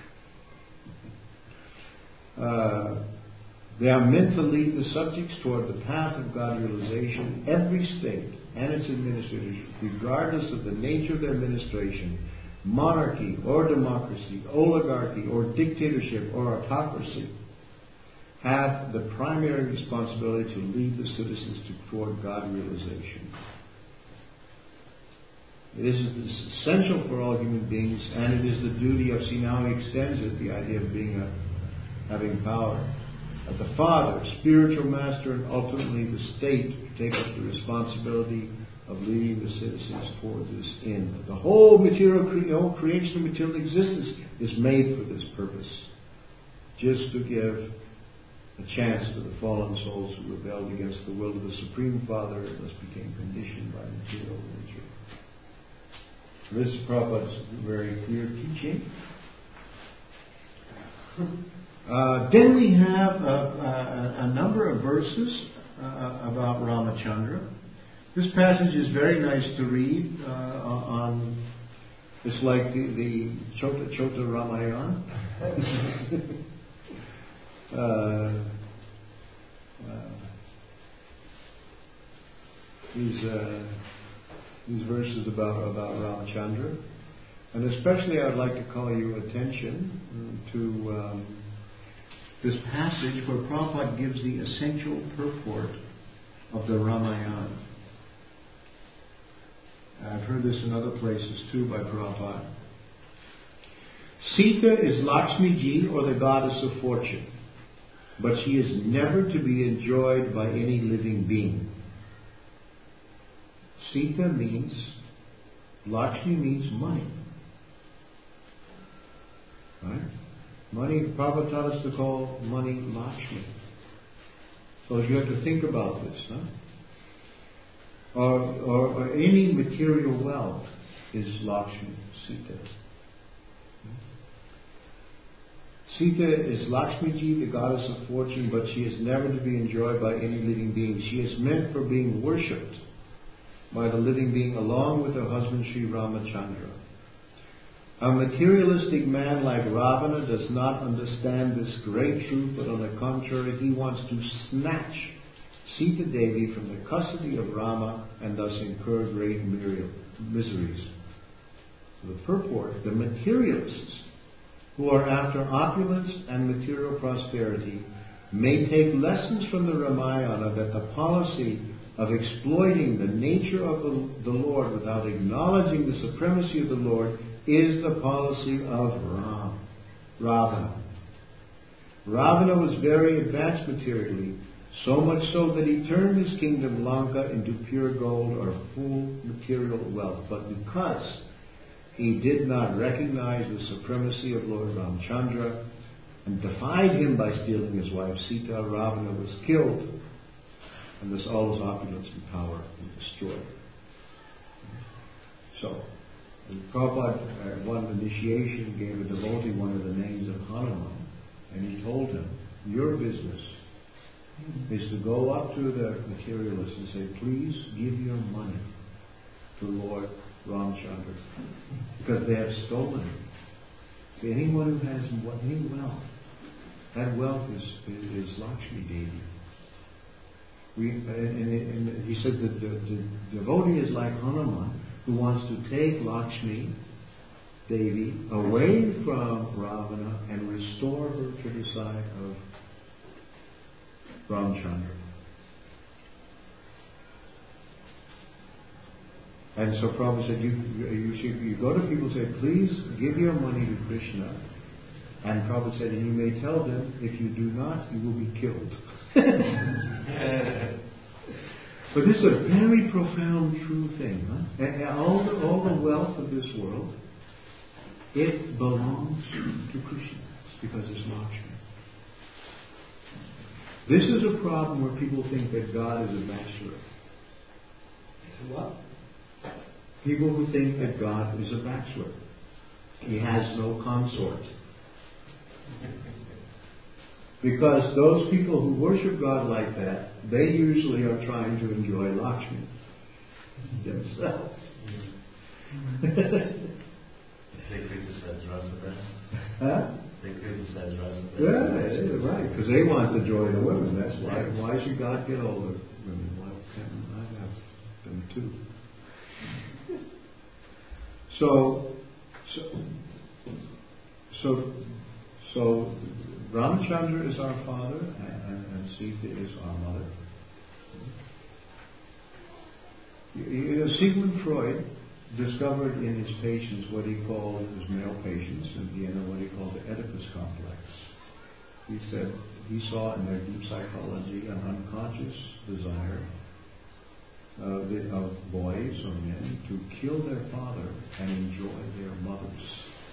uh, they are meant to lead the subjects toward the path of God realization. Every state and its administrators, regardless of the nature of their administration, monarchy or democracy, oligarchy or dictatorship or autocracy, have the primary responsibility to lead the citizens toward God realization. It is essential for all human beings, and it is the duty of, see now he extends it, the idea of being a, having power, of the Father, spiritual master, and ultimately the state to take up the responsibility of leading the citizens toward this end. The whole material cre- whole creation of material existence is made for this purpose, just to give a chance to the fallen souls who rebelled against the will of the Supreme Father and thus became conditioned by material nature. This is Prabhupada's very clear teaching. Uh, then we have a, a, a number of verses uh, about Ramachandra. This passage is very nice to read. Uh, on it's like the, the Chota Chota Ramayana. uh, uh, these uh, these verses about about Ramachandra, and especially I would like to call your attention to um, this passage where Prabhupada gives the essential purport of the Ramayana. I've heard this in other places too by Prabhupada. Sita is Lakshmi Ji, or the goddess of fortune, but she is never to be enjoyed by any living being. Sita means, Lakshmi means money. Right? Money, Prabhupada taught us to call money Lakshmi. So you have to think about this, huh? Or, or, or any material wealth is Lakshmi, Sita. Sita is Lakshmi Ji, the goddess of fortune, but she is never to be enjoyed by any living being. She is meant for being worshipped by the living being along with her husband Sri Ramachandra. A materialistic man like Ravana does not understand this great truth, but on the contrary, he wants to snatch Sita Devi from the custody of Rama and thus incur great miseries. So the purport, the materialists who are after opulence and material prosperity may take lessons from the Ramayana that the policy of exploiting the nature of the, the Lord without acknowledging the supremacy of the Lord is the policy of Ram, Ravana. Ravana was very advanced materially, so much so that he turned his kingdom Lanka into pure gold or full material wealth. But because he did not recognize the supremacy of Lord Ramchandra and defied him by stealing his wife Sita, Ravana was killed, and thus all his opulence and power was destroyed. So, Prabhupada, at one initiation, gave a devotee one of the names of Hanuman, and he told him, your business is to go up to the materialist and say, please give your money to Lord Ramchandra, because they have stolen it. Anyone who has any wealth, that wealth is, is, is Lakshmi Devi. We, and, and, and he said that the, the devotee is like Hanuman, who wants to take Lakshmi Devi away from Ravana and restore her to the side of Ramchandra. And so Prabhupada said, you, you, should, you go to people and say, please give your money to Krishna. And Prabhupada said, and you may tell them, if you do not, you will be killed. But this is a very profound, true thing. Huh? And all, the, all the wealth of this world, it belongs to Krishna. It's because it's Lakshmi. This is a problem where people think that God is a bachelor. What? People who think that God is a bachelor. He has no consort. Because those people who worship God like that, they usually are trying to enjoy Lakshmi themselves. They criticize Rasa. Huh? They criticize Rasa. Yeah, right, because they want the joy of the women. That's why. Why should God get all the women? Why can't I have them too? So, so, so, so Ramchandra is our father, and, and, and Sita is our mother. You, you know, Sigmund Freud discovered in his patients what he called, his male patients in Vienna, what he called the Oedipus complex. He said he saw in their deep psychology an unconscious desire uh, the, of boys or men to kill their father and enjoy their mothers.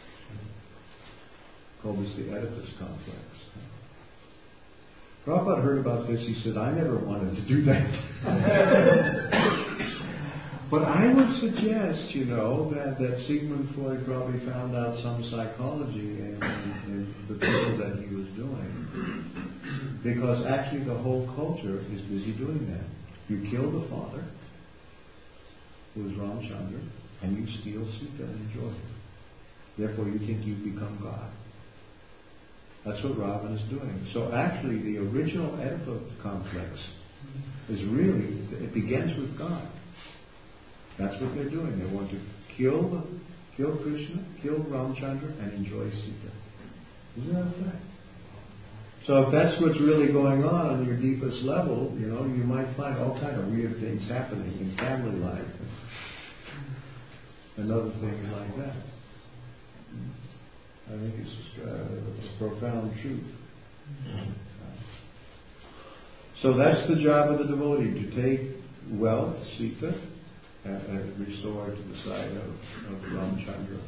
Called this the Oedipus complex. Prabhupada heard about this. He said, I never wanted to do that. But I would suggest, you know, that, that Sigmund Freud probably found out some psychology in, in, in the people that he was doing. Because actually the whole culture is busy doing that. You kill the father, who is Ramchandra, and you steal Sita and enjoy her. Therefore you think you've become God. That's what Ravan is doing. So actually the original Oedipus complex is really, it begins with God. That's what they're doing. They want to kill kill Krishna, kill Ramchandra, and enjoy Sita. Isn't that a fact? So if that's what's really going on on your deepest level, you know, you might find all kind of weird things happening in family life and other things like that. I think it's uh, a profound truth. So that's the job of the devotee, to take wealth, Sita, and, and restore it to the side of, of Ramchandra.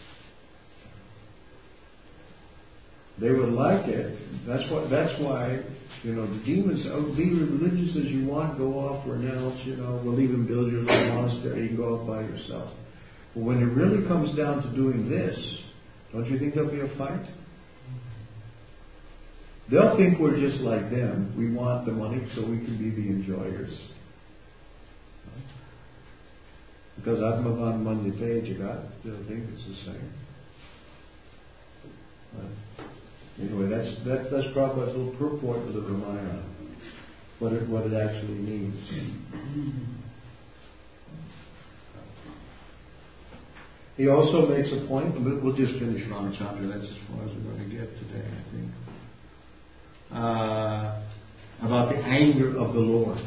They would like it. That's what. That's why, you know, the demons say, oh, be religious as you want, go off, renounce, you know, we'll even build your little monastery, you can go off by yourself. But when it really comes down to doing this, don't you think there'll be a fight? They'll think we're just like them. We want the money so we can be the enjoyers. Because Atmavan Mandite Jagat, they'll think it's the same. But anyway, that's that's that's Prabhupada's little purport of the Ramayana. What it what it actually means. He also makes a point, and we'll just finish Ramchandra, that's as far as we're going to get today, I think. Uh, about the anger of the Lord.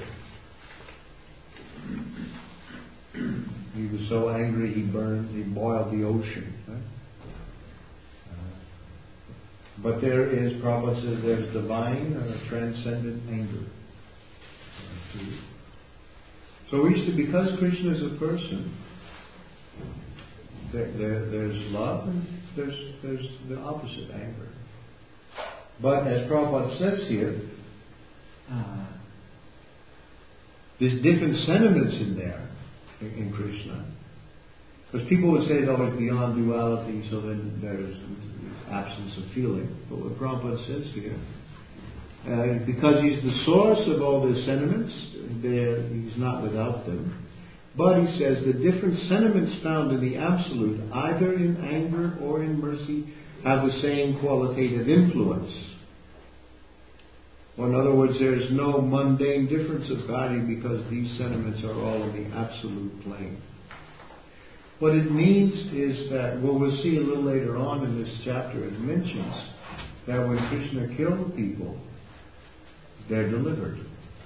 He was so angry he burned, he boiled the ocean. Right? Uh, but there is, Prabhupada says, there's divine, uh, transcendent anger. Uh, so we should, because Krishna is a person, there, there, there's love and there's, there's the opposite, anger. But as Prabhupada says here, uh, there's different sentiments in there, in, in Krishna. Because people would say, oh, it's beyond duality, so then there's, there's absence of feeling. But what Prabhupada says here, uh, because he's the source of all the sentiments, there, he's not without them. But he says the different sentiments found in the Absolute, either in anger or in mercy, have the same qualitative influence. Or in other words, there is no mundane difference of value because these sentiments are all in the absolute plane. What it means is that, well, we'll see a little later on in this chapter, it mentions that when Krishna killed people, they're delivered.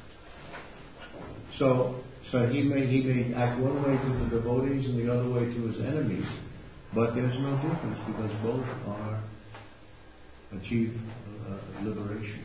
So, so he may he may act one way to the devotees and the other way to his enemies, but there's no difference because both are achieve uh, liberation.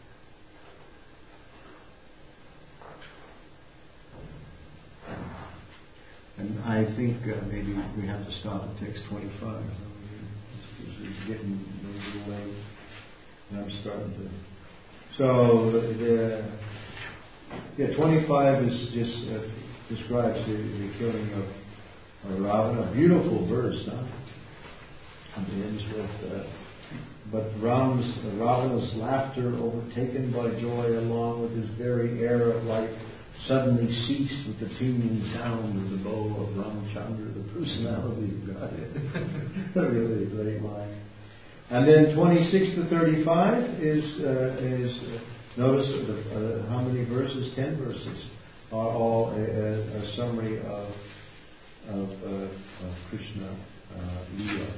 And I think uh, maybe we have to stop at text twenty-five. It's, it's getting a little late, and I'm starting to So the yeah, twenty-five is just uh, describes the, the killing of, of Ravana. A beautiful verse, huh? And it ends with, uh, but Ravana's, Ravana's laughter, overtaken by joy, along with his very air of life, suddenly ceased with the tingling sound of the bow of Ramachandra, the personality of Godhead. A really great line. And then twenty-six to thirty-five is uh, is uh, notice the, uh, how many verses? Ten verses are all a, a, a summary of of, uh, of Krishna uh, Leela.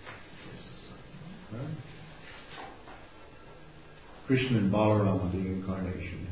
Huh? Krishna and Balarama, the incarnation.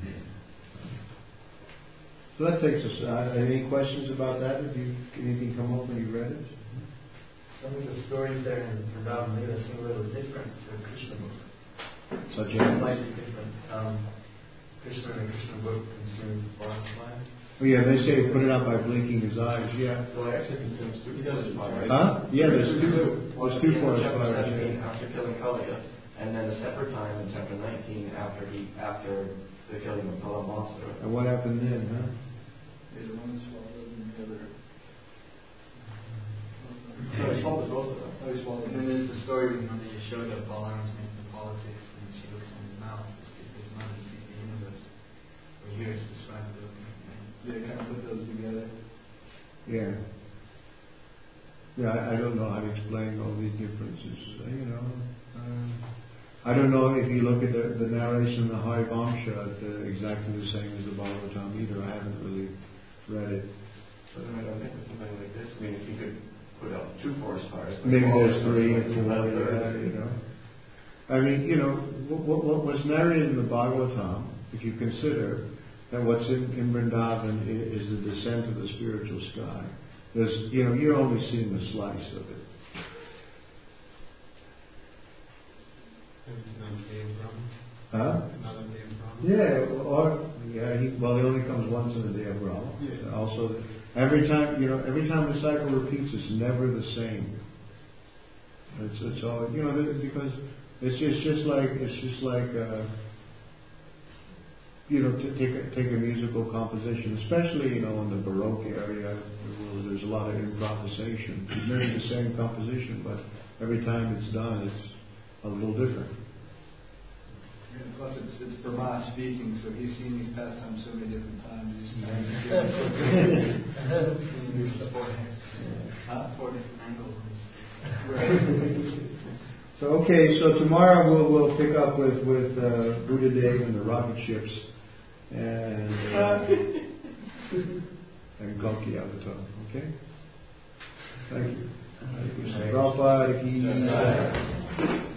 So that takes us. Uh, any questions about that? Have you anything come up when you read it? Some of the stories there in Vrindavan Leela seem a little different to Krishna book. Such as Slightly different. Um, Krishna in the Krishna book consumes the forest land. Oh yeah, they say put it out by blinking his eyes. Yeah. Well, it actually consumes two forest fires. Huh? Yeah, there's two. Well, There's two in forest chapter fires. seventeen Yeah. after killing Kaliya, and then a separate time in chapter nineteen after he after the killing of Kalambasara. And what happened then, huh? Yeah, the one swallowed and the other. So he swallowed both of them. Oh, he swallowed. And then there's the story when the Yashoda Balaram's making the politics and she looks in his mouth. His mouth and sees the universe. Where here it's described the Yeah, kind of put those together. Yeah. Yeah, I, I don't know how to explain all these differences. Uh, you know, uh, I don't know if you look at the, the narration in the Harivamsha, uh, exactly the same as the Bhagavatam either. I haven't really read it. So then I don't think with something like this. I mean, if you could put out two forest fires, like Maybe all there's or three or something, four, about a yeah, third. you know. I mean, you know, what, what was narrated in the Bhagavatam, if you consider that what's in, in Vrindavan is, is the descent of the spiritual sky, there's, you know, you're only seeing a slice of it. Huh? Yeah, or yeah, he, well, he only comes once in a day of Brahma. Yeah. Also, every time, you know, every time the cycle repeats, it's never the same. It's it's all, you know, because it's just just like it's just like uh, you know, to take a, take a musical composition, especially you know in the Baroque area where there's a lot of improvisation. It's maybe the same composition, but every time it's done, it's a little different. And plus, it's, it's Brahma speaking, so he's seen these pastimes so many different times. He's There's four hands. uh, Four different angles. right. So okay, so tomorrow we'll we'll pick up with with uh, Buddha Dev and the rocket ships and uh, and Kalki Avatar. Okay. Thank you. Hare Krishna. Prabhupada ki jai.